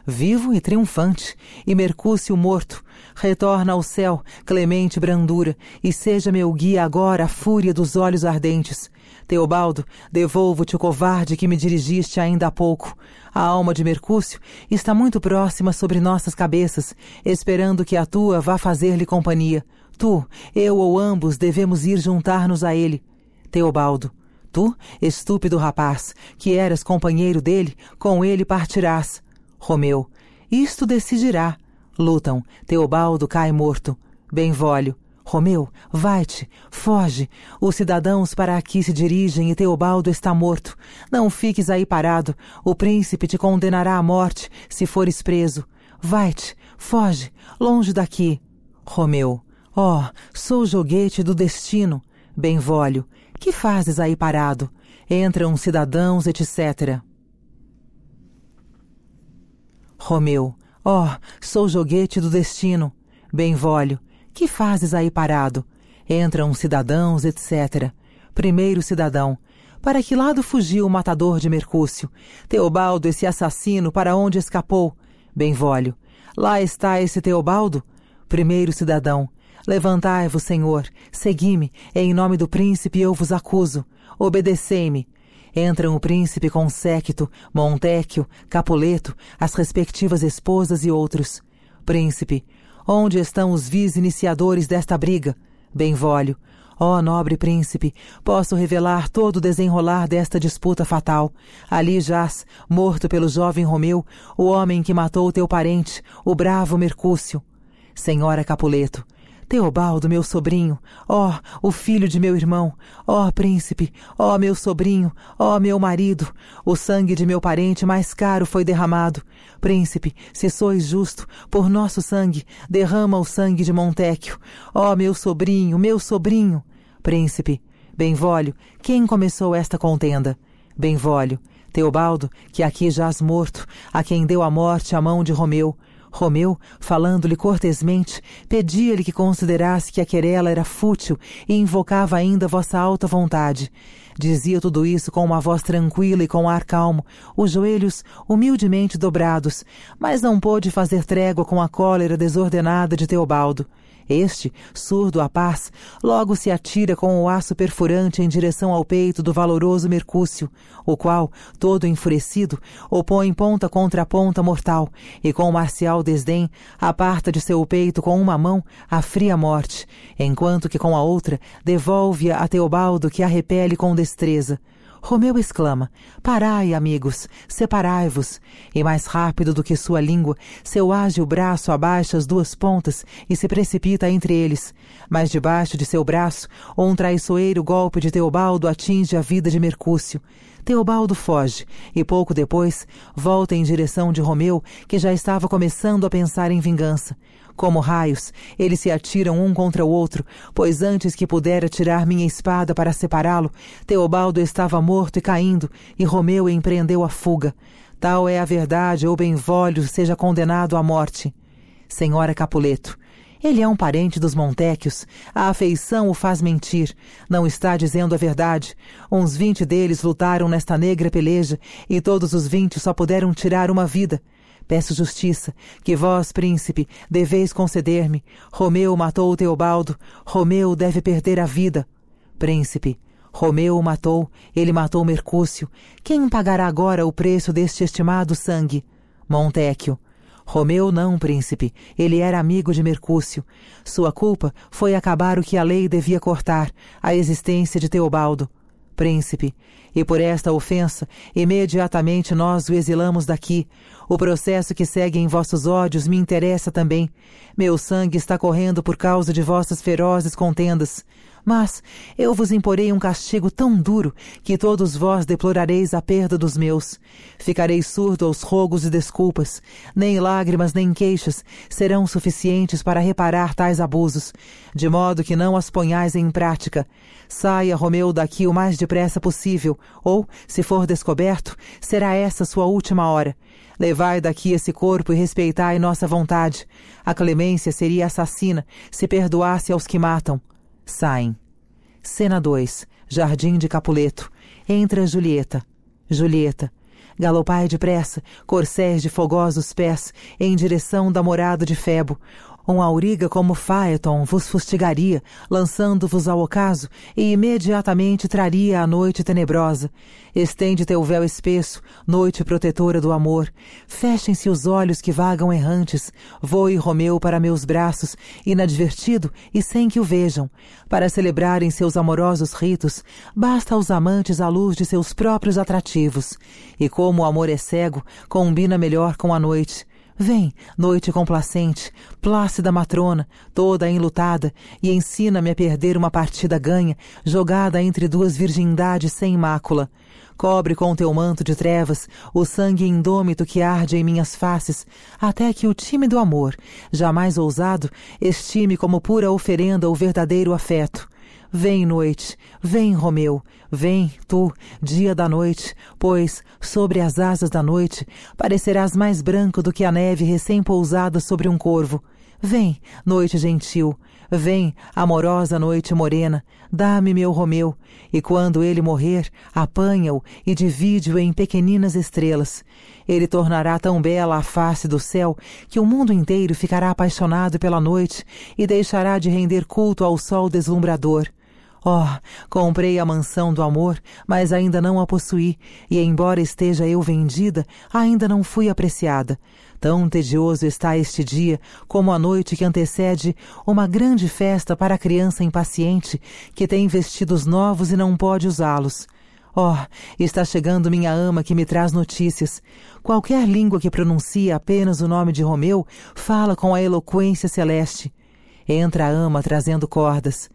vivo e triunfante, e Mercúcio morto. Retorna ao céu, clemente brandura, e seja meu guia agora a fúria dos olhos ardentes. Teobaldo, devolvo-te o covarde que me dirigiste ainda há pouco. A alma de Mercúcio está muito próxima sobre nossas cabeças, esperando que a tua vá fazer-lhe companhia. Tu, eu ou ambos devemos ir juntar-nos a ele. Teobaldo, tu, estúpido rapaz, que eras companheiro dele, com ele partirás. Romeu, isto decidirá. Lutam, Teobaldo cai morto. Benvolio, Romeu, vai-te, foge. Os cidadãos para aqui se dirigem e Teobaldo está morto. Não fiques aí parado, o príncipe te condenará à morte, se fores preso. Vai-te, foge, longe daqui. Romeu, ó, oh, sou joguete do destino. Benvolio, que fazes aí parado? Entram cidadãos, etcétera. Romeu, ó, oh, sou joguete do destino. Benvolio, que fazes aí parado? Entram cidadãos, etcétera. Primeiro cidadão, para que lado fugiu o matador de Mercúcio? Teobaldo, esse assassino, para onde escapou? Benvolio, lá está esse Teobaldo? Primeiro cidadão, levantai-vos, senhor, segui-me, em nome do príncipe eu vos acuso. Obedecei-me. Entram o príncipe com séquito, Montecchio, Capuleto, as respectivas esposas e outros. Príncipe, onde estão os vis-iniciadores desta briga? Benvolio, ó nobre príncipe, posso revelar todo o desenrolar desta disputa fatal. Ali jaz, morto pelo jovem Romeu, o homem que matou teu parente, o bravo Mercúcio. Senhora Capuleto, Teobaldo, meu sobrinho, ó, oh, o filho de meu irmão, ó, oh, príncipe, ó, oh, meu sobrinho, ó, oh, meu marido, o sangue de meu parente mais caro foi derramado. Príncipe, se sois justo, por nosso sangue, derrama o sangue de Montecchio. Ó, oh, meu sobrinho, meu sobrinho. Príncipe, Benvolio, quem começou esta contenda? Benvolio, Teobaldo, que aqui jaz morto, a quem deu a morte à mão de Romeu. Romeu, falando-lhe cortesmente, pedia-lhe que considerasse que a querela era fútil e invocava ainda vossa alta vontade. Dizia tudo isso com uma voz tranquila e com ar calmo, os joelhos humildemente dobrados, mas não pôde fazer trégua com a cólera desordenada de Teobaldo. Este, surdo à paz, logo se atira com o aço perfurante em direção ao peito do valoroso Mercúcio, o qual, todo enfurecido, opõe ponta contra ponta mortal, e com marcial desdém, aparta de seu peito com uma mão a fria morte, enquanto que com a outra devolve-a a Teobaldo, que a repele com destreza. Romeu exclama, parai, amigos, separai-vos, e mais rápido do que sua língua, seu ágil braço abaixa as duas pontas e se precipita entre eles. Mas debaixo de seu braço, um traiçoeiro golpe de Teobaldo atinge a vida de Mercúcio. Teobaldo foge, e pouco depois volta em direção de Romeu, que já estava começando a pensar em vingança. Como raios, eles se atiram um contra o outro, pois antes que pudera tirar minha espada para separá-lo, Teobaldo estava morto e caindo, e Romeu empreendeu a fuga. Tal é a verdade, ou Benvolio seja condenado à morte. Senhora Capuleto, ele é um parente dos Montecchios. A afeição o faz mentir. Não está dizendo a verdade. Uns vinte deles lutaram nesta negra peleja, e todos os vinte só puderam tirar uma vida. Peço justiça, que vós, príncipe, deveis conceder-me. Romeu matou Teobaldo. Romeu deve perder a vida. Príncipe, Romeu o matou, ele matou Mercúcio. Quem pagará agora o preço deste estimado sangue? Montecchio. Romeu não, príncipe, ele era amigo de Mercúcio. Sua culpa foi acabar o que a lei devia cortar, a existência de Teobaldo. Príncipe, e por esta ofensa, imediatamente nós o exilamos daqui. O processo que segue em vossos ódios me interessa também. Meu sangue está correndo por causa de vossas ferozes contendas. Mas eu vos imporei um castigo tão duro que todos vós deplorareis a perda dos meus. Ficarei surdo aos rogos e desculpas. Nem lágrimas nem queixas serão suficientes para reparar tais abusos, de modo que não as ponhais em prática. Saia, Romeu, daqui o mais depressa possível, ou, se for descoberto, será essa sua última hora. Levai daqui esse corpo e respeitai nossa vontade. A clemência seria assassina se perdoasse aos que matam. Saem. Cena dois. Jardim de Capuleto. Entra Julieta. Julieta. galopai depressa, corcéis de fogosos pés, em direção da morada de Febo. Um auriga como Fáeton vos fustigaria, lançando-vos ao ocaso, e imediatamente traria a noite tenebrosa. Estende teu véu espesso, noite protetora do amor. Fechem-se os olhos que vagam errantes. Voe Romeu para meus braços, inadvertido e sem que o vejam. Para celebrarem seus amorosos ritos, basta aos amantes a luz de seus próprios atrativos. E como o amor é cego, combina melhor com a noite. Vem, noite complacente, plácida matrona, toda enlutada, e ensina-me a perder uma partida ganha, jogada entre duas virgindades sem mácula. Cobre com teu manto de trevas o sangue indômito que arde em minhas faces, até que o tímido amor, jamais ousado, estime como pura oferenda o verdadeiro afeto. Vem, noite, vem, Romeu, vem, tu, dia da noite, pois, sobre as asas da noite, parecerás mais branco do que a neve recém-pousada sobre um corvo. Vem, noite gentil, vem, amorosa noite morena, dá-me meu Romeu, e quando ele morrer, apanha-o e divide-o em pequeninas estrelas. Ele tornará tão bela a face do céu que o mundo inteiro ficará apaixonado pela noite e deixará de render culto ao sol deslumbrador. Oh, comprei a mansão do amor, mas ainda não a possuí, e embora esteja eu vendida, ainda não fui apreciada. Tão tedioso está este dia, como a noite que antecede uma grande festa para a criança impaciente, que tem vestidos novos e não pode usá-los. Oh, está chegando minha ama que me traz notícias. Qualquer língua que pronuncie apenas o nome de Romeu fala com a eloquência celeste. Entra a ama trazendo cordas.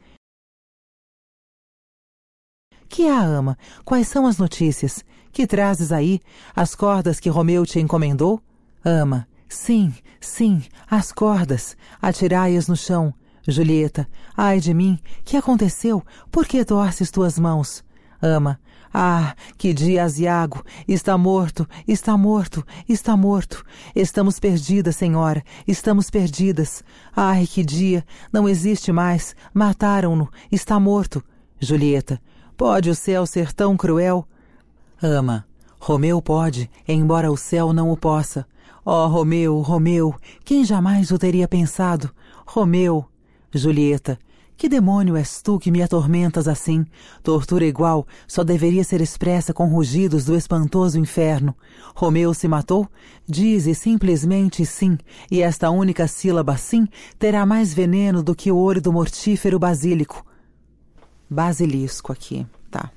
Que há, ama? Quais são as notícias? Que trazes aí? As cordas que Romeu te encomendou? Ama. Sim, sim, as cordas. Atirai-as no chão. Julieta. Ai de mim. Que aconteceu? Por que torces tuas mãos? Ama. Ah, que dia aziago! Está morto, está morto, está morto. Estamos perdidas, senhora, estamos perdidas. Ai, que dia! Não existe mais. Mataram-no, está morto. Julieta. Pode o céu ser tão cruel? Ama. Romeu pode, embora o céu não o possa. Oh, Romeu, Romeu, quem jamais o teria pensado? Romeu. Julieta. Que demônio és tu que me atormentas assim? Tortura igual só deveria ser expressa com rugidos do espantoso inferno. Romeu se matou? Dize simplesmente sim, e esta única sílaba sim terá mais veneno do que o olho do mortífero basílico. Basilisco aqui, tá.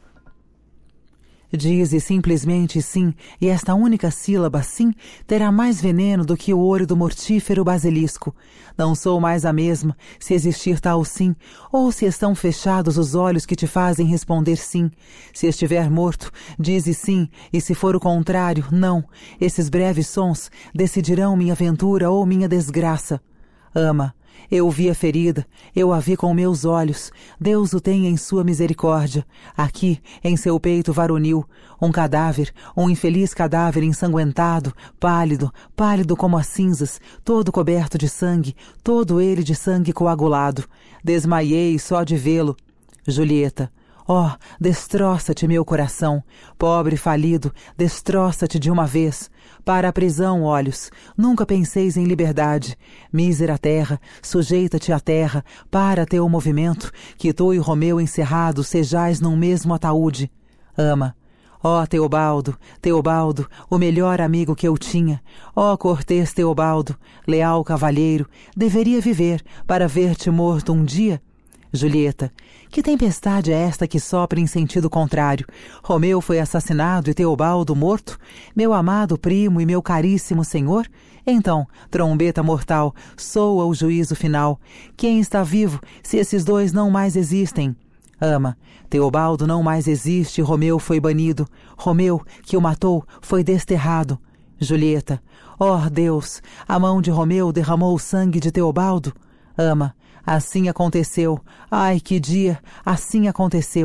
Dize simplesmente sim, e esta única sílaba sim terá mais veneno do que o ouro do mortífero basilisco. Não sou mais a mesma, se existir tal sim, ou se estão fechados os olhos que te fazem responder sim. Se estiver morto, dize sim, e se for o contrário, não. Esses breves sons decidirão minha ventura ou minha desgraça. Ama. Eu vi a ferida, eu a vi com meus olhos. Deus o tem em sua misericórdia. Aqui, em seu peito varonil, um cadáver, um infeliz cadáver ensanguentado, pálido, pálido como as cinzas, todo coberto de sangue, todo ele de sangue coagulado. Desmaiei só de vê-lo. Julieta. Oh, destroça-te, meu coração. Pobre falido, destroça-te de uma vez. Para a prisão, olhos. Nunca penseis em liberdade. Mísera terra, sujeita-te à terra. Para teu movimento, que tu e Romeu encerrados sejais num mesmo ataúde. Ama. Ó oh, Teobaldo, Teobaldo, o melhor amigo que eu tinha. Ó oh, cortês Teobaldo, leal cavalheiro, deveria viver para ver-te morto um dia. Julieta. Que tempestade é esta que sopra em sentido contrário? Romeu foi assassinado e Teobaldo morto? Meu amado primo e meu caríssimo senhor? Então, trombeta mortal, soa o juízo final. Quem está vivo, se esses dois não mais existem? Ama. Teobaldo não mais existe, Romeu foi banido. Romeu, que o matou, foi desterrado. Julieta. Oh, Deus, a mão de Romeu derramou o sangue de Teobaldo? Ama. Assim aconteceu. Ai, que dia! Assim aconteceu.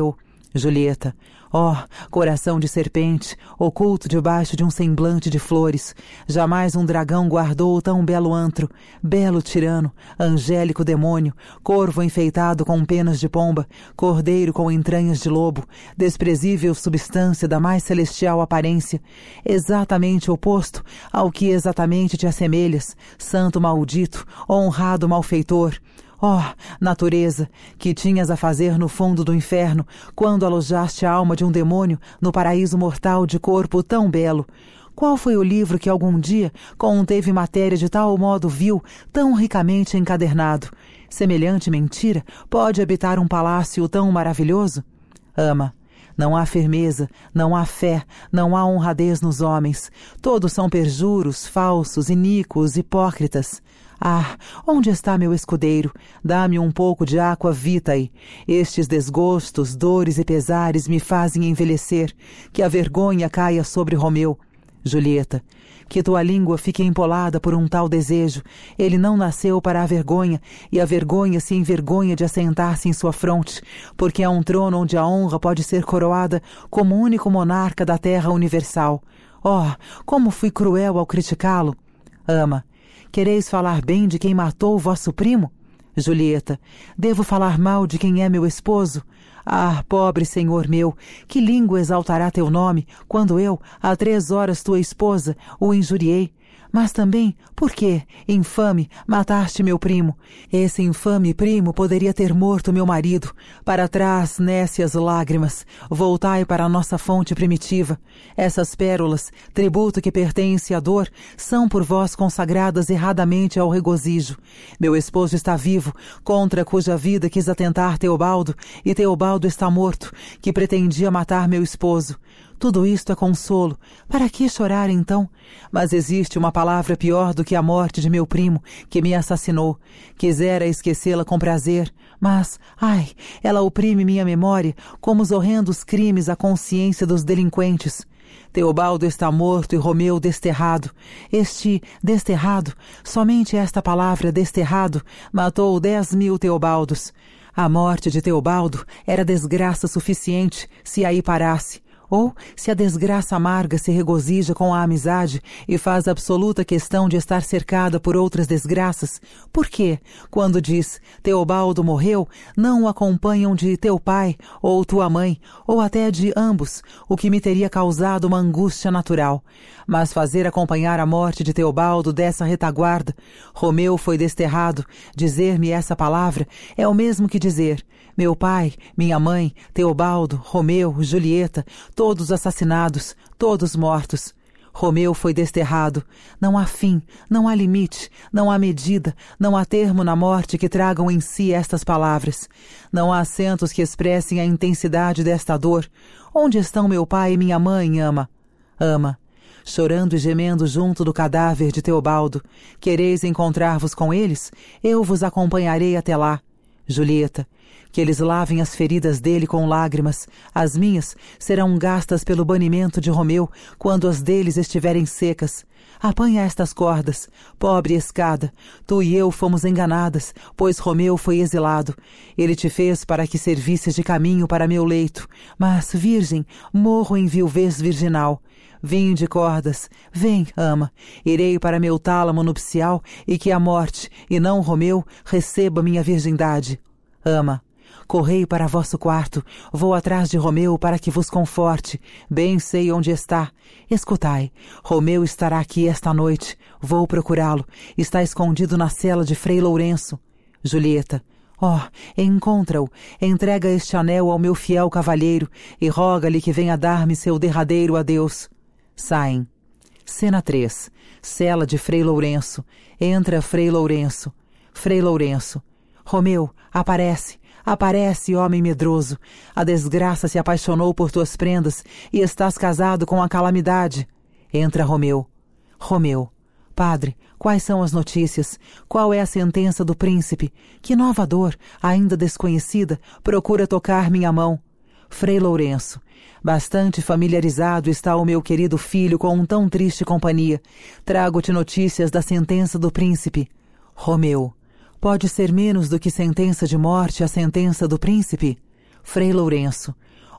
Julieta. Oh, coração de serpente, oculto debaixo de um semblante de flores, jamais um dragão guardou tão belo antro, belo tirano, angélico demônio, corvo enfeitado com penas de pomba, cordeiro com entranhas de lobo, desprezível substância da mais celestial aparência, exatamente oposto ao que exatamente te assemelhas, santo maldito, honrado malfeitor. Oh, natureza, que tinhas a fazer no fundo do inferno, quando alojaste a alma de um demônio no paraíso mortal de corpo tão belo? Qual foi o livro que algum dia conteve matéria de tal modo vil, tão ricamente encadernado? Semelhante mentira pode habitar um palácio tão maravilhoso? Ama. Não há firmeza, não há fé, não há honradez nos homens. Todos são perjuros, falsos, iníquos, hipócritas. Ah, onde está meu escudeiro? Dá-me um pouco de aqua vitae. Estes desgostos, dores e pesares me fazem envelhecer. Que a vergonha caia sobre Romeu. Julieta. Que tua língua fique empolada por um tal desejo. Ele não nasceu para a vergonha, e a vergonha se envergonha de assentar-se em sua fronte, porque é um trono onde a honra pode ser coroada como único monarca da terra universal. Oh, como fui cruel ao criticá-lo! Ama. Quereis falar bem de quem matou vosso primo? Julieta. Devo falar mal de quem é meu esposo? Ah, pobre senhor meu, que língua exaltará teu nome, quando eu, há três horas tua esposa, o injuriei? Mas também, por que, infame, mataste meu primo? Esse infame primo poderia ter morto meu marido. Para trás, nécias lágrimas, voltai para a nossa fonte primitiva. Essas pérolas, tributo que pertence à dor, são por vós consagradas erradamente ao regozijo. Meu esposo está vivo, contra cuja vida quis atentar Teobaldo, e Teobaldo está morto, que pretendia matar meu esposo. Tudo isto é consolo. Para que chorar, então? Mas existe uma palavra pior do que a morte de meu primo, que me assassinou. Quisera esquecê-la com prazer, mas, ai, ela oprime minha memória, como os horrendos crimes à consciência dos delinquentes. Teobaldo está morto e Romeu desterrado. Este desterrado, somente esta palavra desterrado, matou dez mil Teobaldos. A morte de Teobaldo era desgraça suficiente, se aí parasse. Ou, se a desgraça amarga se regozija com a amizade e faz absoluta questão de estar cercada por outras desgraças, por que, quando diz Teobaldo morreu, não o acompanham de teu pai ou tua mãe, ou até de ambos, o que me teria causado uma angústia natural? Mas fazer acompanhar a morte de Teobaldo dessa retaguarda, Romeu foi desterrado, dizer-me essa palavra é o mesmo que dizer, meu pai, minha mãe, Teobaldo, Romeu, Julieta, todos assassinados, todos mortos. Romeu foi desterrado. Não há fim, não há limite, não há medida, não há termo na morte que tragam em si estas palavras. Não há acentos que expressem a intensidade desta dor. Onde estão meu pai e minha mãe, ama? Ama. Chorando e gemendo junto do cadáver de Teobaldo. Quereis encontrar-vos com eles? Eu vos acompanharei até lá. Julieta. Que eles lavem as feridas dele com lágrimas. As minhas serão gastas pelo banimento de Romeu, quando as deles estiverem secas. Apanha estas cordas, pobre escada. Tu e eu fomos enganadas, pois Romeu foi exilado. Ele te fez para que servisses de caminho para meu leito. Mas, virgem, morro em viuvez virginal. Vinde, cordas, vem, ama. Irei para meu tálamo nupcial, e que a morte, e não Romeu, receba minha virgindade. Ama. Correi para vosso quarto, vou atrás de Romeu para que vos conforte. Bem sei onde está. Escutai, Romeu estará aqui esta noite. Vou procurá-lo. Está escondido na cela de Frei Lourenço. Julieta. Oh, encontra-o. Entrega este anel ao meu fiel cavalheiro e roga-lhe que venha dar-me seu derradeiro adeus. Saem. Cena três. Cela de Frei Lourenço. Entra Frei Lourenço. Frei Lourenço. Romeu, aparece. Aparece, homem medroso. A desgraça se apaixonou por tuas prendas e estás casado com a calamidade. Entra Romeu. Romeu. Padre, quais são as notícias? Qual é a sentença do príncipe? Que nova dor, ainda desconhecida, procura tocar minha mão? Frei Lourenço. Bastante familiarizado está o meu querido filho com um tão triste companhia. Trago-te notícias da sentença do príncipe. Romeu. Pode ser menos do que sentença de morte a sentença do príncipe? Frei Lourenço.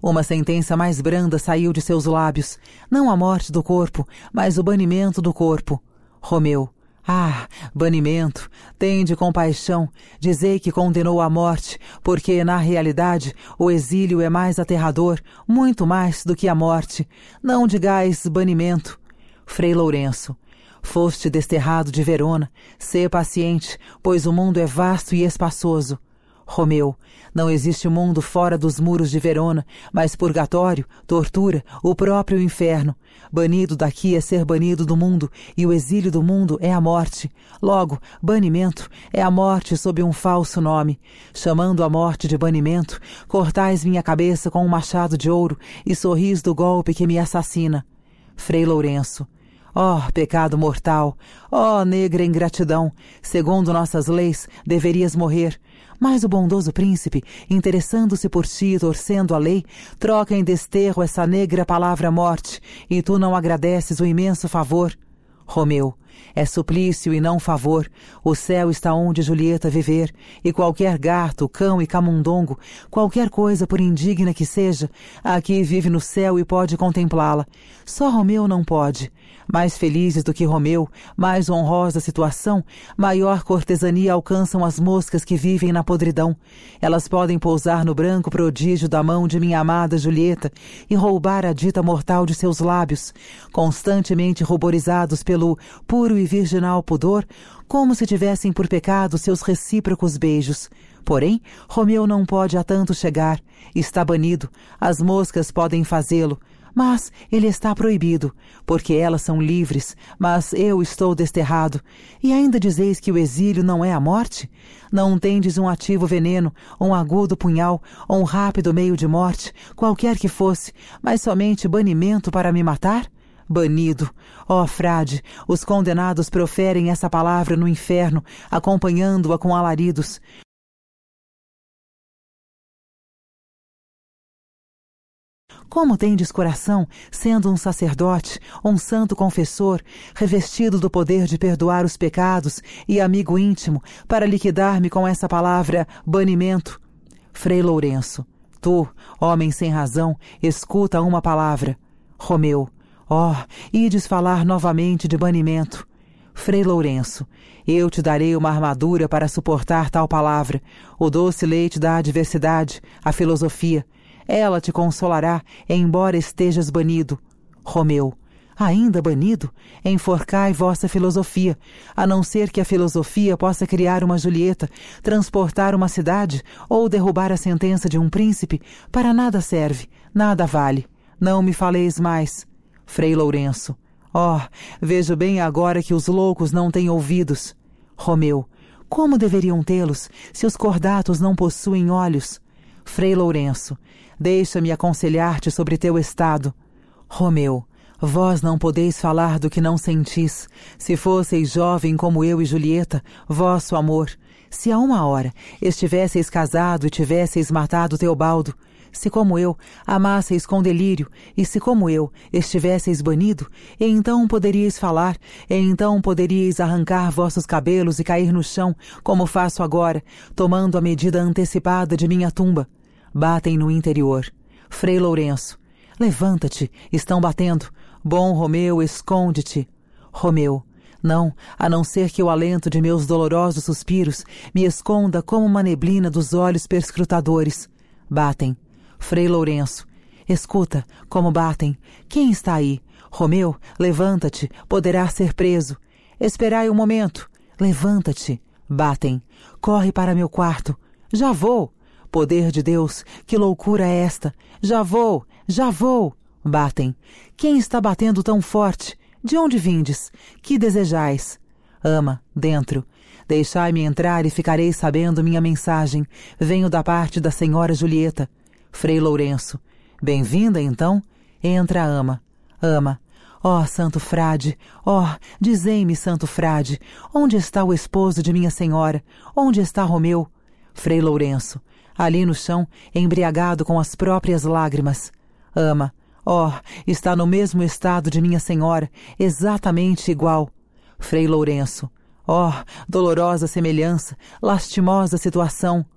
Uma sentença mais branda saiu de seus lábios. Não a morte do corpo, mas o banimento do corpo. Romeu. Ah, banimento, tende compaixão, dizei que condenou à morte, porque, na realidade, o exílio é mais aterrador, muito mais do que a morte. Não digais banimento. Frei Lourenço. Foste desterrado de Verona. Sê paciente, pois o mundo é vasto e espaçoso. Romeu. Não existe mundo fora dos muros de Verona, mas purgatório, tortura, o próprio inferno. Banido daqui é ser banido do mundo, e o exílio do mundo é a morte. Logo, banimento é a morte sob um falso nome. Chamando a morte de banimento, cortais minha cabeça com um machado de ouro e sorris do golpe que me assassina. Frei Lourenço. Ó oh, pecado mortal! Ó oh, negra ingratidão! Segundo nossas leis, deverias morrer. Mas o bondoso príncipe, interessando-se por ti e torcendo a lei, troca em desterro essa negra palavra morte, e tu não agradeces o imenso favor. Romeu. É suplício e não favor. O céu está onde Julieta viver, e qualquer gato, cão e camundongo, qualquer coisa por indigna que seja, aqui vive no céu e pode contemplá-la. Só Romeu não pode. Mais felizes do que Romeu, mais honrosa situação, maior cortesania alcançam as moscas que vivem na podridão. Elas podem pousar no branco prodígio da mão de minha amada Julieta e roubar a dita mortal de seus lábios, constantemente ruborizados pelo puro e virginal pudor, como se tivessem por pecado seus recíprocos beijos. Porém, Romeu não pode a tanto chegar. Está banido. As moscas podem fazê-lo. Mas ele está proibido, porque elas são livres, mas eu estou desterrado. E ainda dizeis que o exílio não é a morte? Não tendes um ativo veneno, um agudo punhal, ou um rápido meio de morte, qualquer que fosse, mas somente banimento para me matar? Banido. Ó frade, os condenados proferem essa palavra no inferno, acompanhando-a com alaridos. Como tendes coração, sendo um sacerdote, um santo confessor, revestido do poder de perdoar os pecados e amigo íntimo, para liquidar-me com essa palavra banimento? Frei Lourenço. Tu, homem sem razão, escuta uma palavra. Romeu. Ó, oh, ides falar novamente de banimento. Frei Lourenço. Eu te darei uma armadura para suportar tal palavra, o doce leite da adversidade, a filosofia. Ela te consolará, embora estejas banido. Romeu. Ainda banido? Enforcai vossa filosofia, a não ser que a filosofia possa criar uma Julieta, transportar uma cidade ou derrubar a sentença de um príncipe, para nada serve, nada vale. Não me faleis mais. Frei Lourenço. Oh, vejo bem agora que os loucos não têm ouvidos. Romeu. Como deveriam tê-los, se os cordatos não possuem olhos? Frei Lourenço. Deixa-me aconselhar-te sobre teu estado. Romeu. Vós não podeis falar do que não sentis. Se fosseis jovem como eu e Julieta, vosso amor. Se a uma hora estivesseis casado e tivesseis matado Teobaldo, se como eu amasseis com delírio, e se como eu estivesseis banido, então poderíeis falar, e então poderíeis arrancar vossos cabelos e cair no chão, como faço agora, tomando a medida antecipada de minha tumba. Batem no interior. Frei Lourenço. Levanta-te, estão batendo. Bom Romeu, esconde-te. Romeu. Não, a não ser que o alento de meus dolorosos suspiros me esconda como uma neblina dos olhos perscrutadores. Batem. Frei Lourenço. Escuta, como batem. Quem está aí? Romeu, levanta-te, poderá ser preso. Esperai um momento. Levanta-te. Batem. Corre para meu quarto. Já vou. Poder de Deus, que loucura é esta? Já vou, já vou. Batem. Quem está batendo tão forte? De onde vindes? Que desejais? Ama, dentro. Deixai-me entrar e ficarei sabendo minha mensagem. Venho da parte da senhora Julieta. Frei Lourenço. Bem-vinda, então? Entra, ama. Ama. Ó, oh, santo frade, ó, oh, dizei-me, santo frade, onde está o esposo de minha senhora? Onde está Romeu? Frei Lourenço. Ali no chão, embriagado com as próprias lágrimas. Ama. Ó, oh, está no mesmo estado de minha senhora, exatamente igual. Frei Lourenço. Ó, oh, dolorosa semelhança, lastimosa situação.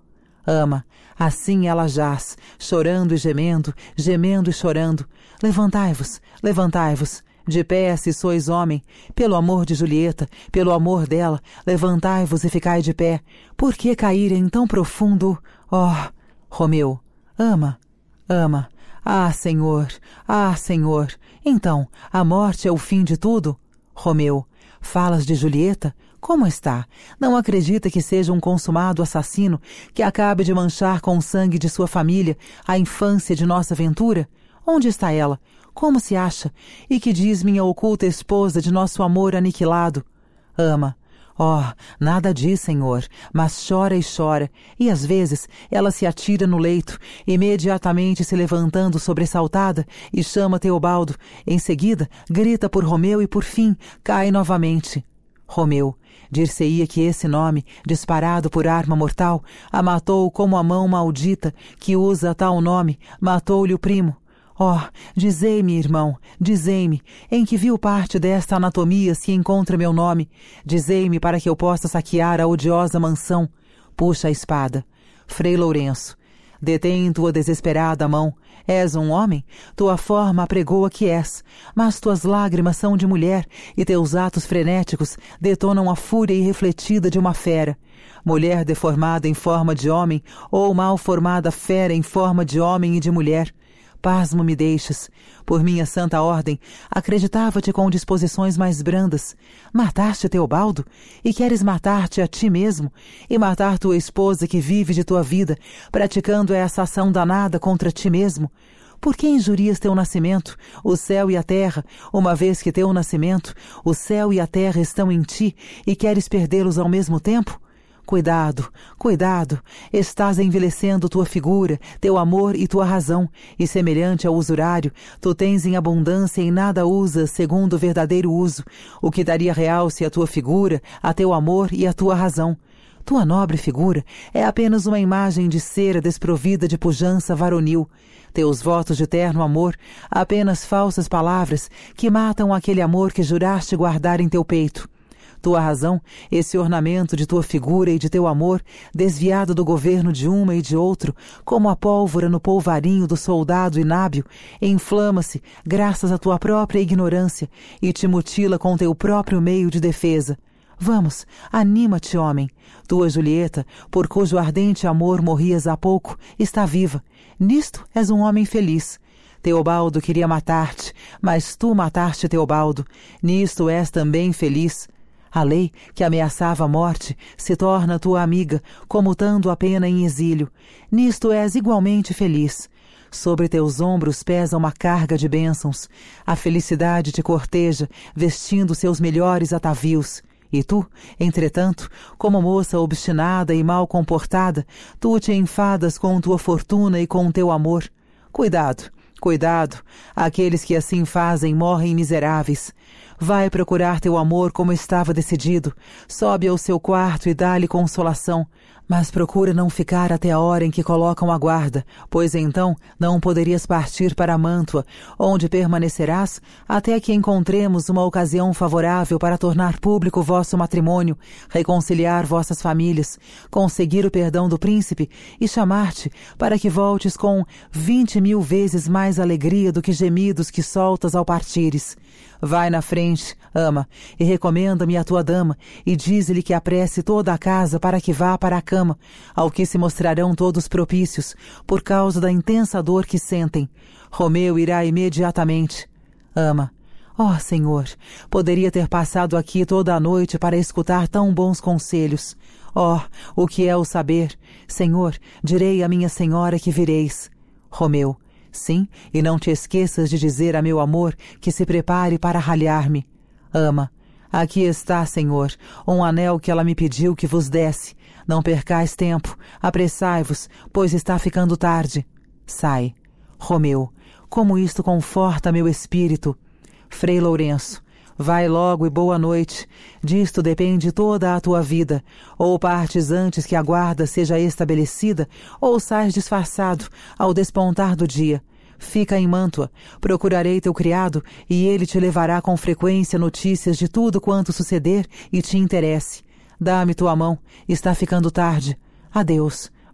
Ama, assim ela jaz, chorando e gemendo, gemendo e chorando. Levantai-vos, levantai-vos. De pé, se sois homem, pelo amor de Julieta, pelo amor dela, levantai-vos e ficai de pé. Por que cair em tão profundo... Oh, Romeu, ama, ama. Ah, Senhor, ah, Senhor. Então, a morte é o fim de tudo? Romeu, falas de Julieta? Como está? Não acredita que seja um consumado assassino que acabe de manchar com o sangue de sua família a infância de nossa ventura? Onde está ela? Como se acha? E que diz minha oculta esposa de nosso amor aniquilado? Ama. Oh, nada diz, Senhor, mas chora e chora, e às vezes ela se atira no leito, imediatamente se levantando sobressaltada, e chama Teobaldo. Em seguida, grita por Romeu e por fim cai novamente. Romeu, dir-se-ia que esse nome, disparado por arma mortal, a matou como a mão maldita que usa tal nome, matou-lhe o primo. Oh, dizei-me, irmão, dizei-me, em que vil parte desta anatomia se encontra meu nome? Dizei-me para que eu possa saquear a odiosa mansão. Puxa a espada. Frei Lourenço, detém tua desesperada mão. És um homem? Tua forma apregoa que és, mas tuas lágrimas são de mulher e teus atos frenéticos detonam a fúria irrefletida de uma fera. Mulher deformada em forma de homem ou mal formada fera em forma de homem e de mulher. Pasmo me deixas. Por minha santa ordem, acreditava-te com disposições mais brandas. Mataste Teobaldo? E queres matar-te a ti mesmo? E matar tua esposa que vive de tua vida, praticando essa ação danada contra ti mesmo? Por que injurias teu nascimento, o céu e a terra, uma vez que teu nascimento, o céu e a terra estão em ti, e queres perdê-los ao mesmo tempo? Cuidado, cuidado, estás envelhecendo tua figura, teu amor e tua razão, e semelhante ao usurário, tu tens em abundância e nada usas segundo o verdadeiro uso, o que daria realce à tua figura, a teu amor e à tua razão. Tua nobre figura é apenas uma imagem de cera desprovida de pujança varonil. Teus votos de eterno amor, apenas falsas palavras que matam aquele amor que juraste guardar em teu peito. Tua razão, esse ornamento de tua figura e de teu amor, desviado do governo de uma e de outro, como a pólvora no polvarinho do soldado inábil, inflama-se, graças à tua própria ignorância, e te mutila com teu próprio meio de defesa. Vamos, anima-te, homem. Tua Julieta, por cujo ardente amor morrias há pouco, está viva. Nisto és um homem feliz. Teobaldo queria matar-te, mas tu mataste Teobaldo. Nisto és também feliz. A lei, que ameaçava a morte, se torna tua amiga, comutando a pena em exílio. Nisto és igualmente feliz. Sobre teus ombros pesa uma carga de bênçãos. A felicidade te corteja, vestindo seus melhores atavios. E tu, entretanto, como moça obstinada e mal comportada, tu te enfadas com tua fortuna e com teu amor. Cuidado, cuidado, aqueles que assim fazem morrem miseráveis. Vai procurar teu amor como estava decidido, sobe ao seu quarto e dá-lhe consolação, mas procura não ficar até a hora em que colocam a guarda, pois então não poderias partir para Mântua, onde permanecerás até que encontremos uma ocasião favorável para tornar público vosso matrimônio, reconciliar vossas famílias, conseguir o perdão do príncipe e chamar-te para que voltes com vinte mil vezes mais alegria do que gemidos que soltas ao partires. Vai na frente, ama, e recomenda-me a tua dama, e dize-lhe que apresse toda a casa para que vá para a cama, ao que se mostrarão todos propícios, por causa da intensa dor que sentem. Romeu irá imediatamente. Ama. Oh, Senhor, poderia ter passado aqui toda a noite para escutar tão bons conselhos. Oh, o que é o saber? Senhor, direi à minha senhora que vireis. Romeu. Sim, e não te esqueças de dizer a meu amor que se prepare para ralhar-me. Ama. Aqui está, Senhor, um anel que ela me pediu que vos desse. Não percais tempo, apressai-vos, pois está ficando tarde. Sai. Romeu, como isto conforta meu espírito. Frei Lourenço, vai logo e boa noite. Disto depende toda a tua vida. Ou partes antes que a guarda seja estabelecida, ou sais disfarçado ao despontar do dia. Fica em Mântua, procurarei teu criado, e ele te levará com frequência notícias de tudo quanto suceder e te interesse. Dá-me tua mão, está ficando tarde. Adeus,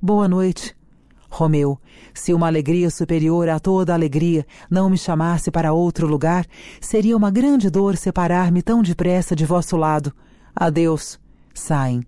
boa noite. Romeu, se uma alegria superior a toda alegria não me chamasse para outro lugar, seria uma grande dor separar-me tão depressa de vosso lado. Adeus. Saem.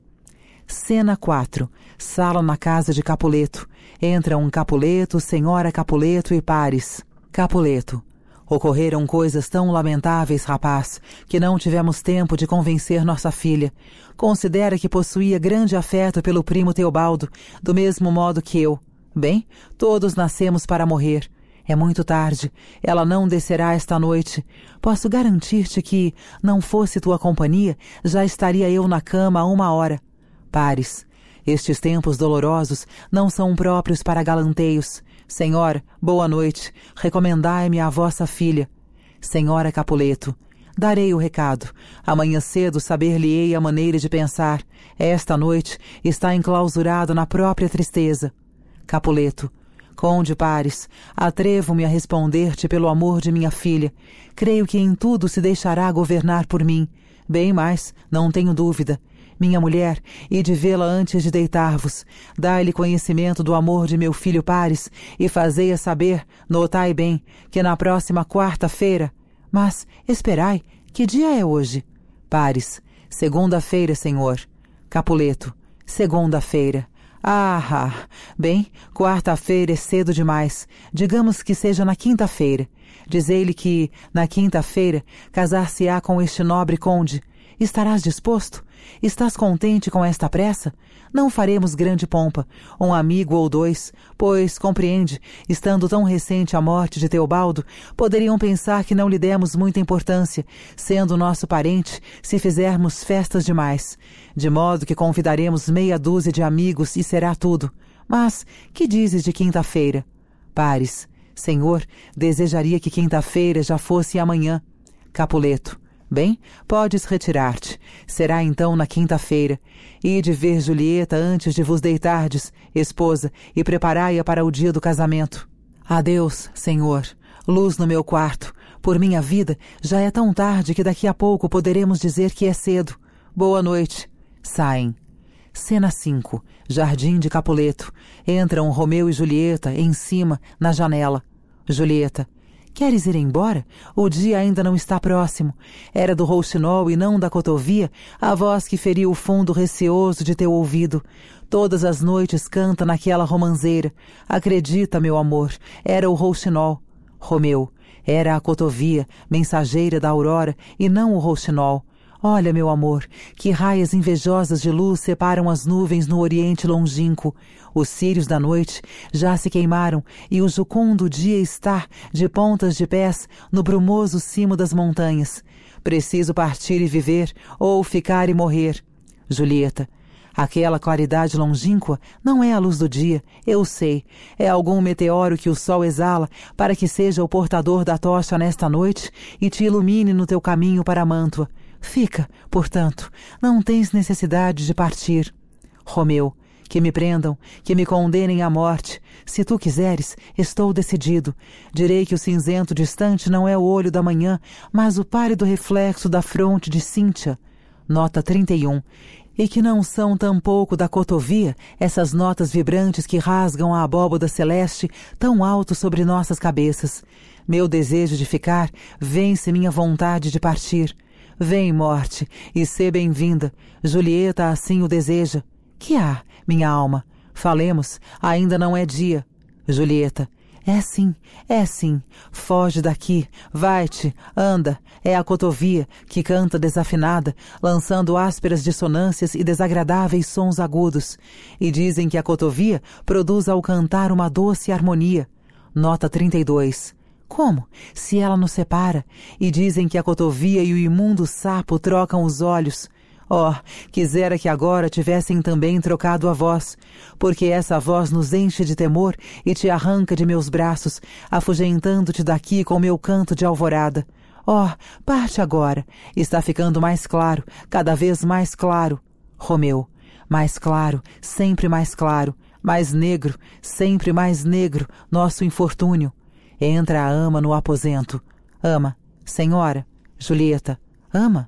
Cena quatro. Sala na casa de Capuleto. Entram Capuleto, senhora Capuleto e pares. Capuleto. Ocorreram coisas tão lamentáveis, rapaz, que não tivemos tempo de convencer nossa filha. Considera que possuía grande afeto pelo primo Teobaldo, do mesmo modo que eu. Bem, todos nascemos para morrer. É muito tarde. Ela não descerá esta noite. Posso garantir-te que, não fosse tua companhia, já estaria eu na cama há uma hora. Pares. Estes tempos dolorosos não são próprios para galanteios. Senhora, boa noite. Recomendai-me a vossa filha. Senhora Capuleto. Darei o recado. Amanhã cedo saber-lhe-ei a maneira de pensar. Esta noite está enclausurado na própria tristeza. Capuleto. Conde Pares, atrevo-me a responder-te pelo amor de minha filha. Creio que em tudo se deixará governar por mim. Bem mais, não tenho dúvida. Minha mulher, e de vê-la antes de deitar-vos. Dai-lhe conhecimento do amor de meu filho Pares e fazei-a saber, notai bem, que na próxima quarta-feira... Mas, esperai, que dia é hoje? Pares. Segunda-feira, senhor. Capuleto. Segunda-feira. Ah, ah, bem, quarta-feira é cedo demais. Digamos que seja na quinta-feira. Dizei-lhe que, na quinta-feira, casar-se-á com este nobre conde. Estarás disposto? Estás contente com esta pressa? Não faremos grande pompa, um amigo ou dois, pois, compreende, estando tão recente a morte de Teobaldo, poderiam pensar que não lhe demos muita importância, sendo nosso parente, se fizermos festas demais. De modo que convidaremos meia dúzia de amigos e será tudo. Mas, que dizes de quinta-feira? Pares. Senhor, desejaria que quinta-feira já fosse amanhã. Capuleto. Bem, podes retirar-te. Será então na quinta-feira. Ide ver Julieta antes de vos deitardes, esposa, e preparai-a para o dia do casamento. Adeus, senhor. Luz no meu quarto. Por minha vida, já é tão tarde que daqui a pouco poderemos dizer que é cedo. Boa noite. Saem. Cena cinco. Jardim de Capuleto. Entram Romeu e Julieta, em cima, na janela. Julieta. Queres ir embora? O dia ainda não está próximo. Era do rouxinol e não da cotovia a voz que feriu o fundo receoso de teu ouvido. Todas as noites canta naquela romanceira. Acredita, meu amor, era o rouxinol. Romeu. Era a cotovia, mensageira da aurora, e não o rouxinol. Olha, meu amor, que raias invejosas de luz separam as nuvens no oriente longínquo. Os círios da noite já se queimaram e o jucundo dia está, de pontas de pés, no brumoso cimo das montanhas. Preciso partir e viver, ou ficar e morrer. Julieta. Aquela claridade longínqua não é a luz do dia, eu sei. É algum meteoro que o sol exala para que seja o portador da tocha nesta noite e te ilumine no teu caminho para a Mântua. Fica, portanto, não tens necessidade de partir. Romeu, que me prendam, que me condenem à morte. Se tu quiseres, estou decidido. Direi que o cinzento distante não é o olho da manhã, mas o pálido reflexo da fronte de Cíntia. Nota trinta e um. E que não são tampouco da cotovia essas notas vibrantes que rasgam a abóboda celeste tão alto sobre nossas cabeças. Meu desejo de ficar vence minha vontade de partir. Vem, morte, e sê bem-vinda. Julieta assim o deseja. Que há, minha alma? Falemos, ainda não é dia. Julieta. É sim, é sim. Foge daqui, vai-te, anda. É a cotovia, que canta desafinada, lançando ásperas dissonâncias e desagradáveis sons agudos. E dizem que a cotovia produz ao cantar uma doce harmonia. Nota trinta e dois. Como? Se ela nos separa, e dizem que a cotovia e o imundo sapo trocam os olhos. Oh, quisera que agora tivessem também trocado a voz, porque essa voz nos enche de temor e te arranca de meus braços, afugentando-te daqui com meu canto de alvorada. Oh, parte agora. Está ficando mais claro, cada vez mais claro. Romeu. Mais claro, sempre mais claro. Mais negro, sempre mais negro, nosso infortúnio. Entra a ama no aposento. Ama. Senhora. Julieta. Ama.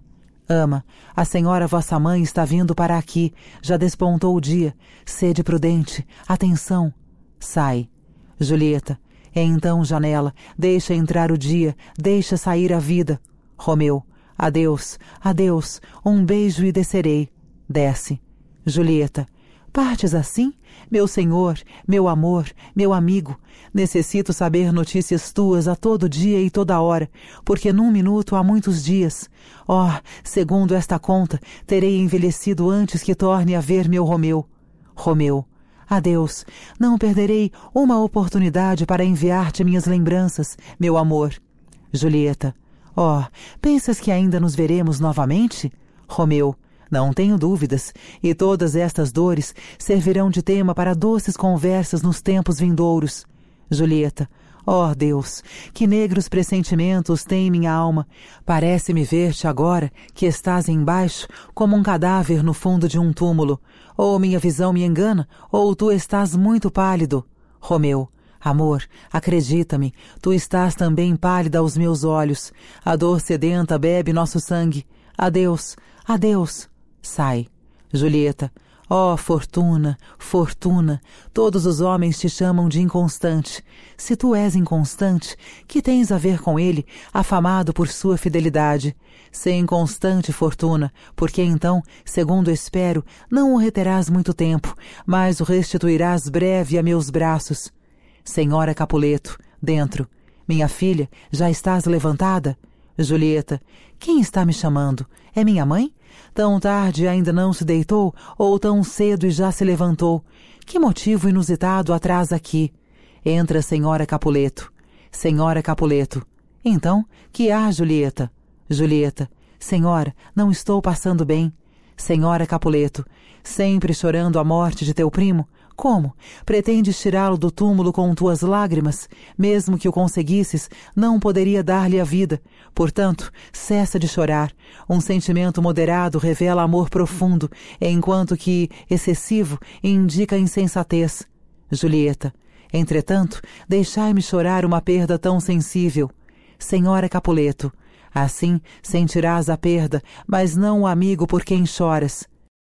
Ama, a senhora vossa mãe está vindo para aqui, já despontou o dia. Sede prudente, atenção. Sai. Julieta, então, janela, deixa entrar o dia, deixa sair a vida. Romeu, adeus, adeus, um beijo e descerei. Desce. Julieta, partes assim? Meu senhor, meu amor, meu amigo, necessito saber notícias tuas a todo dia e toda hora, porque num minuto há muitos dias. Oh, segundo esta conta, terei envelhecido antes que torne a ver meu Romeu. Romeu, adeus, não perderei uma oportunidade para enviar-te minhas lembranças, meu amor. Julieta, oh, pensas que ainda nos veremos novamente? Romeu, não tenho dúvidas, e todas estas dores servirão de tema para doces conversas nos tempos vindouros. Julieta, ó Deus, que negros pressentimentos tem minha alma. Parece-me ver-te agora, que estás embaixo, como um cadáver no fundo de um túmulo. Ou minha visão me engana, ou tu estás muito pálido. Romeu, amor, acredita-me, tu estás também pálida aos meus olhos. A dor sedenta bebe nosso sangue. Adeus, adeus. Sai. Julieta, ó oh, Fortuna, Fortuna, todos os homens te chamam de inconstante. Se tu és inconstante, que tens a ver com ele, afamado por sua fidelidade? Sê inconstante, Fortuna, porque então, segundo espero, não o reterás muito tempo, mas o restituirás breve a meus braços. Senhora Capuleto, dentro. Minha filha, já estás levantada? Julieta, quem está me chamando? É minha mãe? Tão tarde ainda não se deitou, ou tão cedo e já se levantou? Que motivo inusitado a traz aqui? Entra, senhora Capuleto. Senhora Capuleto. Então, que há, Julieta? Julieta, senhora, não estou passando bem. Senhora Capuleto, sempre chorando a morte de teu primo? Como? Pretendes tirá-lo do túmulo com tuas lágrimas? Mesmo que o conseguisses, não poderia dar-lhe a vida. Portanto, cessa de chorar. Um sentimento moderado revela amor profundo, enquanto que, excessivo, indica insensatez. Julieta, entretanto, deixai-me chorar uma perda tão sensível. Senhora Capuleto, assim sentirás a perda, mas não o amigo por quem choras.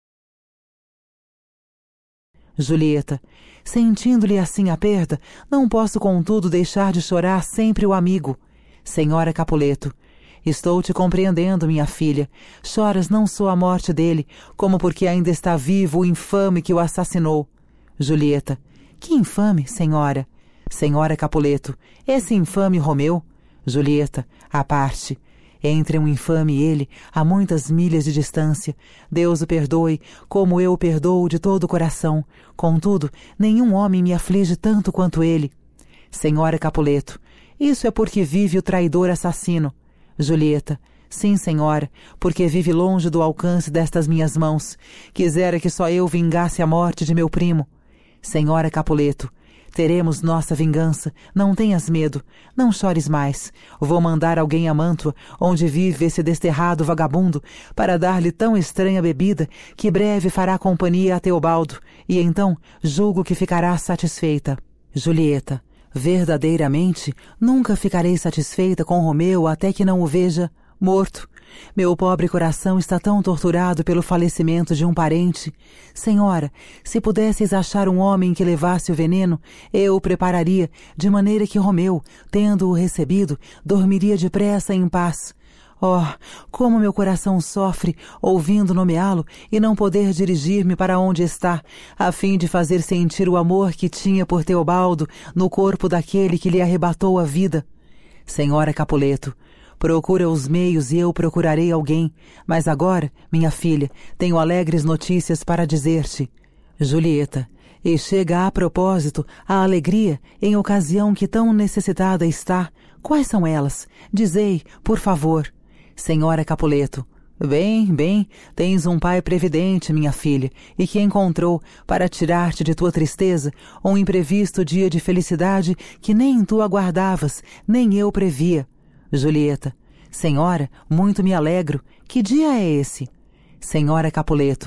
Julieta, sentindo-lhe assim a perda, não posso contudo deixar de chorar sempre o amigo. Senhora Capuleto, estou te compreendendo, minha filha. Choras não só a morte dele, como porque ainda está vivo o infame que o assassinou. Julieta, que infame, senhora? Senhora Capuleto, esse infame Romeu? Julieta, à parte. Entre um infame e ele, a muitas milhas de distância. Deus o perdoe, como eu o perdoo de todo o coração. Contudo, nenhum homem me aflige tanto quanto ele. Senhora Capuleto, isso é porque vive o traidor assassino. Julieta, sim, senhora, porque vive longe do alcance destas minhas mãos. Quisera que só eu vingasse a morte de meu primo. Senhora Capuleto, teremos nossa vingança, não tenhas medo, não chores mais. Vou mandar alguém a Mântua, onde vive esse desterrado vagabundo, para dar-lhe tão estranha bebida que breve fará companhia a Teobaldo, e então julgo que ficará satisfeita. Julieta, verdadeiramente, nunca ficarei satisfeita com Romeu até que não o veja morto. Meu pobre coração está tão torturado pelo falecimento de um parente. Senhora, se pudesseis achar um homem que levasse o veneno, eu o prepararia, de maneira que Romeu, tendo-o recebido, dormiria depressa em paz. Oh, como meu coração sofre, ouvindo nomeá-lo e não poder dirigir-me para onde está, a fim de fazer sentir o amor que tinha por Teobaldo no corpo daquele que lhe arrebatou a vida. Senhora Capuleto, procura os meios e eu procurarei alguém, mas agora, minha filha, tenho alegres notícias para dizer-te. Julieta, e chega a propósito a alegria em ocasião que tão necessitada está. Quais são elas? Dizei, por favor. Senhora Capuleto, bem, bem, tens um pai previdente, minha filha, e que encontrou, para tirar-te de tua tristeza, um imprevisto dia de felicidade que nem tu aguardavas, nem eu previa. Julieta, senhora, muito me alegro. Que dia é esse? Senhora Capuleto,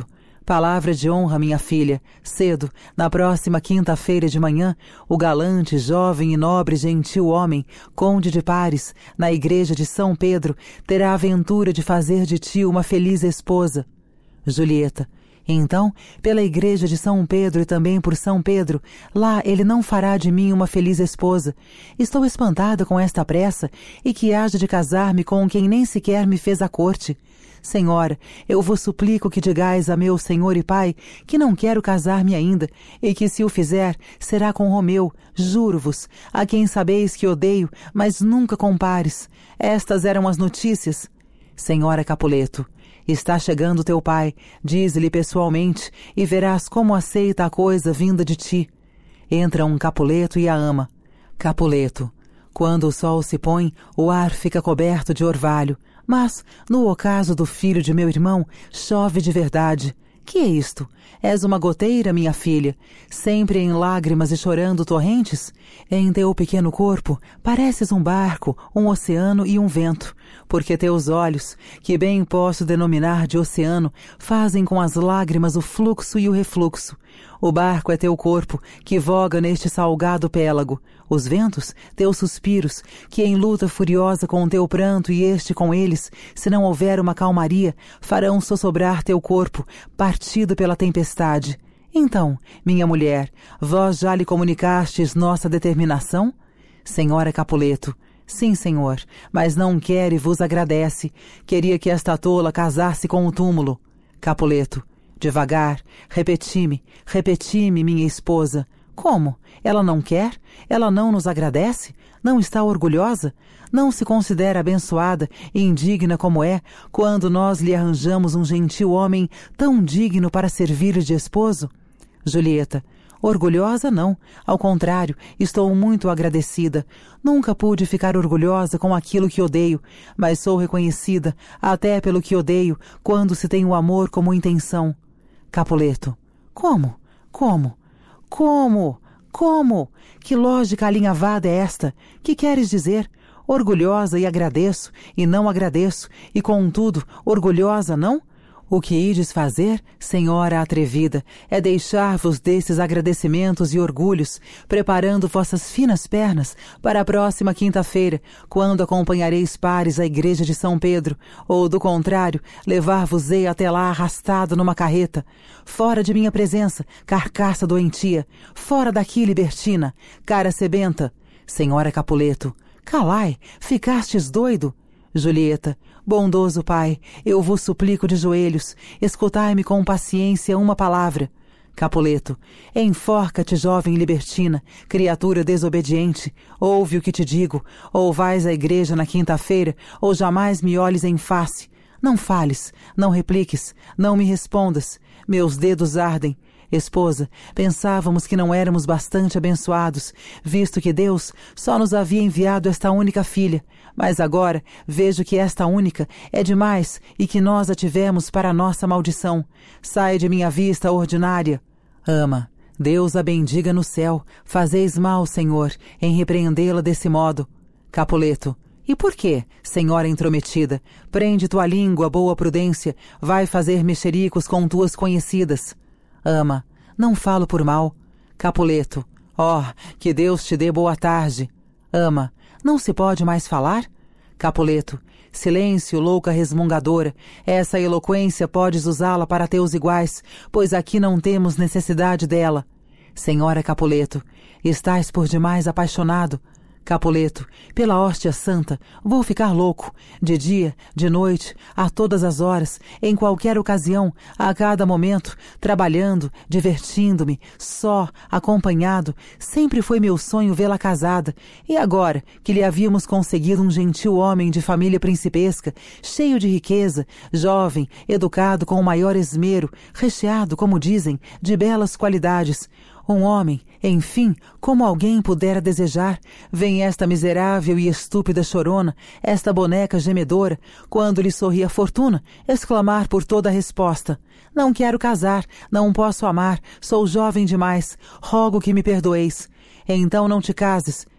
Palavra de honra, minha filha. Cedo, na próxima quinta-feira de manhã, o galante, jovem e nobre gentil homem, conde de Pares, na igreja de São Pedro, terá a ventura de fazer de ti uma feliz esposa. Julieta. Então, pela igreja de São Pedro e também por São Pedro, lá ele não fará de mim uma feliz esposa. Estou espantada com esta pressa e que haja de casar-me com quem nem sequer me fez a corte. Senhora, eu vos suplico que digais a meu senhor e pai que não quero casar-me ainda, e que se o fizer, será com Romeu, juro-vos, a quem sabeis que odeio, mas nunca com Pares. Estas eram as notícias. Senhora Capuleto, está chegando teu pai, diz-lhe pessoalmente, e verás como aceita a coisa vinda de ti. Entram Capuleto e a ama. Capuleto. Quando o sol se põe, o ar fica coberto de orvalho, mas, no ocaso do filho de meu irmão, chove de verdade. Que é isto? És uma goteira, minha filha, sempre em lágrimas e chorando torrentes? Em teu pequeno corpo, pareces um barco, um oceano e um vento, porque teus olhos, que bem posso denominar de oceano, fazem com as lágrimas o fluxo e o refluxo. O barco é teu corpo, que voga neste salgado pélago. Os ventos, teus suspiros, que em luta furiosa com teu pranto e este com eles, se não houver uma calmaria, farão sossobrar teu corpo, partido pela tempestade. Então, minha mulher, vós já lhe comunicastes nossa determinação? Senhora Capuleto. Sim, senhor, mas não quer e vos agradece. Queria que esta tola casasse com o túmulo. Capuleto. Devagar, repeti-me, repeti-me, minha esposa. Como? Ela não quer? Ela não nos agradece? Não está orgulhosa? Não se considera abençoada e indigna como é, quando nós lhe arranjamos um gentil homem tão digno para servir-lhe de esposo? Julieta. Orgulhosa não, ao contrário, estou muito agradecida. Nunca pude ficar orgulhosa com aquilo que odeio, mas sou reconhecida, até pelo que odeio, quando se tem o amor como intenção. Capuleto. Como? Como? Como? Como? Que lógica alinhavada é esta? Que queres dizer? Orgulhosa e agradeço, e não agradeço, e contudo, orgulhosa não? O que ides fazer, senhora atrevida, é deixar-vos desses agradecimentos e orgulhos, preparando vossas finas pernas para a próxima quinta-feira, quando acompanhareis Pares à igreja de São Pedro, ou, do contrário, levar-vos-ei até lá arrastado numa carreta. Fora de minha presença, carcaça doentia! Fora daqui, libertina! Cara sebenta! Senhora Capuleto, calai! Ficastes doido? Julieta, bondoso pai, eu vos suplico de joelhos, escutai-me com paciência uma palavra. Capuleto, enforca-te, jovem libertina, criatura desobediente, ouve o que te digo, ou vais à igreja na quinta-feira, ou jamais me olhes em face. Não fales, não repliques, não me respondas, meus dedos ardem. Esposa, pensávamos que não éramos bastante abençoados, visto que Deus só nos havia enviado esta única filha, mas agora vejo que esta única é demais e que nós a tivemos para a nossa maldição. Sai de minha vista, ordinária. Ama, Deus a bendiga no céu, fazeis mal, Senhor, em repreendê-la desse modo. Capuleto. E por quê, senhora intrometida? Prende tua língua, boa prudência, vai fazer mexericos com tuas conhecidas. Ama, não falo por mal. Capuleto. Oh, que Deus te dê boa tarde. Ama, não se pode mais falar? Capuleto. Silêncio, louca resmungadora. Essa eloquência podes usá-la para teus iguais, pois aqui não temos necessidade dela. Senhora Capuleto, estás por demais apaixonado. Capuleto, pela hóstia santa, vou ficar louco, de dia, de noite, a todas as horas, em qualquer ocasião, a cada momento, trabalhando, divertindo-me, só, acompanhado, sempre foi meu sonho vê-la casada, e agora, que lhe havíamos conseguido um gentil homem de família principesca, cheio de riqueza, jovem, educado com o maior esmero, recheado, como dizem, de belas qualidades, um homem, enfim, como alguém pudera desejar, vem esta miserável e estúpida chorona, esta boneca gemedora, quando lhe sorri a fortuna, exclamar por toda a resposta: não quero casar, não posso amar, sou jovem demais, rogo que me perdoeis. Então não te cases,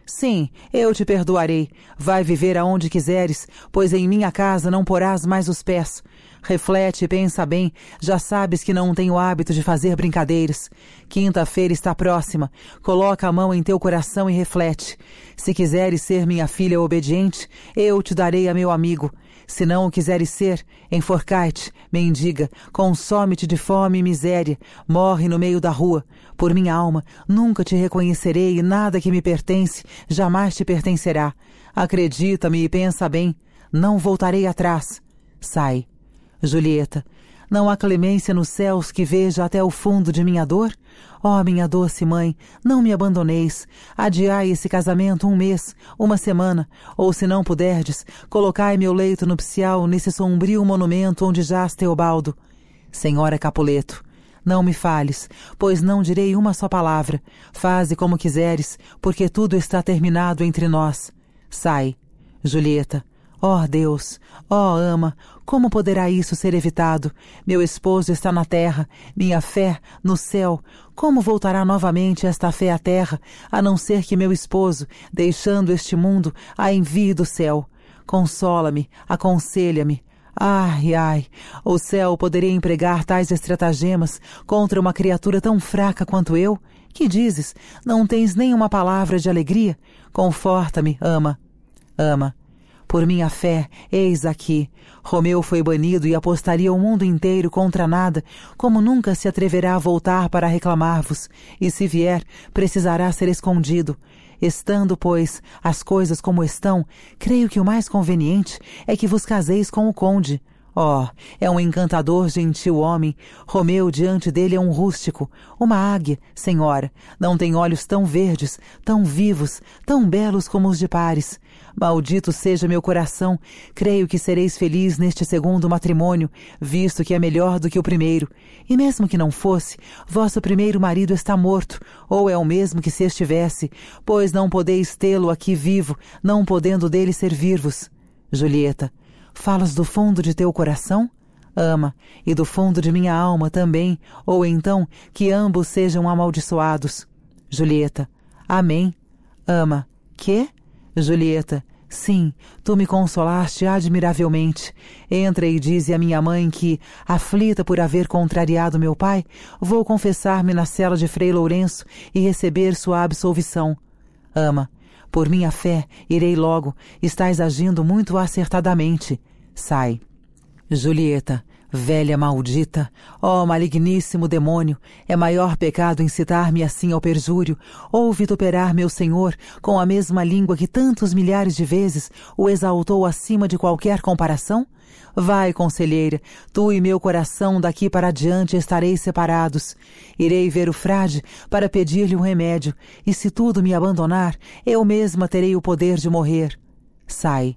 Sim, eu te perdoarei. Vai viver aonde quiseres, pois em minha casa não porás mais os pés. Reflete e pensa bem, já sabes que não tenho hábito de fazer brincadeiras. Quinta-feira está próxima, coloca a mão em teu coração e reflete. Se quiseres ser minha filha obediente, eu te darei a meu amigo. Se não o quiseres ser, enforcai-te, mendiga, consome-te de fome e miséria, morre no meio da rua. Por minha alma, nunca te reconhecerei e nada que me pertence jamais te pertencerá. Acredita-me e pensa bem, não voltarei atrás. Sai. Julieta, não há clemência nos céus que veja até o fundo de minha dor? Ó, minha doce mãe, não me abandoneis. Adiai esse casamento um mês, uma semana, ou se não puderdes, colocai meu leito nupcial nesse sombrio monumento onde jaz Teobaldo. Senhora Capuleto, não me fales, pois não direi uma só palavra. Faze como quiseres, porque tudo está terminado entre nós. Sai. Julieta, ó Deus, ó ama, como poderá isso ser evitado? Meu esposo está na terra, minha fé no céu. Como voltará novamente esta fé à terra, a não ser que meu esposo, deixando este mundo, a envie do céu? Consola-me, aconselha-me. Ai, ai, o céu poderia empregar tais estratagemas contra uma criatura tão fraca quanto eu? Que dizes? Não tens nem uma palavra de alegria? Conforta-me, ama. Ama. Por minha fé, eis aqui. Romeu foi banido e apostaria o mundo inteiro contra nada, como nunca se atreverá a voltar para reclamar-vos, e se vier, precisará ser escondido. Estando, pois, as coisas como estão, creio que o mais conveniente é que vos caseis com o conde. Oh, é um encantador gentil homem. Romeu diante dele é um rústico, uma águia, senhora. Não tem olhos tão verdes, tão vivos, tão belos como os de Paris. Maldito seja meu coração, creio que sereis feliz neste segundo matrimônio, visto que é melhor do que o primeiro. E mesmo que não fosse, vosso primeiro marido está morto, ou é o mesmo que se estivesse, pois não podeis tê-lo aqui vivo, não podendo dele servir-vos. Julieta, falas do fundo de teu coração? Ama, e do fundo de minha alma também, ou então que ambos sejam amaldiçoados. Julieta, amém. Ama, quê? Julieta, sim, tu me consolaste admiravelmente. Entra e dize à minha mãe que, aflita por haver contrariado meu pai, vou confessar-me na cela de Frei Lourenço e receber sua absolvição. Ama, por minha fé, irei logo, estás agindo muito acertadamente. Sai. Julieta, velha maldita, ó maligníssimo demônio, é maior pecado incitar-me assim ao perjúrio, ou vituperar meu senhor com a mesma língua que tantos milhares de vezes o exaltou acima de qualquer comparação? Vai, conselheira, tu e meu coração daqui para adiante estareis separados. Irei ver o frade para pedir-lhe um remédio, e se tudo me abandonar, eu mesma terei o poder de morrer. Sai.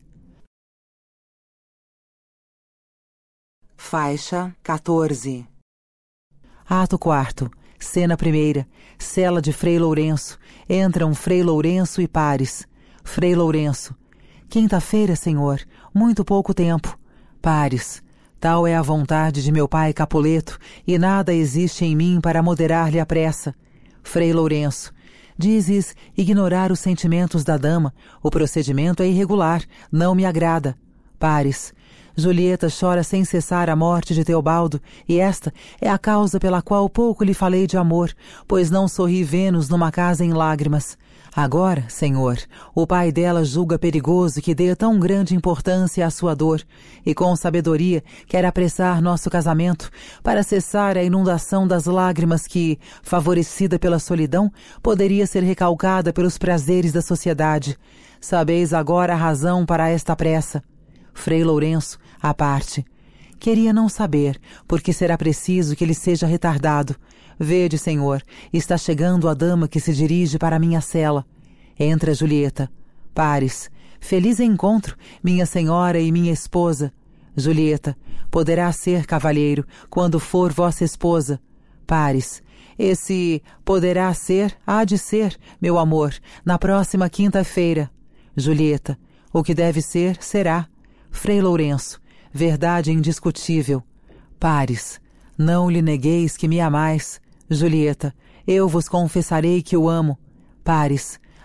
Faixa quatorze. Ato quarto. Cena primeira. Cela de Frei Lourenço. Entram Frei Lourenço e Paris. Frei Lourenço. Quinta-feira, senhor. Muito pouco tempo. Paris. Tal é a vontade de meu pai Capuleto, e nada existe em mim para moderar-lhe a pressa. Frei Lourenço. Dizes ignorar os sentimentos da dama. O procedimento é irregular. Não me agrada. Paris. Julieta chora sem cessar a morte de Teobaldo, e esta é a causa pela qual pouco lhe falei de amor, pois não sorri Vênus numa casa em lágrimas. Agora, senhor, o pai dela julga perigoso que dê tão grande importância à sua dor, e com sabedoria quer apressar nosso casamento para cessar a inundação das lágrimas que, favorecida pela solidão, poderia ser recalcada pelos prazeres da sociedade. Sabeis agora a razão para esta pressa. Frei Lourenço, à parte. Queria não saber, porque será preciso que ele seja retardado. Vede, senhor, está chegando a dama que se dirige para a minha cela. Entra Julieta. Paris. Feliz encontro, minha senhora e minha esposa. Julieta. Poderá ser, cavalheiro, quando for vossa esposa. Paris. Esse poderá ser, há de ser, meu amor, na próxima quinta-feira. Julieta. O que deve ser, será. Frei Lourenço, verdade indiscutível. Paris, não lhe negueis que me amais. Julieta, eu vos confessarei que o amo. Paris,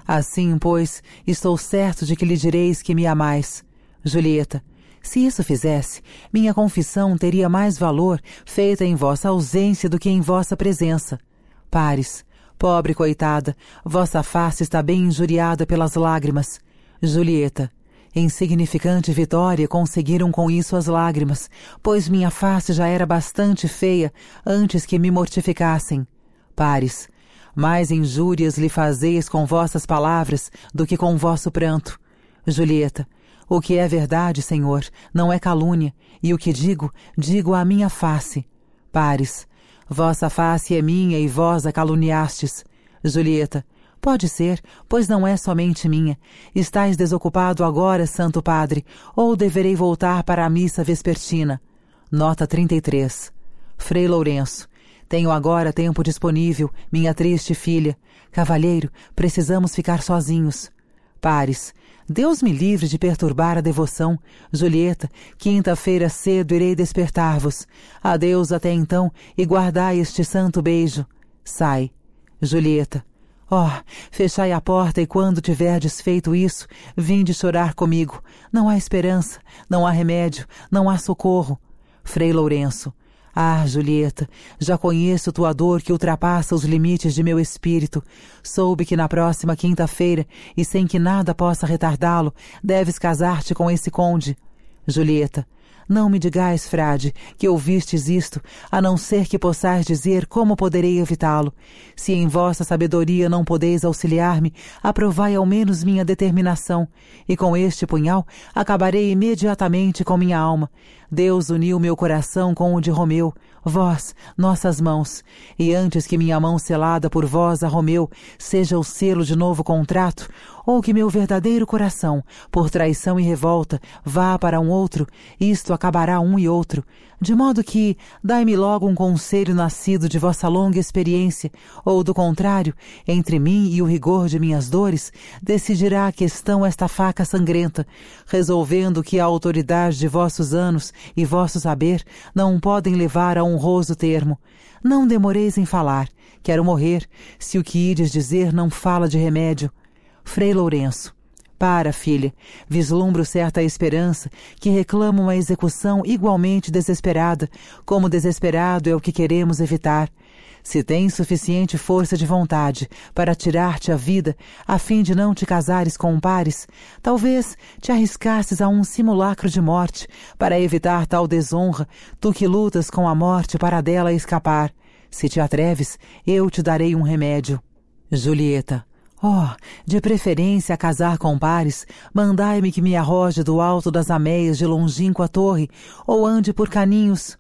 Assim, pois, estou certo de que lhe direis que me amais. Julieta, se isso fizesse, minha confissão teria mais valor feita em vossa ausência do que em vossa presença. Pares, pobre coitada, vossa face está bem injuriada pelas lágrimas. Julieta, insignificante vitória conseguiram com isso as lágrimas, pois minha face já era bastante feia antes que me mortificassem. Pares, mais injúrias lhe fazeis com vossas palavras do que com vosso pranto. Julieta, o que é verdade, Senhor, não é calúnia, e o que digo, digo à minha face. Pares, vossa face é minha e vós a caluniastes. Julieta, pode ser, pois não é somente minha. Estais desocupado agora, Santo Padre, ou deverei voltar para a missa vespertina. Nota trinta e três. Frei Lourenço, tenho agora tempo disponível, minha triste filha. Cavalheiro, precisamos ficar sozinhos. Pares, Deus me livre de perturbar a devoção. Julieta, quinta-feira cedo irei despertar-vos. Adeus até então e guardai este santo beijo. Sai. Julieta, ó, oh, fechai a porta e quando tiverdes feito isso, vinde chorar comigo. Não há esperança, não há remédio, não há socorro. Frei Lourenço, ah, Julieta, já conheço tua dor que ultrapassa os limites de meu espírito. Soube que na próxima quinta-feira, e sem que nada possa retardá-lo, deves casar-te com esse conde. Julieta, não me digais, frade, que ouvistes isto, a não ser que possais dizer como poderei evitá-lo. Se em vossa sabedoria não podeis auxiliar-me, aprovai ao menos minha determinação, e com este punhal acabarei imediatamente com minha alma. Deus uniu meu coração com o de Romeu, vós, nossas mãos, e antes que minha mão selada por vós a Romeu seja o selo de novo contrato, ou que meu verdadeiro coração, por traição e revolta, vá para um outro, isto acabará um e outro, de modo que dai-me logo um conselho nascido de vossa longa experiência, ou do contrário, entre mim e o rigor de minhas dores, decidirá a questão esta faca sangrenta, resolvendo que a autoridade de vossos anos e vosso saber não podem levar a honroso termo. Não demoreis em falar, quero morrer, se o que ides dizer não fala de remédio. Frei Lourenço, para, filha, vislumbro certa esperança que reclama uma execução igualmente desesperada, como desesperado é o que queremos evitar. Se tens suficiente força de vontade para tirar-te a vida, a fim de não te casares com Pares, talvez te arriscasses a um simulacro de morte, para evitar tal desonra, tu que lutas com a morte para dela escapar. Se te atreves, eu te darei um remédio. Julieta, oh, de preferência a casar com Pares, mandai-me que me arroje do alto das ameias de longínqua torre, ou ande por caninhos.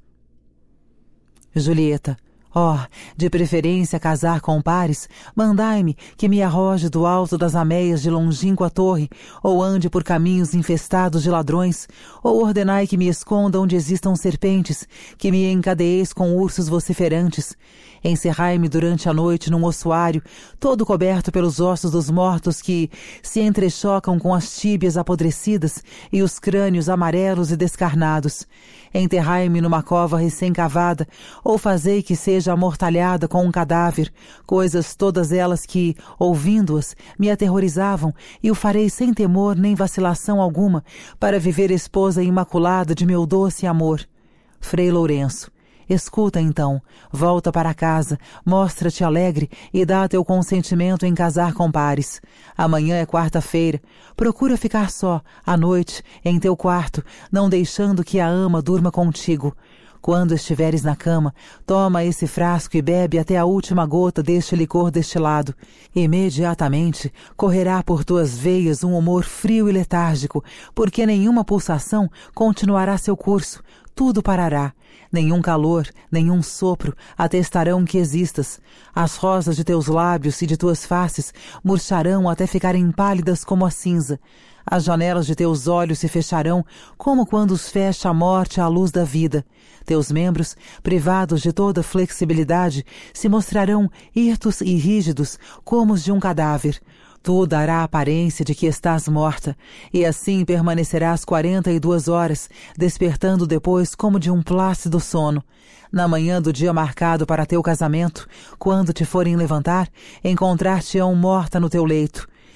Julieta, oh, de preferência casar com Pares, mandai-me que me arroje do alto das ameias de longínqua torre, ou ande por caminhos infestados de ladrões, ou ordenai que me esconda onde existam serpentes, que me encadeeis com ursos vociferantes. Encerrai-me durante a noite num ossuário, todo coberto pelos ossos dos mortos que se entrechocam com as tíbias apodrecidas e os crânios amarelos e descarnados. Enterrai-me numa cova recém-cavada, ou fazei que seja amortalhada com um cadáver, coisas todas elas que, ouvindo-as, me aterrorizavam, e o farei sem temor nem vacilação alguma, para viver esposa imaculada de meu doce amor. Frei Lourenço, escuta então, volta para casa, mostra-te alegre e dá teu consentimento em casar com Pares. Amanhã é quarta-feira, procura ficar só, à noite, em teu quarto, não deixando que a ama durma contigo. Quando estiveres na cama, toma esse frasco e bebe até a última gota deste licor destilado. Imediatamente correrá por tuas veias um humor frio e letárgico, porque nenhuma pulsação continuará seu curso, tudo parará. Nenhum calor, nenhum sopro atestarão que existas. As rosas de teus lábios e de tuas faces murcharão até ficarem pálidas como a cinza. As janelas de teus olhos se fecharão como quando os fecha a morte à luz da vida. Teus membros, privados de toda flexibilidade, se mostrarão hirtos e rígidos como os de um cadáver. Tu dará a aparência de que estás morta, e assim permanecerás quarenta e duas horas, despertando depois como de um plácido sono. Na manhã do dia marcado para teu casamento, quando te forem levantar, encontrar-te-ão morta no teu leito.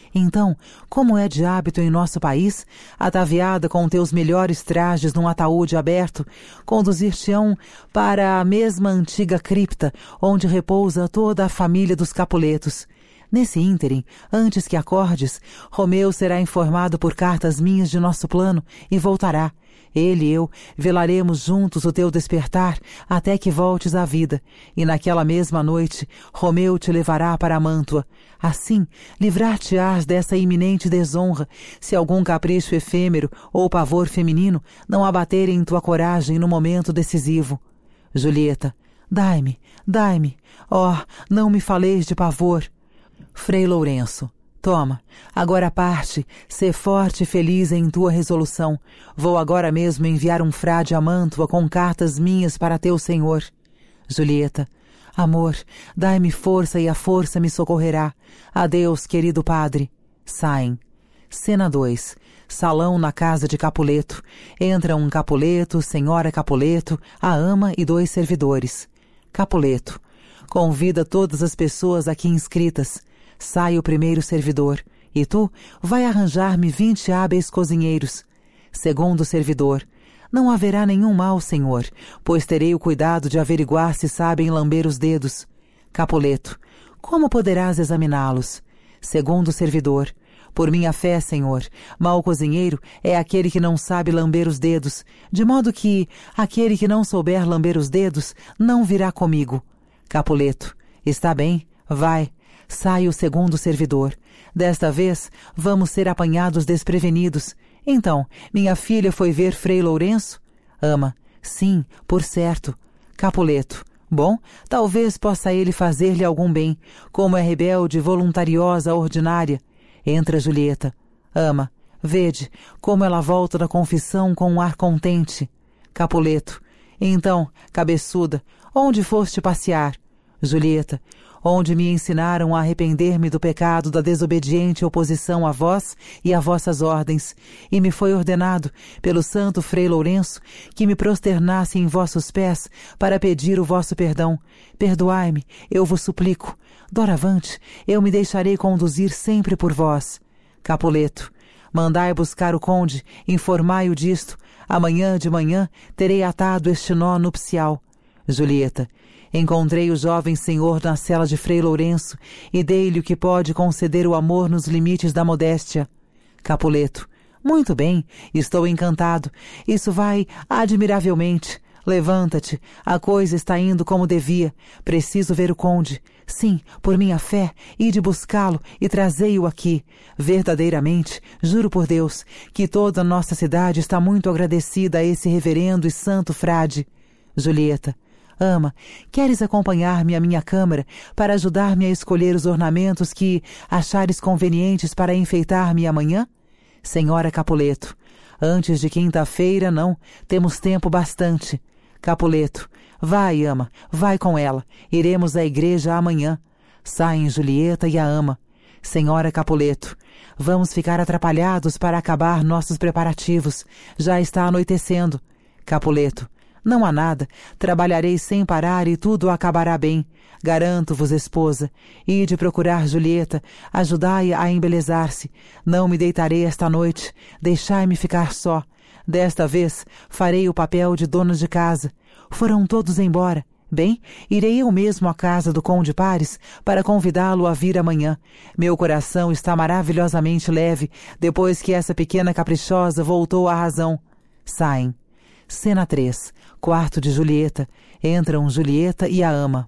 Então, como é de hábito em nosso país, ataviada com teus melhores trajes num ataúde aberto, conduzir-te-ão para a mesma antiga cripta onde repousa toda a família dos Capuletos. Nesse ínterim, antes que acordes, Romeu será informado por cartas minhas de nosso plano e voltará. Ele e eu velaremos juntos o teu despertar até que voltes à vida, e naquela mesma noite Romeu te levará para Mântua. Assim, livrar-te-ás dessa iminente desonra, se algum capricho efêmero ou pavor feminino não abaterem tua coragem no momento decisivo. Julieta, dai-me, dai-me, oh, não me faleis de pavor. Frei Lourenço, toma, agora parte, sê forte e feliz em tua resolução. Vou agora mesmo enviar um frade a Mântua com cartas minhas para teu senhor. Julieta, amor, dai-me força e a força me socorrerá. Adeus, querido padre. Saem. Cena dois. Salão na casa de Capuleto. Entram um Capuleto, senhora Capuleto, a ama e dois servidores. Capuleto, convida todas as pessoas aqui inscritas. Sai o primeiro servidor, e tu vai arranjar-me vinte hábeis cozinheiros. Segundo servidor, não haverá nenhum mal, senhor, pois terei o cuidado de averiguar se sabem lamber os dedos. Capuleto, como poderás examiná-los? Segundo servidor, por minha fé, senhor, mau cozinheiro é aquele que não sabe lamber os dedos, de modo que aquele que não souber lamber os dedos não virá comigo. Capuleto, está bem, vai. Sai o segundo servidor. Desta vez, vamos ser apanhados desprevenidos. Então, minha filha foi ver Frei Lourenço? Ama, sim, por certo. Capuleto, bom, talvez possa ele fazer-lhe algum bem, como é rebelde, voluntariosa, ordinária. Entra Julieta. Ama, vede, como ela volta da confissão com um ar contente. Capuleto, então, cabeçuda, onde foste passear? Julieta, onde me ensinaram a arrepender-me do pecado da desobediente oposição a vós e a vossas ordens, e me foi ordenado, pelo santo Frei Lourenço, que me prosternasse em vossos pés para pedir o vosso perdão. Perdoai-me, eu vos suplico. Doravante, eu me deixarei conduzir sempre por vós. Capuleto, mandai buscar o conde, informai-o disto. Amanhã de manhã terei atado este nó nupcial. Julieta, encontrei o jovem senhor na cela de Frei Lourenço e dei-lhe o que pode conceder o amor nos limites da modéstia. Capuleto, muito bem, estou encantado. Isso vai admiravelmente. Levanta-te, a coisa está indo como devia. Preciso ver o conde. Sim, por minha fé, ide buscá-lo e trazei-o aqui. Verdadeiramente, juro por Deus, que toda a nossa cidade está muito agradecida a esse reverendo e santo frade. Julieta, ama, queres acompanhar-me à minha câmara para ajudar-me a escolher os ornamentos que achares convenientes para enfeitar-me amanhã? Senhora Capuleto, antes de quinta-feira não, temos tempo bastante. Capuleto, vai, ama, vai com ela, iremos à igreja amanhã. Saem Julieta e a ama. Senhora Capuleto, vamos ficar atrapalhados para acabar nossos preparativos, já está anoitecendo. Capuleto, não há nada, trabalharei sem parar e tudo acabará bem. Garanto-vos, esposa, ide procurar Julieta, ajudai-a a embelezar-se. Não me deitarei esta noite, deixai-me ficar só. Desta vez farei o papel de dona de casa. Foram todos embora. Bem, irei eu mesmo à casa do conde Pares para convidá-lo a vir amanhã. Meu coração está maravilhosamente leve depois que essa pequena caprichosa voltou à razão. Saem. Cena três. Quarto de Julieta. Entram Julieta e a ama.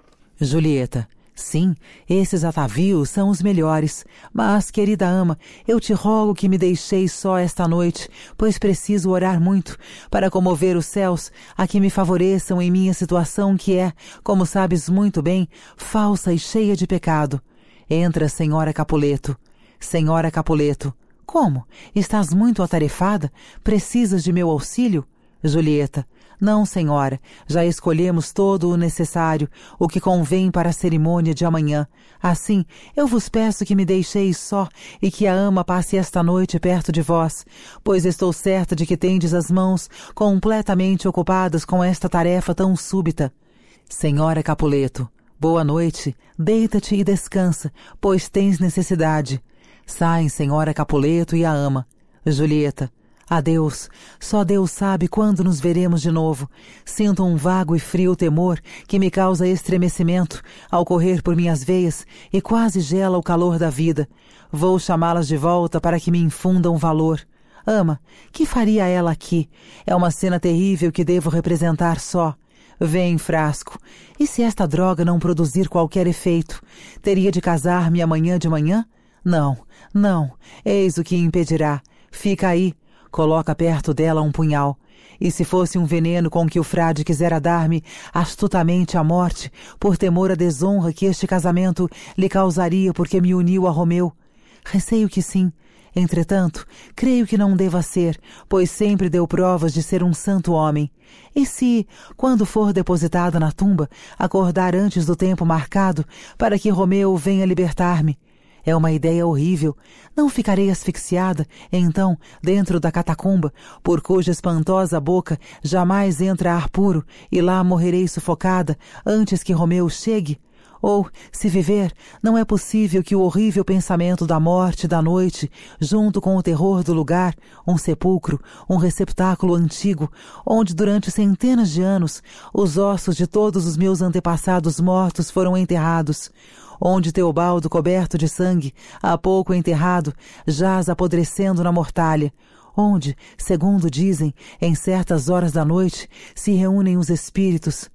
Julieta. Sim, esses atavios são os melhores. Mas, querida ama, eu te rogo que me deixeis só esta noite, pois preciso orar muito para comover os céus a que me favoreçam em minha situação que é, como sabes muito bem, falsa e cheia de pecado. Entra, senhora Capuleto. Senhora Capuleto. Como? Estás muito atarefada? Precisas de meu auxílio? Julieta. Não, senhora, já escolhemos todo o necessário, o que convém para a cerimônia de amanhã. Assim, eu vos peço que me deixeis só e que a ama passe esta noite perto de vós, pois estou certa de que tendes as mãos completamente ocupadas com esta tarefa tão súbita. Senhora Capuleto, boa noite, deita-te e descansa, pois tens necessidade. Saem Senhora Capuleto e a ama. Julieta. Adeus. Só Deus sabe quando nos veremos de novo. Sinto um vago e frio temor que me causa estremecimento ao correr por minhas veias e quase gela o calor da vida. Vou chamá-las de volta para que me infundam valor. Ama, que faria ela aqui? É uma cena terrível que devo representar só. Vem, frasco. E se esta droga não produzir qualquer efeito? Teria de casar-me amanhã de manhã? Não, não. Eis o que impedirá. Fica aí. Coloca perto dela um punhal. E se fosse um veneno com que o frade quisera dar-me astutamente a morte, por temor à desonra que este casamento lhe causaria porque me uniu a Romeu? Receio que sim. Entretanto, creio que não deva ser, pois sempre deu provas de ser um santo homem. E se, quando for depositada na tumba, acordar antes do tempo marcado, para que Romeu venha libertar-me? É uma ideia horrível. Não ficarei asfixiada, então, dentro da catacumba, por cuja espantosa boca jamais entra ar puro, e lá morrerei sufocada antes que Romeu chegue? Ou, se viver, não é possível que o horrível pensamento da morte da noite, junto com o terror do lugar, um sepulcro, um receptáculo antigo, onde durante centenas de anos os ossos de todos os meus antepassados mortos foram enterrados, onde Teobaldo, coberto de sangue, há pouco enterrado, jaz apodrecendo na mortalha, onde, segundo dizem, em certas horas da noite, se reúnem os espíritos.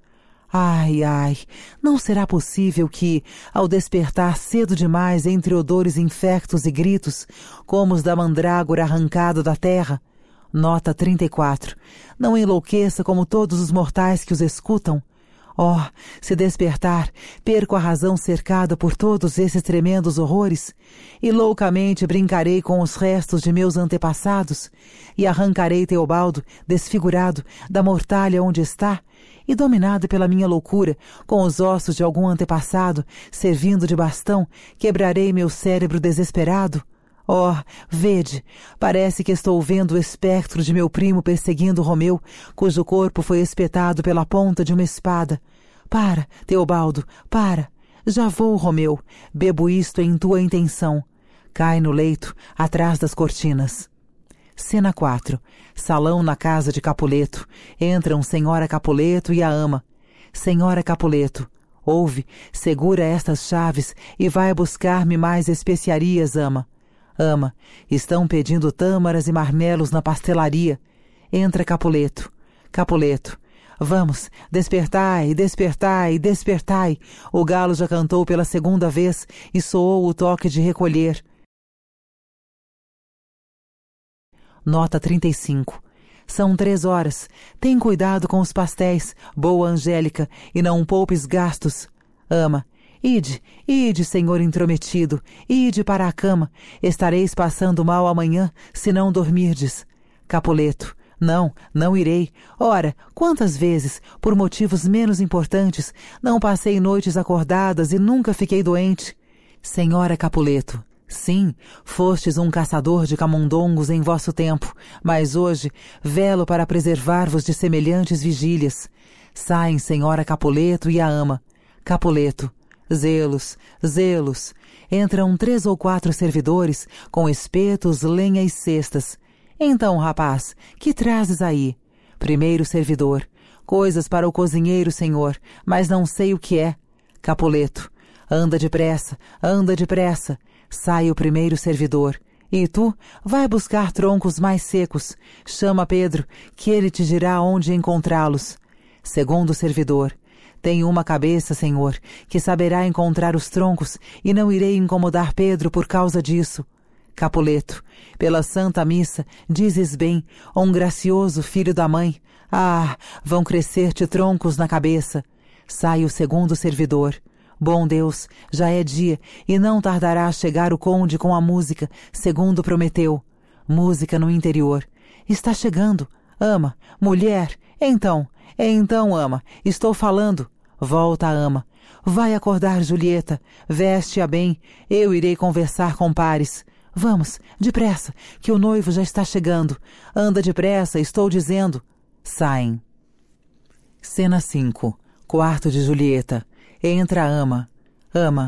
Ai, ai, não será possível que, ao despertar cedo demais entre odores infectos e gritos, como os da mandrágora arrancado da terra, nota trinta e quatro, não enlouqueça como todos os mortais que os escutam? Oh, se despertar, perco a razão cercada por todos esses tremendos horrores, e loucamente brincarei com os restos de meus antepassados, e arrancarei Teobaldo, desfigurado, da mortalha onde está, e dominado pela minha loucura, com os ossos de algum antepassado, servindo de bastão, quebrarei meu cérebro desesperado? Oh, vede, parece que estou vendo o espectro de meu primo perseguindo Romeu, cujo corpo foi espetado pela ponta de uma espada. Para, Teobaldo, para. Já vou, Romeu. Bebo isto em tua intenção. Cai no leito, atrás das cortinas. Cena quatro. Salão na casa de Capuleto. Entram Senhora Capuleto e a ama. Senhora Capuleto. Ouve, segura estas chaves e vai buscar-me mais especiarias, ama. Ama, estão pedindo tâmaras e marmelos na pastelaria. Entra Capuleto. Capuleto. Vamos, despertai, despertai, despertai. O galo já cantou pela segunda vez e soou o toque de recolher. Nota trinta e cinco. São três horas. Tem cuidado com os pastéis, boa Angélica, e não poupes gastos. Ama. Ide, ide, senhor intrometido, ide para a cama. Estareis passando mal amanhã, se não dormirdes. Capuleto. Não, não irei. Ora, quantas vezes, por motivos menos importantes, não passei noites acordadas e nunca fiquei doente? Senhora Capuleto. Sim, fostes um caçador de camundongos em vosso tempo, mas hoje velo para preservar-vos de semelhantes vigílias. Saem Senhora Capuleto e a ama. Capuleto. Zelos, zelos. Entram três ou quatro servidores com espetos, lenha e cestas. Então, rapaz, que trazes aí? Primeiro servidor. Coisas para o cozinheiro, senhor, mas não sei o que é. Capuleto. Anda depressa, anda depressa. Sai o primeiro servidor. E tu, vai buscar troncos mais secos. Chama Pedro, que ele te dirá onde encontrá-los. Segundo servidor. Tenho uma cabeça, senhor, que saberá encontrar os troncos, e não irei incomodar Pedro por causa disso. Capuleto. Pela Santa Missa, dizes bem, um gracioso filho da mãe. Ah, vão crescer-te troncos na cabeça. Sai o segundo servidor. Bom Deus, já é dia, e não tardará a chegar o conde com a música, segundo prometeu. Música no interior. Está chegando. Ama. Mulher. Então, então, ama. Estou falando. Volta, ama. Vai acordar Julieta. Veste-a bem. Eu irei conversar com pares. Vamos, depressa, que o noivo já está chegando. Anda depressa, estou dizendo. Saem. Cena cinco. Quarto de Julieta. Entra a ama. Ama.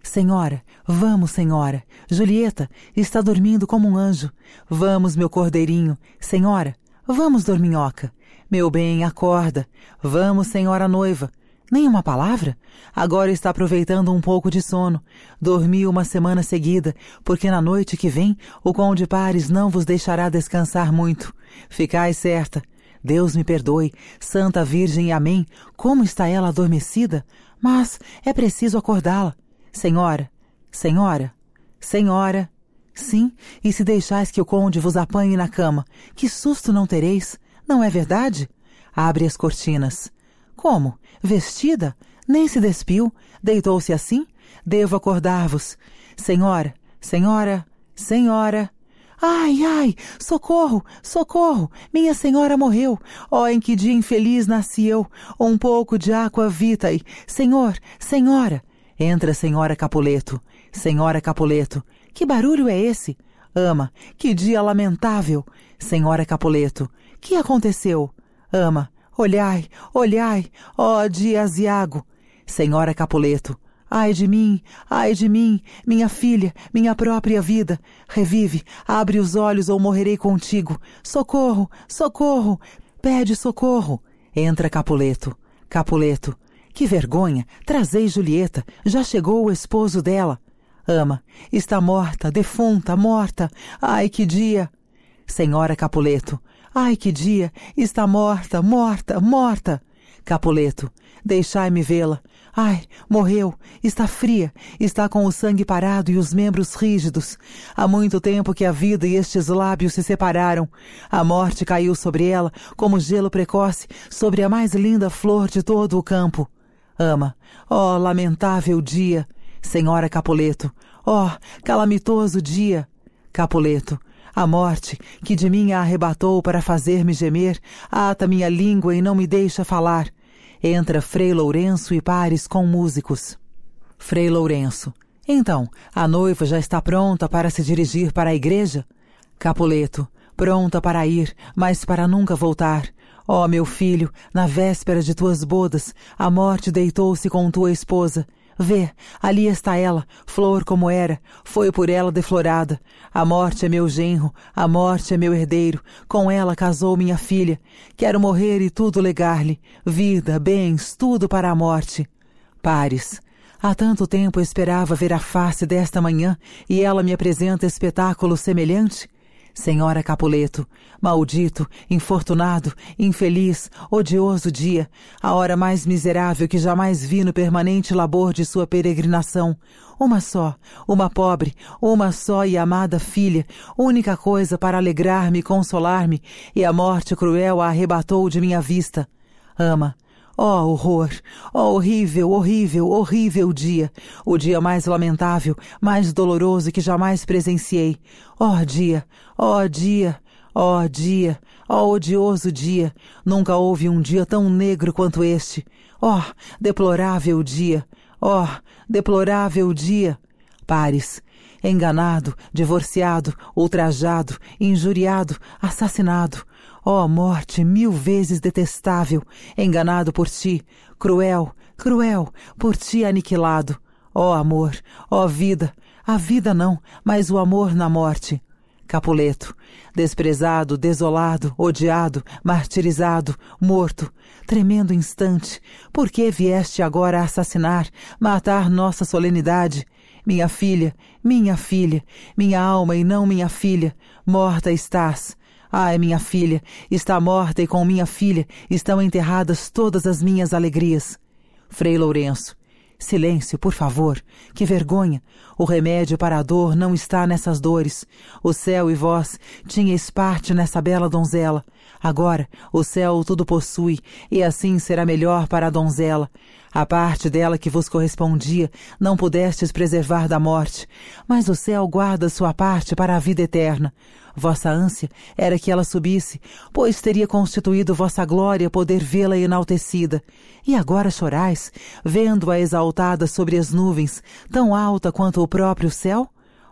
Senhora, vamos, senhora. Julieta está dormindo como um anjo. Vamos, meu cordeirinho. Senhora, vamos, dorminhoca. Meu bem, acorda. Vamos, senhora noiva. Nem uma palavra? Agora está aproveitando um pouco de sono. Dormiu uma semana seguida, porque na noite que vem o conde Paris não vos deixará descansar muito. Ficai certa. Deus me perdoe, Santa Virgem e Amém, como está ela adormecida? Mas é preciso acordá-la. Senhora, senhora, senhora. Sim, e se deixais que o conde vos apanhe na cama, que susto não tereis, não é verdade? Abre as cortinas. Como? Vestida? Nem se despiu? Deitou-se assim? Devo acordar-vos. Senhora, senhora, senhora. Ai, ai, socorro, socorro, minha senhora morreu. Oh, em que dia infeliz nasci eu. Um pouco de água vitae. Senhor, senhora. Entra, senhora Capuleto. Senhora Capuleto. Que barulho é esse? Ama, que dia lamentável. Senhora Capuleto. Que aconteceu? Ama. Olhai, olhai, ó dia aziago. Senhora Capuleto, ai de mim, ai de mim, minha filha, minha própria vida. Revive, abre os olhos ou morrerei contigo. Socorro, socorro, pede socorro. Entra Capuleto, Capuleto. Que vergonha, trazei Julieta, já chegou o esposo dela. Ama, está morta, defunta, morta. Ai, que dia. Senhora Capuleto, ai, que dia! Está morta, morta, morta! Capuleto, deixai-me vê-la. Ai, morreu, está fria, está com o sangue parado e os membros rígidos. Há muito tempo que a vida e estes lábios se separaram. A morte caiu sobre ela como gelo precoce sobre a mais linda flor de todo o campo. Ama, ó lamentável dia! Senhora Capuleto, ó calamitoso dia! Capuleto, a morte, que de mim a arrebatou para fazer-me gemer, ata minha língua e não me deixa falar. Entra Frei Lourenço e Paris com músicos. Frei Lourenço. Então, a noiva já está pronta para se dirigir para a igreja? Capuleto. Pronta para ir, mas para nunca voltar. Ó, meu filho, na véspera de tuas bodas, a morte deitou-se com tua esposa. Vê, ali está ela, flor como era, foi por ela deflorada. A morte é meu genro, a morte é meu herdeiro, com ela casou minha filha. Quero morrer e tudo legar-lhe, vida, bens, tudo para a morte. Paris. Há tanto tempo esperava ver a face desta manhã e ela me apresenta espetáculo semelhante? Senhora Capuleto, maldito, infortunado, infeliz, odioso dia, a hora mais miserável que jamais vi no permanente labor de sua peregrinação. Uma só, uma pobre, uma só e amada filha, única coisa para alegrar-me e consolar-me, e a morte cruel a arrebatou de minha vista. Ama. Ó oh, horror! Ó oh, horrível, horrível, horrível dia! O dia mais lamentável, mais doloroso que jamais presenciei. Ó oh, dia! Ó oh, dia! Ó oh, dia! Ó oh, odioso dia! Nunca houve um dia tão negro quanto este. Ó oh, deplorável dia! Ó oh, deplorável dia! Paris. Enganado, divorciado, ultrajado, injuriado, assassinado. Ó oh, morte mil vezes detestável, enganado por ti, cruel, cruel, por ti aniquilado. Ó oh, amor, ó oh, vida, a vida não, mas o amor na morte. Capuleto, desprezado, desolado, odiado, martirizado, morto, tremendo instante, por que vieste agora a assassinar, matar nossa solenidade? Minha filha, minha filha, minha alma e não minha filha, morta estás. Ai, minha filha, está morta e com minha filha estão enterradas todas as minhas alegrias. Frei Lourenço. Silêncio, por favor. Que vergonha. O remédio para a dor não está nessas dores. O céu e vós tinhais parte nessa bela donzela. Agora, o céu tudo possui, e assim será melhor para a donzela. A parte dela que vos correspondia não pudestes preservar da morte, mas o céu guarda sua parte para a vida eterna. Vossa ânsia era que ela subisse, pois teria constituído vossa glória poder vê-la enaltecida. E agora chorais, vendo-a exaltada sobre as nuvens, tão alta quanto o próprio céu?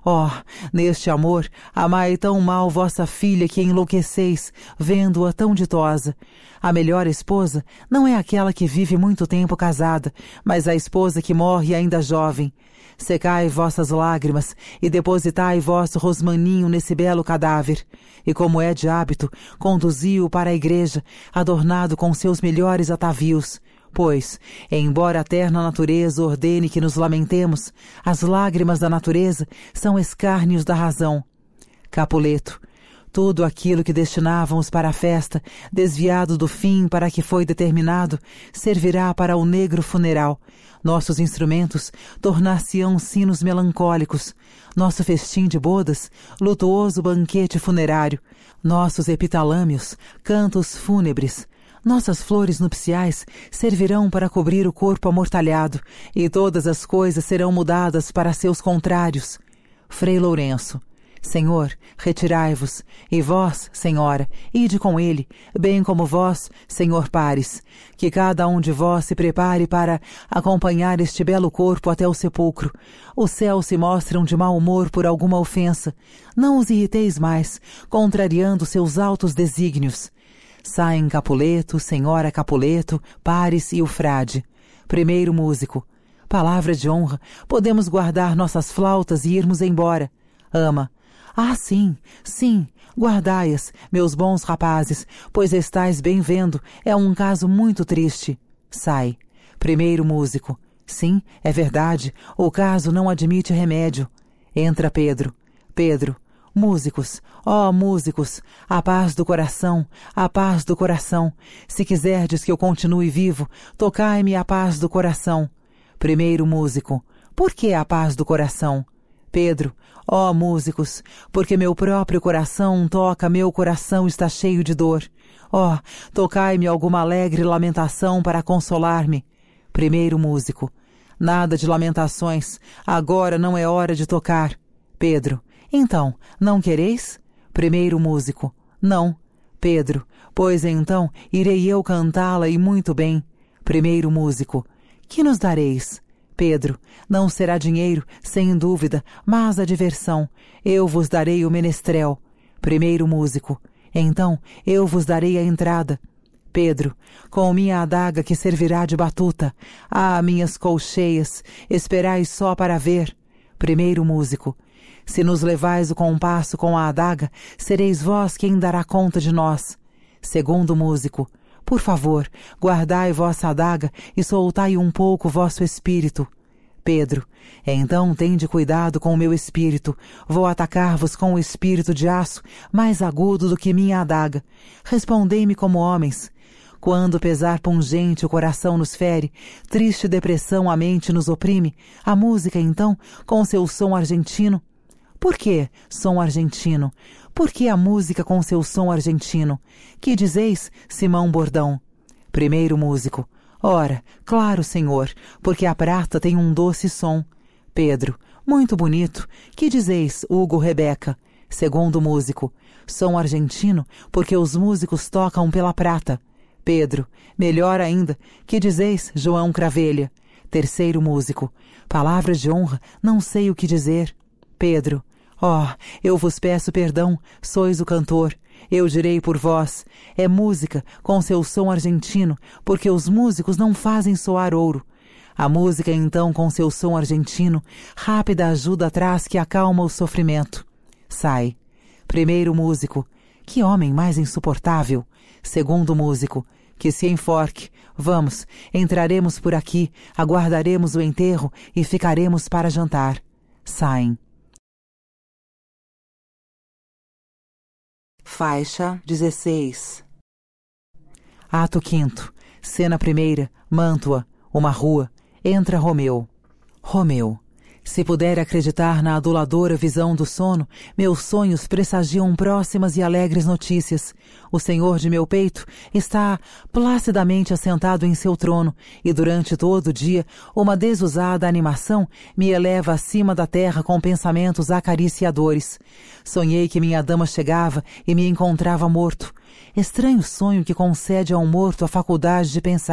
Oh, neste amor, amai tão mal vossa filha que enlouqueceis, vendo-a tão ditosa. A melhor esposa não é aquela que vive muito tempo casada, mas a esposa que morre ainda jovem. Secai vossas lágrimas e depositai vosso rosmaninho nesse belo cadáver. E como é de hábito, conduzi-o para a igreja, adornado com seus melhores atavios. Pois, embora a terna natureza ordene que nos lamentemos, as lágrimas da natureza são escárnios da razão. Capuleto, tudo aquilo que destinávamos para a festa, desviado do fim para que foi determinado, servirá para o negro funeral. Nossos instrumentos tornar-se-ão sinos melancólicos. Nosso festim de bodas, lutuoso banquete funerário. Nossos epitalâmios, cantos fúnebres. Nossas flores nupciais servirão para cobrir o corpo amortalhado, e todas as coisas serão mudadas para seus contrários. Frei Lourenço, Senhor, retirai-vos, e vós, Senhora, ide com ele, bem como vós, Senhor Pares, que cada um de vós se prepare para acompanhar este belo corpo até o sepulcro. Os céus se mostram de mau humor por alguma ofensa. Não os irriteis mais, contrariando seus altos desígnios. Saem Capuleto, Senhora Capuleto, Pares e o frade. Primeiro músico. Palavra de honra, podemos guardar nossas flautas e irmos embora. Ama. Ah, sim, sim, guardai-as, meus bons rapazes, pois estais bem vendo, é um caso muito triste. Sai. Primeiro músico. Sim, é verdade, o caso não admite remédio. Entra Pedro. Pedro. Músicos, ó músicos, a paz do coração, a paz do coração. Se quiserdes que eu continue vivo, tocai-me a paz do coração. Primeiro músico. Por que a paz do coração? Pedro. Ó músicos, porque meu próprio coração toca, meu coração está cheio de dor. Ó, tocai-me alguma alegre lamentação para consolar-me. Primeiro músico. Nada de lamentações, agora não é hora de tocar. Pedro. Então, não quereis? Primeiro músico. Não. Pedro. Pois então, irei eu cantá-la e muito bem. Primeiro músico. Que nos dareis? Pedro. Não será dinheiro, sem dúvida, mas a diversão. Eu vos darei o menestrel. Primeiro músico. Então, eu vos darei a entrada. Pedro. Com minha adaga que servirá de batuta. Ah, minhas colcheias, esperai só para ver. Primeiro músico. Se nos levais o compasso com a adaga, sereis vós quem dará conta de nós. Segundo músico. Por favor, guardai vossa adaga e soltai um pouco vosso espírito. Pedro. Então tende cuidado com o meu espírito. Vou atacar-vos com o espírito de aço, mais agudo do que minha adaga. Respondei-me como homens. Quando pesar pungente o coração nos fere, triste depressão a mente nos oprime, a música, então, com seu som argentino. Por que som argentino? Por que a música com seu som argentino? Que dizeis, Simão Bordão? Primeiro músico. Ora, claro, senhor, porque a prata tem um doce som. Pedro. Muito bonito. Que dizeis, Hugo Rebeca? Segundo músico. Som argentino, porque os músicos tocam pela prata. Pedro. Melhor ainda. Que dizeis, João Cravelha? Terceiro músico. Palavra de honra, não sei o que dizer. Pedro. Ó, oh, eu vos peço perdão, sois o cantor. Eu direi por vós. É música com seu som argentino, porque os músicos não fazem soar ouro. A música, então, com seu som argentino, rápida ajuda atrás que acalma o sofrimento. Sai. Primeiro músico. Que homem mais insuportável. Segundo músico. Que se enforque. Vamos, entraremos por aqui, aguardaremos o enterro e ficaremos para jantar. Saem. Faixa dezesseis. Ato quinto. Cena primeira. Mântua. Uma rua. Entra Romeu. Romeu. Se puder acreditar na aduladora visão do sono, meus sonhos pressagiam próximas e alegres notícias. O senhor de meu peito está placidamente assentado em seu trono, e durante todo o dia uma desusada animação me eleva acima da terra com pensamentos acariciadores. Sonhei que minha dama chegava e me encontrava morto. Estranho sonho que concede a um morto a faculdade de pensar.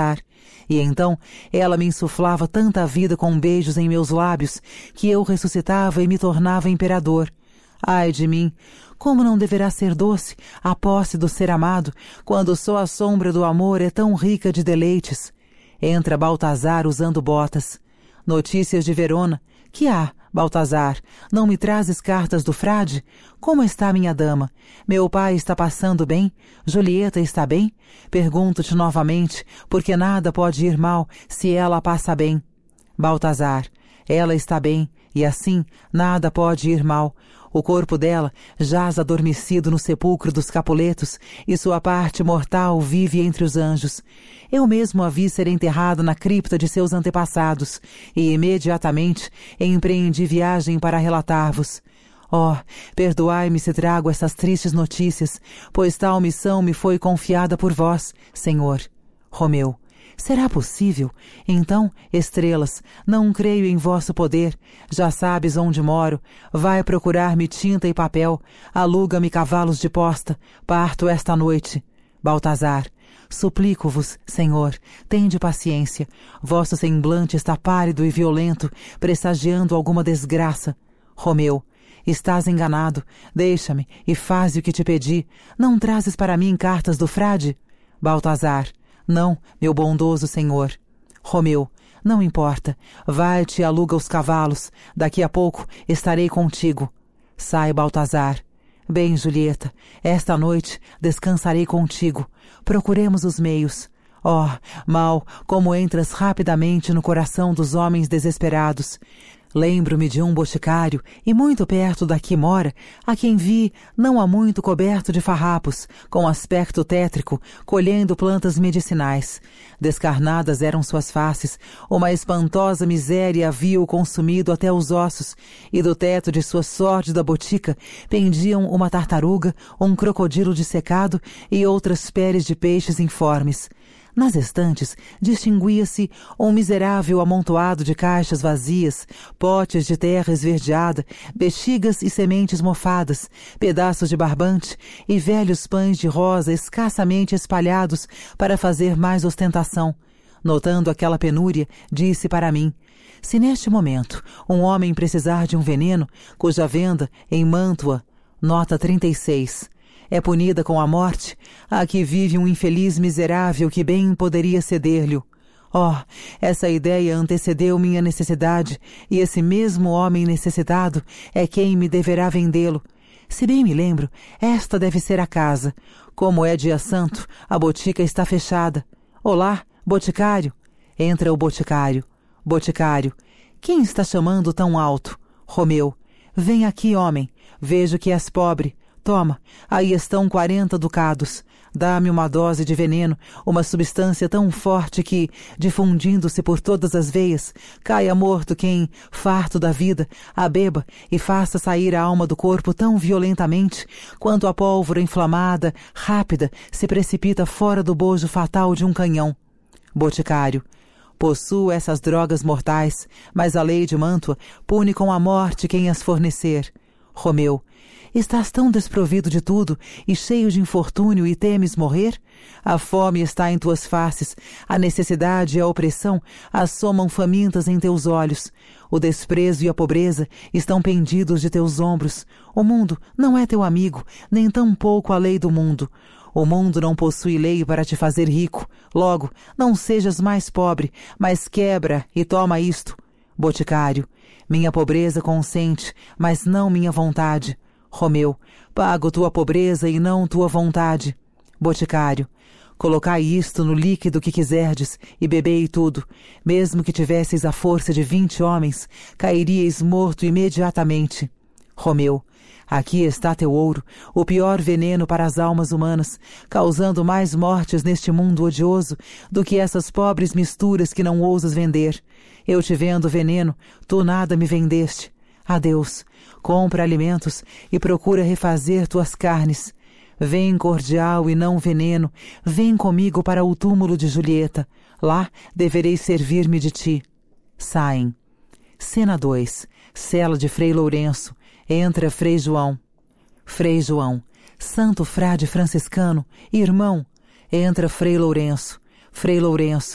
E então ela me insuflava tanta vida com beijos em meus lábios que eu ressuscitava e me tornava imperador. Ai de mim! Como não deverá ser doce a posse do ser amado, quando só a sombra do amor é tão rica de deleites? Entra Baltazar usando botas. Notícias de Verona. Que há, Baltazar? Não me trazes cartas do frade? Como está minha dama? Meu pai está passando bem? Julieta está bem? Pergunto-te novamente, porque nada pode ir mal se ela passa bem. Baltazar. Ela está bem, e assim nada pode ir mal. O corpo dela jaz adormecido no sepulcro dos Capuletos, e sua parte mortal vive entre os anjos. Eu mesmo a vi ser enterrado na cripta de seus antepassados, e imediatamente empreendi viagem para relatar-vos. Oh, perdoai-me se trago essas tristes notícias, pois tal missão me foi confiada por vós, Senhor. Romeu. Será possível? Então, estrelas, não creio em vosso poder. Já sabes onde moro. Vai procurar-me tinta e papel. Aluga-me cavalos de posta. Parto esta noite. Baltazar. Suplico-vos, Senhor, tende paciência. Vosso semblante está pálido e violento, pressagiando alguma desgraça. Romeu. Estás enganado. Deixa-me e faze o que te pedi. Não trazes para mim cartas do frade? Baltazar. Não, meu bondoso senhor. Romeu, não importa. Vai-te e aluga os cavalos. Daqui a pouco estarei contigo. Sai, Baltazar. Bem, Julieta, esta noite descansarei contigo. Procuremos os meios. Oh, mal, como entras rapidamente no coração dos homens desesperados. Lembro-me de um boticário, e muito perto daqui mora, a quem vi, não há muito coberto de farrapos, com aspecto tétrico, colhendo plantas medicinais. Descarnadas eram suas faces, uma espantosa miséria havia-o consumido até os ossos, e do teto de sua sórdida botica pendiam uma tartaruga, um crocodilo dissecado e outras peles de peixes informes. Nas estantes distinguia-se um miserável amontoado de caixas vazias, potes de terra esverdeada, bexigas e sementes mofadas, pedaços de barbante e velhos pães de rosa escassamente espalhados para fazer mais ostentação. Notando aquela penúria, disse para mim: se neste momento um homem precisar de um veneno, cuja venda em Mântua, nota trinta e seis, é punida com a morte, aqui vive um infeliz miserável que bem poderia ceder-lhe. Oh, essa ideia antecedeu minha necessidade, e esse mesmo homem necessitado é quem me deverá vendê-lo. Se bem me lembro, esta deve ser a casa. Como é dia santo, a botica está fechada. Olá, boticário. Entra o boticário. Boticário. Quem está chamando tão alto? Romeu. Vem aqui, homem. Vejo que és pobre. Toma, aí estão quarenta ducados. Dá-me uma dose de veneno, uma substância tão forte que, difundindo-se por todas as veias, caia morto quem, farto da vida, a beba e faça sair a alma do corpo tão violentamente, quanto a pólvora inflamada, rápida, se precipita fora do bojo fatal de um canhão. Boticário. Possuo essas drogas mortais, mas a lei de Mântua pune com a morte quem as fornecer. Romeu. Estás tão desprovido de tudo e cheio de infortúnio e temes morrer? A fome está em tuas faces, a necessidade e a opressão assomam famintas em teus olhos. O desprezo e a pobreza estão pendidos de teus ombros. O mundo não é teu amigo, nem tampouco a lei do mundo. O mundo não possui lei para te fazer rico. Logo, não sejas mais pobre, mas quebra e toma isto. Boticário. Minha pobreza consente, mas não minha vontade. Romeu, pago tua pobreza e não tua vontade. Boticário, colocai isto no líquido que quiserdes e bebei tudo. Mesmo que tivesseis a força de vinte homens, cairíeis morto imediatamente. Romeu, aqui está teu ouro, o pior veneno para as almas humanas, causando mais mortes neste mundo odioso do que essas pobres misturas que não ousas vender. Eu te vendo veneno, tu nada me vendeste. Adeus, compra alimentos e procura refazer tuas carnes. Vem cordial e não veneno, vem comigo para o túmulo de Julieta. Lá devereis servir-me de ti. Saem. Cena dois. Cela de Frei Lourenço. Entra Frei João. Frei João. Santo frade franciscano, irmão. Entra Frei Lourenço. Frei Lourenço.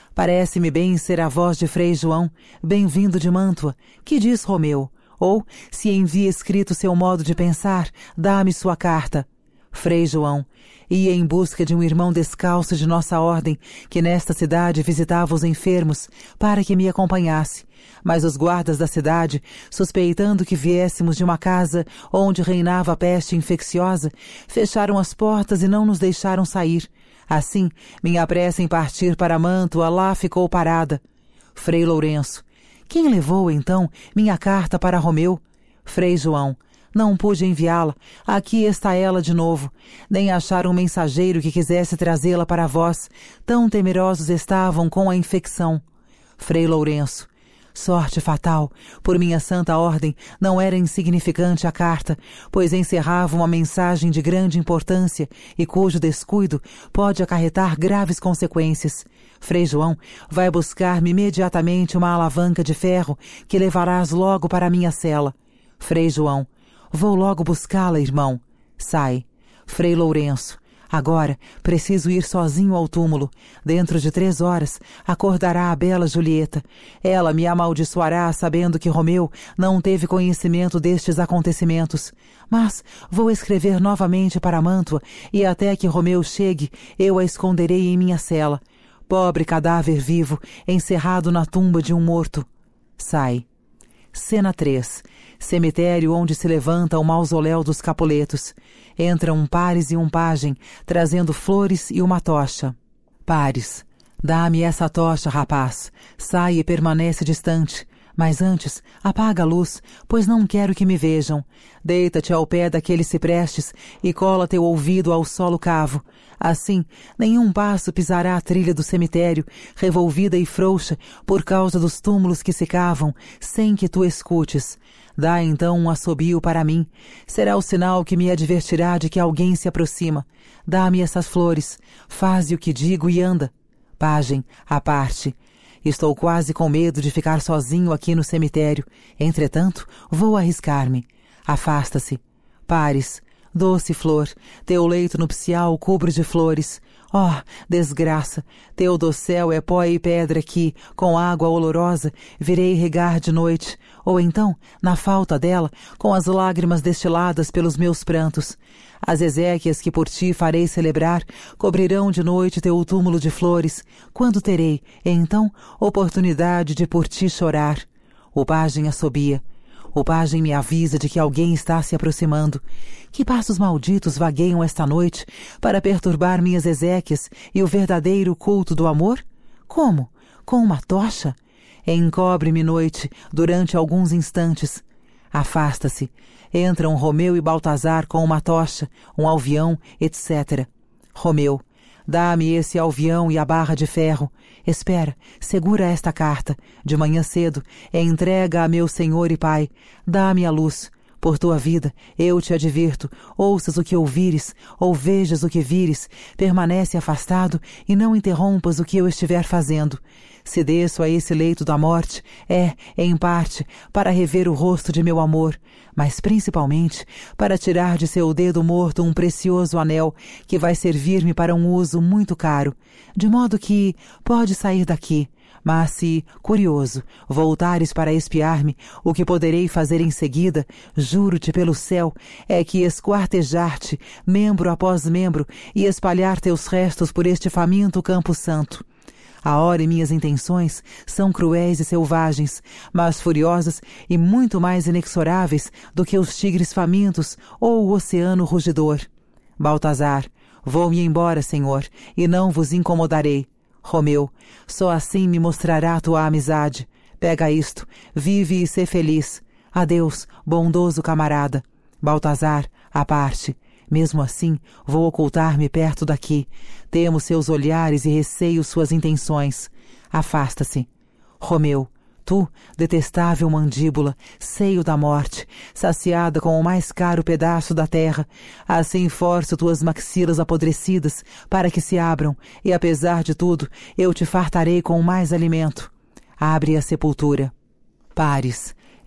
Parece-me bem ser a voz de Frei João, bem-vindo de Mântua. Que diz Romeu? Ou, se envia escrito seu modo de pensar, dá-me sua carta. Frei João: ia em busca de um irmão descalço de nossa ordem, que nesta cidade visitava os enfermos, para que me acompanhasse. Mas os guardas da cidade, suspeitando que viéssemos de uma casa onde reinava a peste infecciosa, fecharam as portas e não nos deixaram sair. Assim, minha pressa em partir para Mântua lá ficou parada. Frei Lourenço: quem levou, então, minha carta para Romeu? Frei João: não pude enviá-la. Aqui está ela de novo. Nem acharam um mensageiro que quisesse trazê-la para vós. Tão temerosos estavam com a infecção. Frei Lourenço: sorte fatal. Por minha santa ordem, não era insignificante a carta, pois encerrava uma mensagem de grande importância e cujo descuido pode acarretar graves consequências. Frei João, vai buscar-me imediatamente uma alavanca de ferro que levarás logo para a minha cela. Frei João: vou logo buscá-la, irmão. Sai. Frei Lourenço: agora preciso ir sozinho ao túmulo. Dentro de três horas acordará a bela Julieta. Ela me amaldiçoará sabendo que Romeu não teve conhecimento destes acontecimentos. Mas vou escrever novamente para Mântua e até que Romeu chegue eu a esconderei em minha cela. Pobre cadáver vivo, encerrado na tumba de um morto. Sai. Cena três. Cemitério onde se levanta o mausoléu dos Capuletos. Entram um Pares e um pajem, trazendo flores e uma tocha. Pares: dá-me essa tocha, rapaz. Sai e permanece distante. Mas antes, apaga a luz, pois não quero que me vejam. Deita-te ao pé daqueles ciprestes e cola teu ouvido ao solo cavo. Assim, nenhum passo pisará a trilha do cemitério, revolvida e frouxa por causa dos túmulos que se cavam, sem que tu escutes. Dá então um assobio para mim. Será o sinal que me advertirá de que alguém se aproxima. Dá-me essas flores. Faze o que digo e anda. Pajem, à parte. Estou quase com medo de ficar sozinho aqui no cemitério. Entretanto, vou arriscar-me. Afasta-se. Pares: doce flor, teu leito nupcial cubro de flores. Oh, desgraça! Teu dossel é pó e pedra que, com água olorosa, virei regar de noite, ou então, na falta dela, com as lágrimas destiladas pelos meus prantos. As exéquias que por ti farei celebrar cobrirão de noite teu túmulo de flores, quando terei, então, oportunidade de por ti chorar. O pajem assobia. O pajem me avisa de que alguém está se aproximando. Que passos malditos vagueiam esta noite para perturbar minhas exéquias e o verdadeiro culto do amor? Como? Com uma tocha? Encobre-me, noite, durante alguns instantes. Afasta-se. Entram Romeu e Baltazar com uma tocha, um alvião, etcétera. Romeu: dá-me esse alvião e a barra de ferro. Espera, segura esta carta. De manhã cedo, entrega a meu senhor e pai. Dá-me a luz. Por tua vida, eu te advirto, ouças o que ouvires, ou vejas o que vires, permanece afastado e não interrompas o que eu estiver fazendo. Se desço a esse leito da morte, é, em parte, para rever o rosto de meu amor, mas principalmente para tirar de seu dedo morto um precioso anel que vai servir-me para um uso muito caro, de modo que pode sair daqui. Mas se, curioso, voltares para espiar-me, o que poderei fazer em seguida, juro-te pelo céu, é que esquartejar-te, membro após membro, e espalhar teus restos por este faminto campo santo. A hora e minhas intenções são cruéis e selvagens, mas furiosas e muito mais inexoráveis do que os tigres famintos ou o oceano rugidor. Baltazar: vou-me embora, senhor, e não vos incomodarei. Romeu: só assim me mostrará tua amizade. Pega isto, vive e sê feliz. Adeus, bondoso camarada. Baltazar, à parte: mesmo assim, vou ocultar-me perto daqui. Temo seus olhares e receio suas intenções. Afasta-se. Romeu: tu, detestável mandíbula, seio da morte, saciada com o mais caro pedaço da terra, assim forço tuas maxilas apodrecidas para que se abram, e apesar de tudo, eu te fartarei com mais alimento. Abre a sepultura. Pares: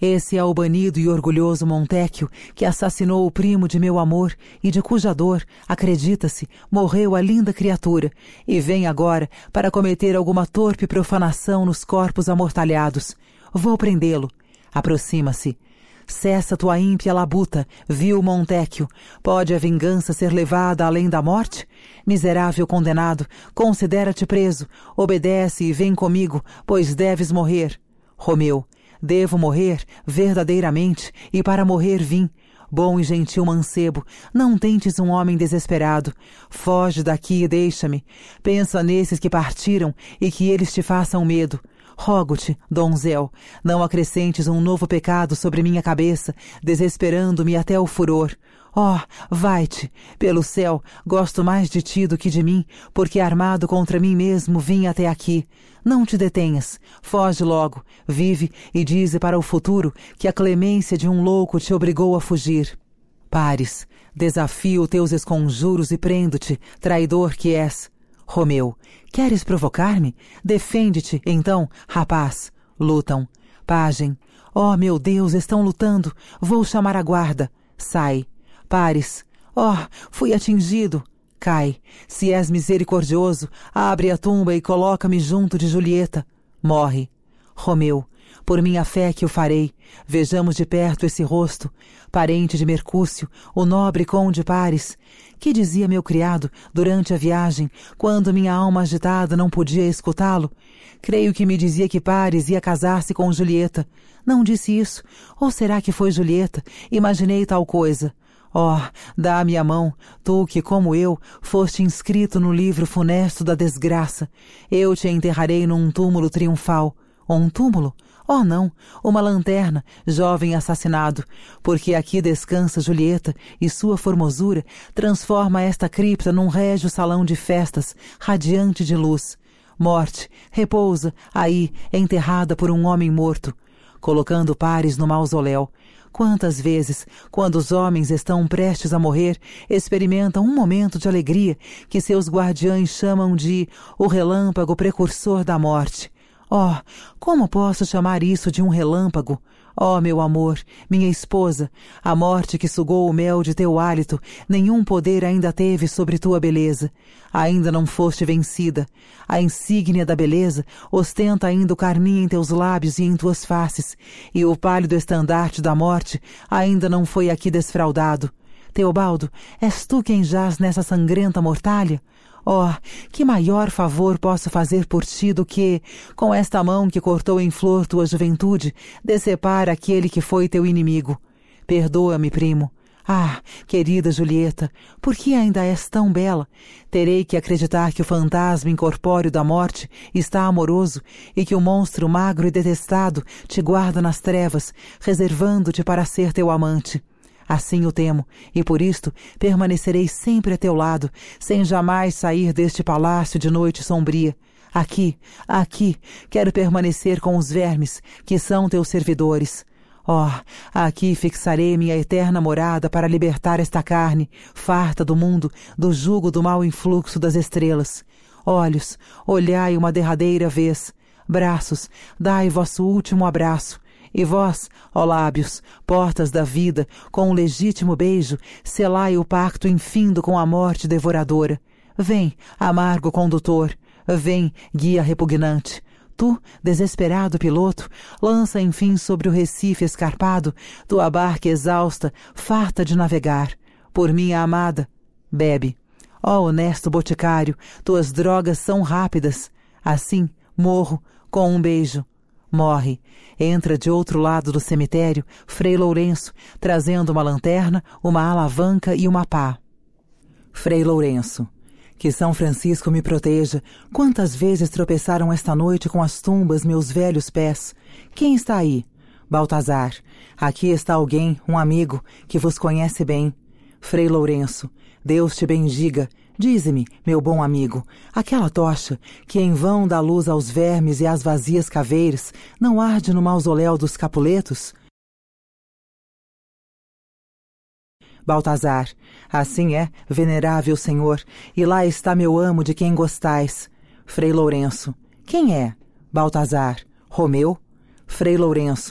Esse é o banido e orgulhoso Montecchio, que assassinou o primo de meu amor e de cuja dor, acredita-se, morreu a linda criatura, e vem agora para cometer alguma torpe profanação nos corpos amortalhados. Vou prendê-lo. Aproxima-se. Cessa tua ímpia labuta, vil Montecchio. Pode a vingança ser levada além da morte? Miserável condenado, considera-te preso, obedece e vem comigo, pois deves morrer. Romeu, devo morrer, verdadeiramente, e para morrer vim. Bom e gentil mancebo, não tentes um homem desesperado. Foge daqui e deixa-me. Pensa nesses que partiram e que eles te façam medo. Rogo-te, donzel, não acrescentes um novo pecado sobre minha cabeça, desesperando-me até o furor. Oh, vai-te! Pelo céu, gosto mais de ti do que de mim, porque armado contra mim mesmo vim até aqui. Não te detenhas, foge logo, vive e dize para o futuro que a clemência de um louco te obrigou a fugir. Pares, desafio teus esconjuros e prendo-te, traidor que és. Romeu, queres provocar-me? Defende-te, então, rapaz. Lutam. Pajem. Oh, meu Deus, estão lutando. Vou chamar a guarda. Sai. Pares. Oh, fui atingido. Cai. Se és misericordioso, abre a tumba e coloca-me junto de Julieta. Morre. Romeu, por minha fé que o farei. Vejamos de perto esse rosto. Parente de Mercúcio, o nobre conde Pares. Que dizia meu criado durante a viagem, quando minha alma agitada não podia escutá-lo? Creio que me dizia que Pares ia casar-se com Julieta. Não disse isso? Ou será que foi Julieta? Imaginei tal coisa. Oh, dá-me a mão, tu que, como eu, foste inscrito no livro funesto da desgraça. Eu te enterrarei num túmulo triunfal. Um túmulo? Oh, não, uma lanterna, jovem assassinado, porque aqui descansa Julieta e sua formosura transforma esta cripta num régio salão de festas, radiante de luz. Morte, repousa, aí, enterrada por um homem morto, colocando Pares no mausoléu. Quantas vezes, quando os homens estão prestes a morrer, experimentam um momento de alegria que seus guardiães chamam de o relâmpago precursor da morte. Oh, como posso chamar isso de um relâmpago? Oh, meu amor, minha esposa, a morte que sugou o mel de teu hálito, nenhum poder ainda teve sobre tua beleza. Ainda não foste vencida. A insígnia da beleza ostenta ainda o carmim em teus lábios e em tuas faces, e o pálido estandarte da morte ainda não foi aqui desfraldado. Teobaldo, és tu quem jaz nessa sangrenta mortalha? Oh, que maior favor posso fazer por ti do que, com esta mão que cortou em flor tua juventude, decepar aquele que foi teu inimigo. Perdoa-me, primo. Ah, querida Julieta, por que ainda és tão bela? Terei que acreditar que o fantasma incorpóreo da morte está amoroso e que o monstro magro e detestado te guarda nas trevas, reservando-te para ser teu amante. Assim o temo, e por isto permanecerei sempre a teu lado, sem jamais sair deste palácio de noite sombria. Aqui, aqui, quero permanecer com os vermes, que são teus servidores. Oh, aqui fixarei minha eterna morada para libertar esta carne, farta do mundo, do jugo do mau influxo das estrelas. Olhos, olhai uma derradeira vez. Braços, dai vosso último abraço. E vós, ó lábios, portas da vida, com um legítimo beijo, selai o pacto infindo com a morte devoradora. Vem, amargo condutor, vem, guia repugnante. Tu, desesperado piloto, lança enfim sobre o recife escarpado tua barca exausta, farta de navegar. Por minha amada, bebe. Ó honesto boticário, tuas drogas são rápidas. Assim, morro, com um beijo. Morre. Entra de outro lado do cemitério Frei Lourenço, trazendo uma lanterna, uma alavanca e uma pá. Frei Lourenço. Que São Francisco me proteja. Quantas vezes tropeçaram esta noite com as tumbas meus velhos pés? Quem está aí? Baltazar. Aqui está alguém, um amigo, que vos conhece bem. Frei Lourenço. Deus te bendiga. Dize-me, meu bom amigo, aquela tocha, que em vão dá luz aos vermes e às vazias caveiras, não arde no mausoléu dos Capuletos? Baltazar. Assim é, venerável senhor, e lá está meu amo de quem gostais. Frei Lourenço. Quem é? Baltazar. Romeu? Frei Lourenço.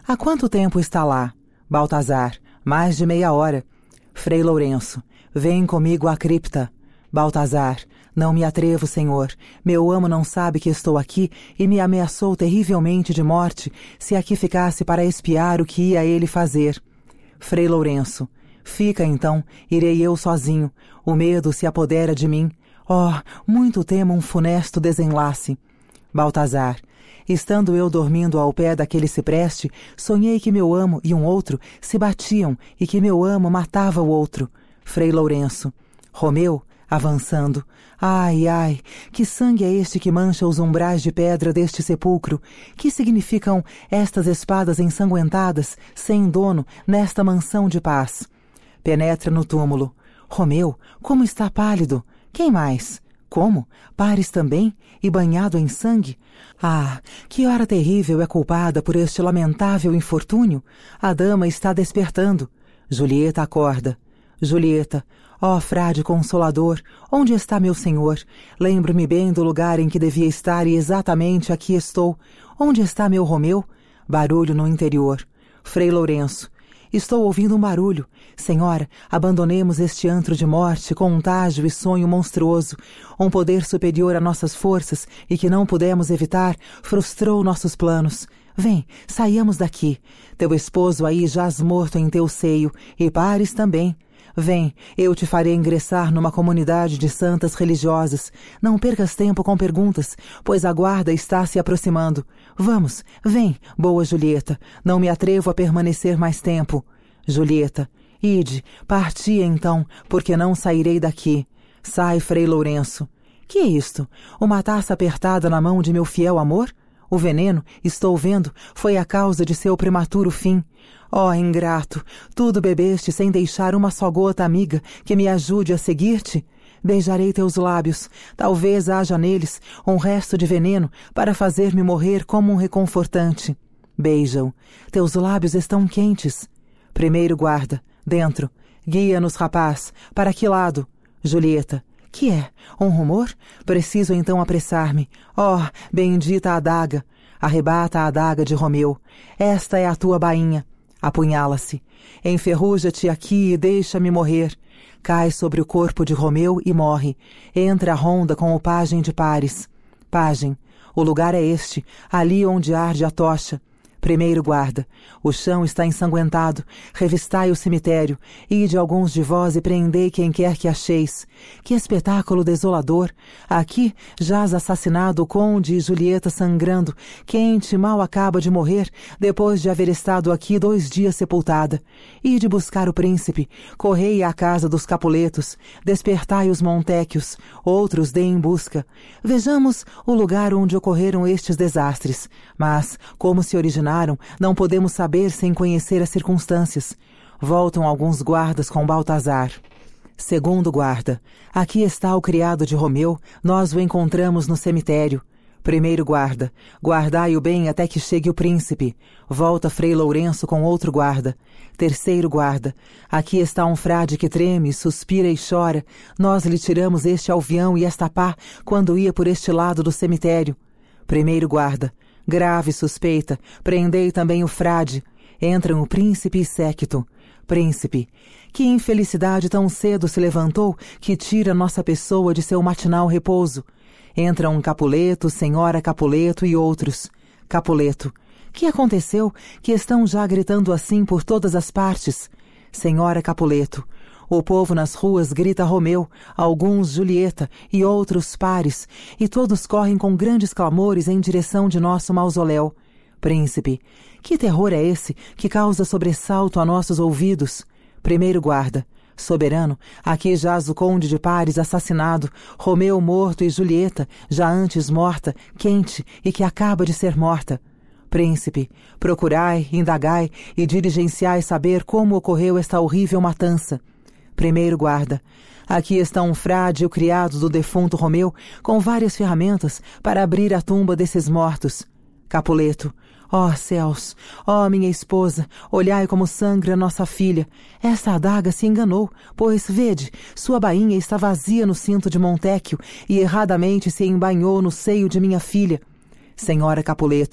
Há quanto tempo está lá? Baltazar. Mais de meia hora. Frei Lourenço. Vem comigo à cripta. Baltazar. Não me atrevo, senhor. Meu amo não sabe que estou aqui e me ameaçou terrivelmente de morte se aqui ficasse para espiar o que ia ele fazer. Frei Lourenço. Fica então, irei eu sozinho. O medo se apodera de mim. Oh, muito temo um funesto desenlace. Baltazar. Estando eu dormindo ao pé daquele cipreste, sonhei que meu amo e um outro se batiam e que meu amo matava o outro. Frei Lourenço. Romeu, avançando. Ai, ai, que sangue é este que mancha os umbrais de pedra deste sepulcro? Que significam estas espadas ensanguentadas, sem dono, nesta mansão de paz? Penetra no túmulo. Romeu, como está pálido? Quem mais? Como? Pares também? E banhado em sangue? Ah, que hora terrível é culpada por este lamentável infortúnio? A dama está despertando. Julieta acorda. Julieta. Ó, frade consolador, onde está meu senhor? Lembro-me bem do lugar em que devia estar e exatamente aqui estou. Onde está meu Romeu? Barulho no interior. Frei Lourenço. Estou ouvindo um barulho. Senhora, abandonemos este antro de morte, contágio e sonho monstruoso. Um poder superior a nossas forças e que não pudemos evitar, frustrou nossos planos. Vem, saiamos daqui. Teu esposo aí jaz morto em teu seio, e Pares também. Vem, eu te farei ingressar numa comunidade de santas religiosas. Não percas tempo com perguntas, pois a guarda está se aproximando. Vamos, vem, boa Julieta, não me atrevo a permanecer mais tempo. Julieta, ide, parti então, porque não sairei daqui. Sai, Frei Lourenço. Que é isto? Uma taça apertada na mão de meu fiel amor? O veneno, estou vendo, foi a causa de seu prematuro fim. Ó, oh, ingrato, tudo bebeste sem deixar uma só gota amiga que me ajude a seguir-te? Beijarei teus lábios, talvez haja neles um resto de veneno para fazer-me morrer como um reconfortante. Beija-o, teus lábios estão quentes. Primeiro guarda, dentro, guia-nos, rapaz, para que lado? Julieta. Que é? Um rumor? Preciso então apressar-me. Oh, bendita a adaga! Arrebata a adaga de Romeu. Esta é a tua bainha. Apunhala-se. Enferruja-te aqui e deixa-me morrer. Cai sobre o corpo de Romeu e morre. Entra a ronda com o pajem de Pares. Pajem, o lugar é este, ali onde arde a tocha. Primeiro guarda, o chão está ensanguentado, revistai o cemitério, ide alguns de vós e prendei quem quer que acheis. Que espetáculo desolador! Aqui jaz assassinado o conde e Julieta sangrando, quente mal acaba de morrer, depois de haver estado aqui dois dias sepultada. Ide buscar o príncipe, correi à casa dos Capuletos, despertai os Montéquios, outros deem busca. Vejamos o lugar onde ocorreram estes desastres, mas, como se originaram, não podemos saber sem conhecer as circunstâncias. Voltam alguns guardas com Baltazar. Segundo guarda, aqui está o criado de Romeu, nós o encontramos no cemitério. Primeiro guarda, guardai-o bem até que chegue o príncipe. Volta Frei Lourenço com outro guarda. Terceiro guarda, aqui está um frade que treme, suspira e chora. Nós lhe tiramos este alvião e esta pá quando ia por este lado do cemitério. Primeiro guarda, grave suspeita, prendei também o frade. Entram o príncipe e séquito. Príncipe, que infelicidade tão cedo se levantou que tira nossa pessoa de seu matinal repouso. Entram Capuleto, senhora Capuleto e outros. Capuleto, que aconteceu que estão já gritando assim por todas as partes? Senhora Capuleto, o povo nas ruas grita Romeu, alguns Julieta e outros Pares, e todos correm com grandes clamores em direção de nosso mausoléu. Príncipe, que terror é esse que causa sobressalto a nossos ouvidos? Primeiro guarda, soberano, aqui jaz o conde de Pares assassinado, Romeu morto e Julieta, já antes morta, quente e que acaba de ser morta. Príncipe, procurai, indagai e diligenciai saber como ocorreu esta horrível matança. Primeiro guarda, aqui está um frade, o criado do defunto Romeu, com várias ferramentas para abrir a tumba desses mortos. Capuleto, ó oh, céus, ó oh, minha esposa, olhai como sangra nossa filha. Esta adaga se enganou, pois, vede, sua bainha está vazia no cinto de Montéquio e erradamente se embainhou no seio de minha filha. Senhora Capuleto,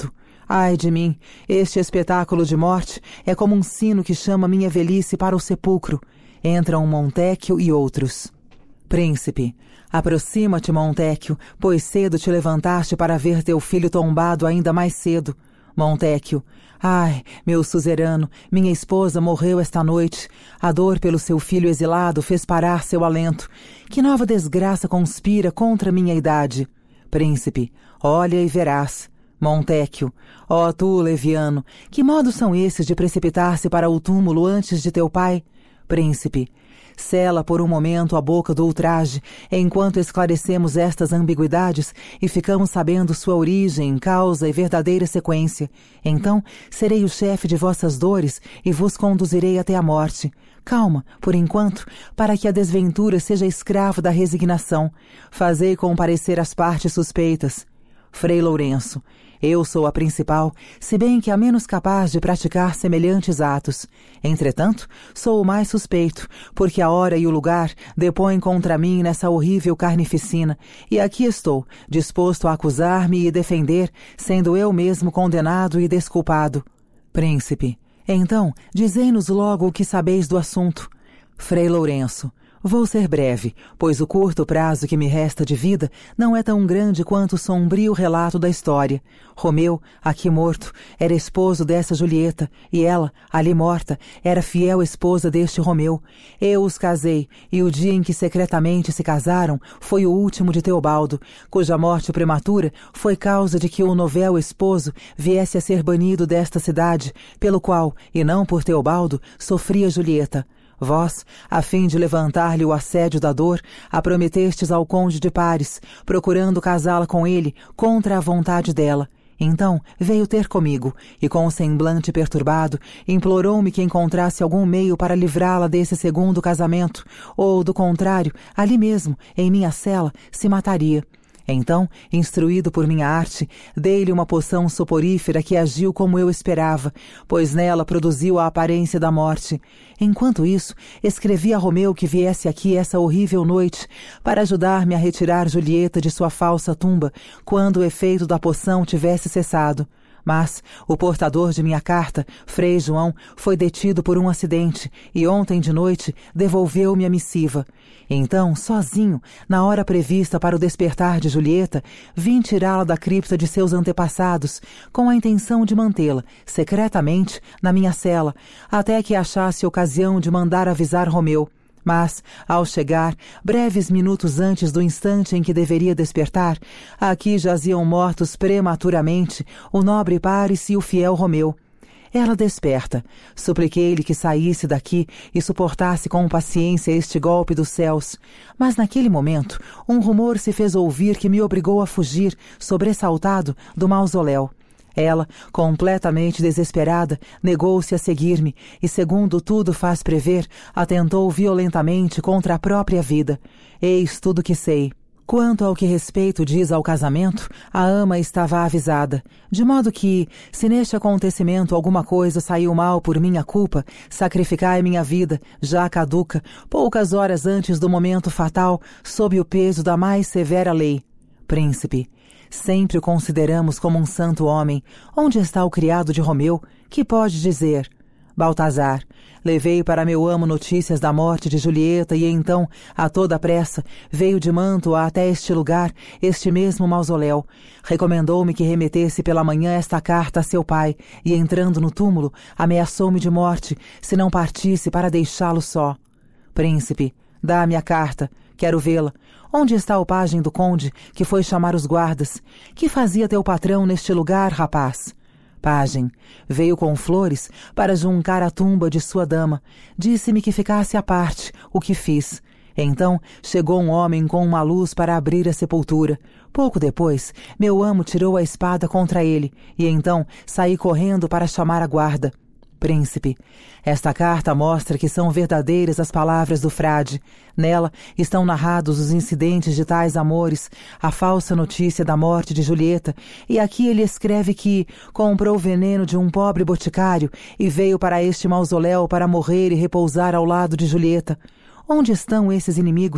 Ai de mim, este espetáculo de morte é como um sino que chama minha velhice para o sepulcro. Entram Montecchio e outros. Príncipe, aproxima-te, Montecchio, pois cedo te levantaste para ver teu filho tombado ainda mais cedo. Montecchio, ai, meu suzerano, minha esposa morreu esta noite. A dor pelo seu filho exilado fez parar seu alento. Que nova desgraça conspira contra minha idade? Príncipe, olha e verás. Montecchio, ó tu, leviano, que modos são esses de precipitar-se para o túmulo antes de teu pai? Príncipe, sela por um momento a boca do ultraje, enquanto esclarecemos estas ambiguidades e ficamos sabendo sua origem, causa e verdadeira sequência. Então serei o chefe de vossas dores e vos conduzirei até a morte. Calma, por enquanto, para que a desventura seja escravo da resignação. Fazei comparecer as partes suspeitas. Frei Lourenço, eu sou a principal, se bem que a menos capaz de praticar semelhantes atos. Entretanto, sou o mais suspeito, porque a hora e o lugar depõem contra mim nessa horrível carnificina, e aqui estou, disposto a acusar-me e defender, sendo eu mesmo condenado e desculpado. Príncipe, então, dizei-nos logo o que sabeis do assunto. Frei Lourenço, vou ser breve, pois o curto prazo que me resta de vida não é tão grande quanto o sombrio relato da história. Romeu, aqui morto, era esposo dessa Julieta, e ela, ali morta, era fiel esposa deste Romeu. Eu os casei, e o dia em que secretamente se casaram foi o último de Teobaldo, cuja morte prematura foi causa de que o novel esposo viesse a ser banido desta cidade, pelo qual, e não por Teobaldo, sofria Julieta. Vós, a fim de levantar-lhe o assédio da dor, a prometestes ao conde de Paris, procurando casá-la com ele contra a vontade dela. Então veio ter comigo, e com o semblante perturbado, implorou-me que encontrasse algum meio para livrá-la desse segundo casamento, ou, do contrário, ali mesmo, em minha cela, se mataria. Então, instruído por minha arte, dei-lhe uma poção soporífera que agiu como eu esperava, pois nela produziu a aparência da morte. Enquanto isso, escrevi a Romeu que viesse aqui essa horrível noite, para ajudar-me a retirar Julieta de sua falsa tumba, quando o efeito da poção tivesse cessado. Mas o portador de minha carta, Frei João, foi detido por um acidente e ontem de noite devolveu-me a missiva. Então, sozinho, na hora prevista para o despertar de Julieta, vim tirá-la da cripta de seus antepassados, com a intenção de mantê-la, secretamente, na minha cela, até que achasse ocasião de mandar avisar Romeu. Mas, ao chegar, breves minutos antes do instante em que deveria despertar, aqui jaziam mortos prematuramente o nobre Paris e o fiel Romeu. Ela desperta. Supliquei-lhe que saísse daqui e suportasse com paciência este golpe dos céus. Mas naquele momento, um rumor se fez ouvir que me obrigou a fugir, sobressaltado, do mausoléu. Ela, completamente desesperada, negou-se a seguir-me e, segundo tudo faz prever, atentou violentamente contra a própria vida. Eis tudo que sei. Quanto ao que respeito diz ao casamento, a ama estava avisada, de modo que, se neste acontecimento alguma coisa saiu mal por minha culpa, sacrificai minha vida, já caduca, poucas horas antes do momento fatal, sob o peso da mais severa lei. Príncipe, sempre o consideramos como um santo homem. Onde está o criado de Romeu? Que pode dizer? Baltazar, levei para meu amo notícias da morte de Julieta e então, a toda pressa, veio de Mantua até este lugar, este mesmo mausoléu. Recomendou-me que remetesse pela manhã esta carta a seu pai e, entrando no túmulo, ameaçou-me de morte, se não partisse para deixá-lo só. Príncipe, dá-me a carta. Quero vê-la. Onde está o pajem do conde, que foi chamar os guardas? Que fazia teu patrão neste lugar, rapaz? Pajem, veio com flores para juncar a tumba de sua dama. Disse-me que ficasse à parte, o que fiz. Então chegou um homem com uma luz para abrir a sepultura. Pouco depois, meu amo tirou a espada contra ele, e então saí correndo para chamar a guarda. Príncipe, esta carta mostra que são verdadeiras as palavras do frade. Nela estão narrados os incidentes de tais amores, a falsa notícia da morte de Julieta, e aqui ele escreve que comprou o veneno de um pobre boticário e veio para este mausoléu para morrer e repousar ao lado de Julieta. Onde estão esses inimigos?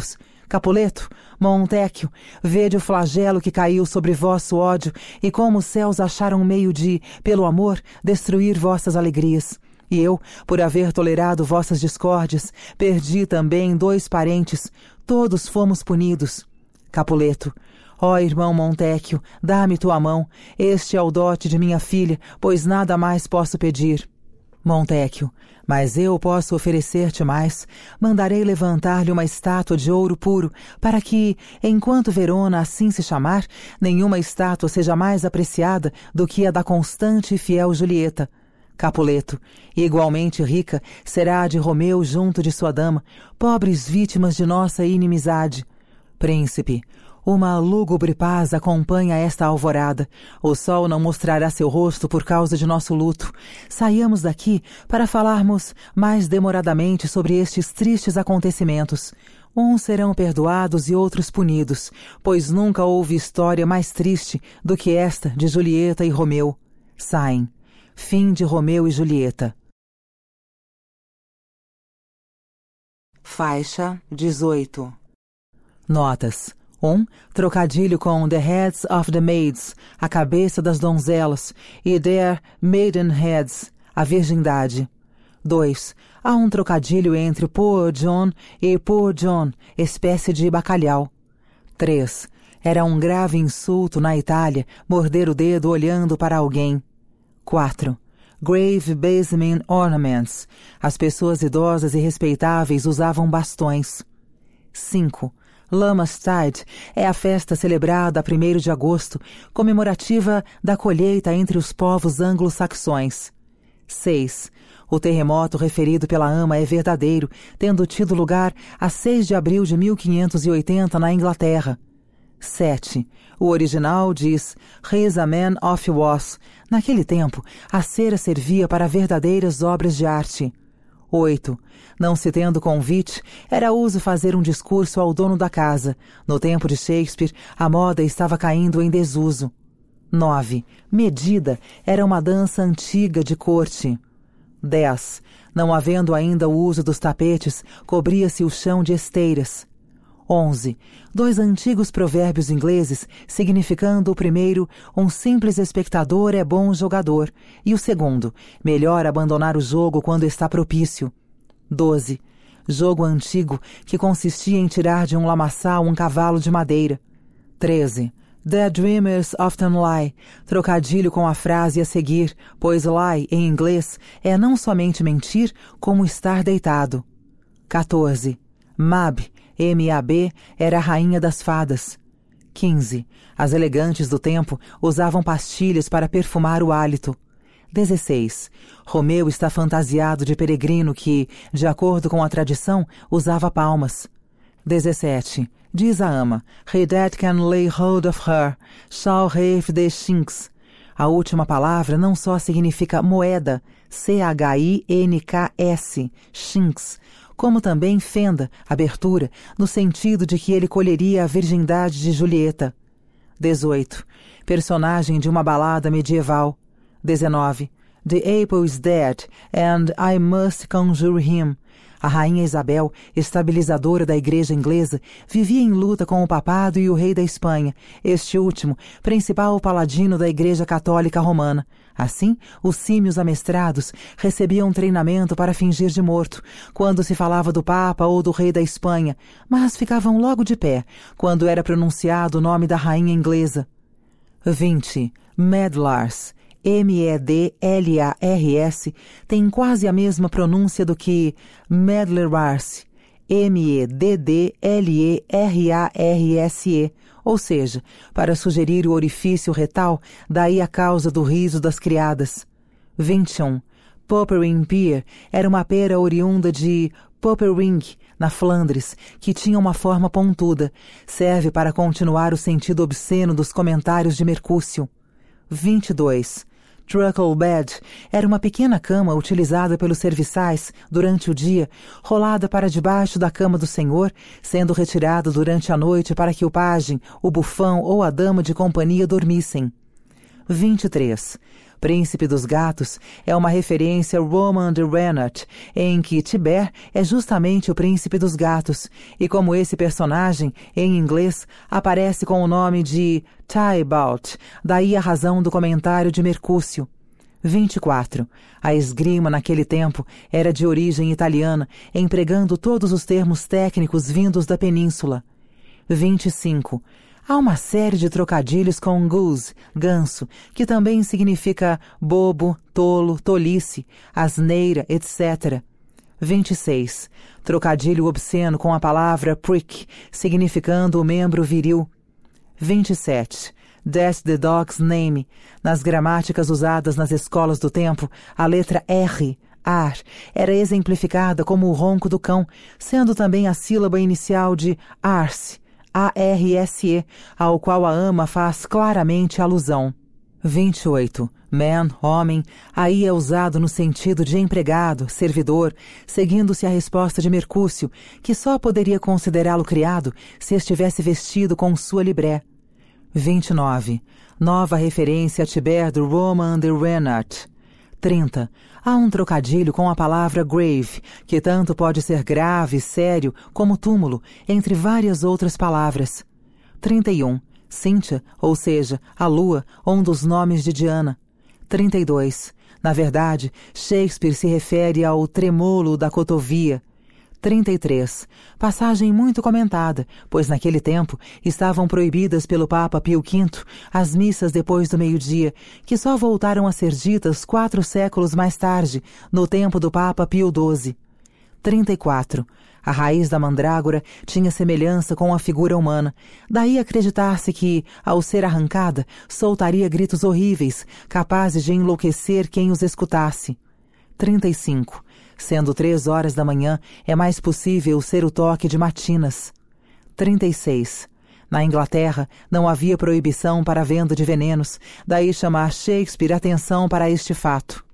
Capuleto, Montecchio, vede o flagelo que caiu sobre vosso ódio e como os céus acharam meio de, pelo amor, destruir vossas alegrias. E eu, por haver tolerado vossas discórdias, perdi também dois parentes, todos fomos punidos. Capuleto, ó irmão Montecchio, dá-me tua mão, este é o dote de minha filha, pois nada mais posso pedir. Montecchio, mas eu posso oferecer-te mais. Mandarei levantar-lhe uma estátua de ouro puro, para que, enquanto Verona assim se chamar, nenhuma estátua seja mais apreciada do que a da constante e fiel Julieta. Capuleto, igualmente rica, será a de Romeu junto de sua dama, pobres vítimas de nossa inimizade. Príncipe, uma lúgubre paz acompanha esta alvorada. O sol não mostrará seu rosto por causa de nosso luto. Saiamos daqui para falarmos mais demoradamente sobre estes tristes acontecimentos. Uns serão perdoados e outros punidos, pois nunca houve história mais triste do que esta de Julieta e Romeu. Saem. Fim de Romeu e Julieta. Faixa dezoito. Notas. um. Trocadilho com The Heads of the Maids, a cabeça das donzelas, e Their Maidenheads, a virgindade. dois. Há um trocadilho entre Poor John e Poor John, espécie de bacalhau. três. Era um grave insulto na Itália morder o dedo olhando para alguém. quatro. Grave Basement Ornaments. As pessoas idosas e respeitáveis usavam bastões. cinco. Lamastide é a festa celebrada a primeiro de agosto, comemorativa da colheita entre os povos anglo-saxões. seis. O terremoto referido pela ama é verdadeiro, tendo tido lugar a seis de abril de mil quinhentos e oitenta na Inglaterra. sete. O original diz He's a man of was. Naquele tempo, a cera servia para verdadeiras obras de arte. oito. Não se tendo convite, era uso fazer um discurso ao dono da casa. No tempo de Shakespeare, a moda estava caindo em desuso. nove. Medida era uma dança antiga de corte. dez. Não havendo ainda o uso dos tapetes, cobria-se o chão de esteiras. onze. Dois antigos provérbios ingleses, significando o primeiro, um simples espectador é bom jogador, e o segundo, melhor abandonar o jogo quando está propício. doze. Jogo antigo que consistia em tirar de um lamaçal um cavalo de madeira. treze. The dreamers often lie, trocadilho com a frase a seguir, pois lie, em inglês, é não somente mentir, como estar deitado. quatorze. Mab, M A B, era a rainha das fadas. quinze. As elegantes do tempo usavam pastilhas para perfumar o hálito. dezesseis. Romeu está fantasiado de peregrino que, de acordo com a tradição, usava palmas. dezessete. Diz a ama, He that can lay hold of her shall have the chinks. A última palavra não só significa moeda, C H I N K S, chinks, como também fenda, abertura, no sentido de que ele colheria a virgindade de Julieta. dezoito. Personagem de uma balada medieval. dezenove. The April is dead, and I must conjure him. A rainha Isabel, estabilizadora da igreja inglesa, vivia em luta com o papado e o rei da Espanha, este último, principal paladino da igreja católica romana. Assim, os símios amestrados recebiam treinamento para fingir de morto, quando se falava do papa ou do rei da Espanha, mas ficavam logo de pé, quando era pronunciado o nome da rainha inglesa. vinte. Medlars. M E D L A R S tem quase a mesma pronúncia do que Medlerars, M E D D L E R A R S E, ou seja, para sugerir o orifício retal, daí a causa do riso das criadas. vinte e um. Poperinghe Pear era uma pera oriunda de Poperinghe, na Flandres, que tinha uma forma pontuda. Serve para continuar o sentido obsceno dos comentários de Mercúcio. vinte e dois. Truckle Bed era uma pequena cama utilizada pelos serviçais durante o dia, rolada para debaixo da cama do senhor, sendo retirada durante a noite para que o pajem, o bufão ou a dama de companhia dormissem. vinte e três. Príncipe dos Gatos é uma referência a Roman de Renat, em que Tibère é justamente o príncipe dos gatos, e como esse personagem, em inglês, aparece com o nome de Tybalt, daí a razão do comentário de Mercúcio. vinte e quatro. A esgrima naquele tempo era de origem italiana, empregando todos os termos técnicos vindos da península. vinte e cinco. Há uma série de trocadilhos com goose, ganso, que também significa bobo, tolo, tolice, asneira, etcétera. vinte e seis. Trocadilho obsceno com a palavra prick, significando o membro viril. vinte e sete. That's the dog's name. Nas gramáticas usadas nas escolas do tempo, a letra R, ar, era exemplificada como o ronco do cão, sendo também a sílaba inicial de arse, A R S E, ao qual a ama faz claramente alusão. vinte e oito. Man, homem, aí é usado no sentido de empregado, servidor, seguindo-se a resposta de Mercúcio, que só poderia considerá-lo criado se estivesse vestido com sua libré. vinte e nove. Nova referência a Tibère do Roman de Renat. trinta. Há um trocadilho com a palavra grave, que tanto pode ser grave, sério, como túmulo, entre várias outras palavras. trinta e um. Cíntia, ou seja, a lua, um dos nomes de Diana. trinta e dois. Na verdade, Shakespeare se refere ao tremolo da cotovia. trinta e três. Passagem muito comentada, pois naquele tempo estavam proibidas pelo Papa Pio quinto as missas depois do meio-dia, que só voltaram a ser ditas quatro séculos mais tarde, no tempo do Papa Pio doze. trinta e quatro. A raiz da mandrágora tinha semelhança com a figura humana, daí acreditar-se que, ao ser arrancada, soltaria gritos horríveis, capazes de enlouquecer quem os escutasse. trinta e cinco. Sendo três horas da manhã, é mais possível ser o toque de matinas. trinta e seis. Na Inglaterra, não havia proibição para a venda de venenos, daí chamar Shakespeare atenção para este fato.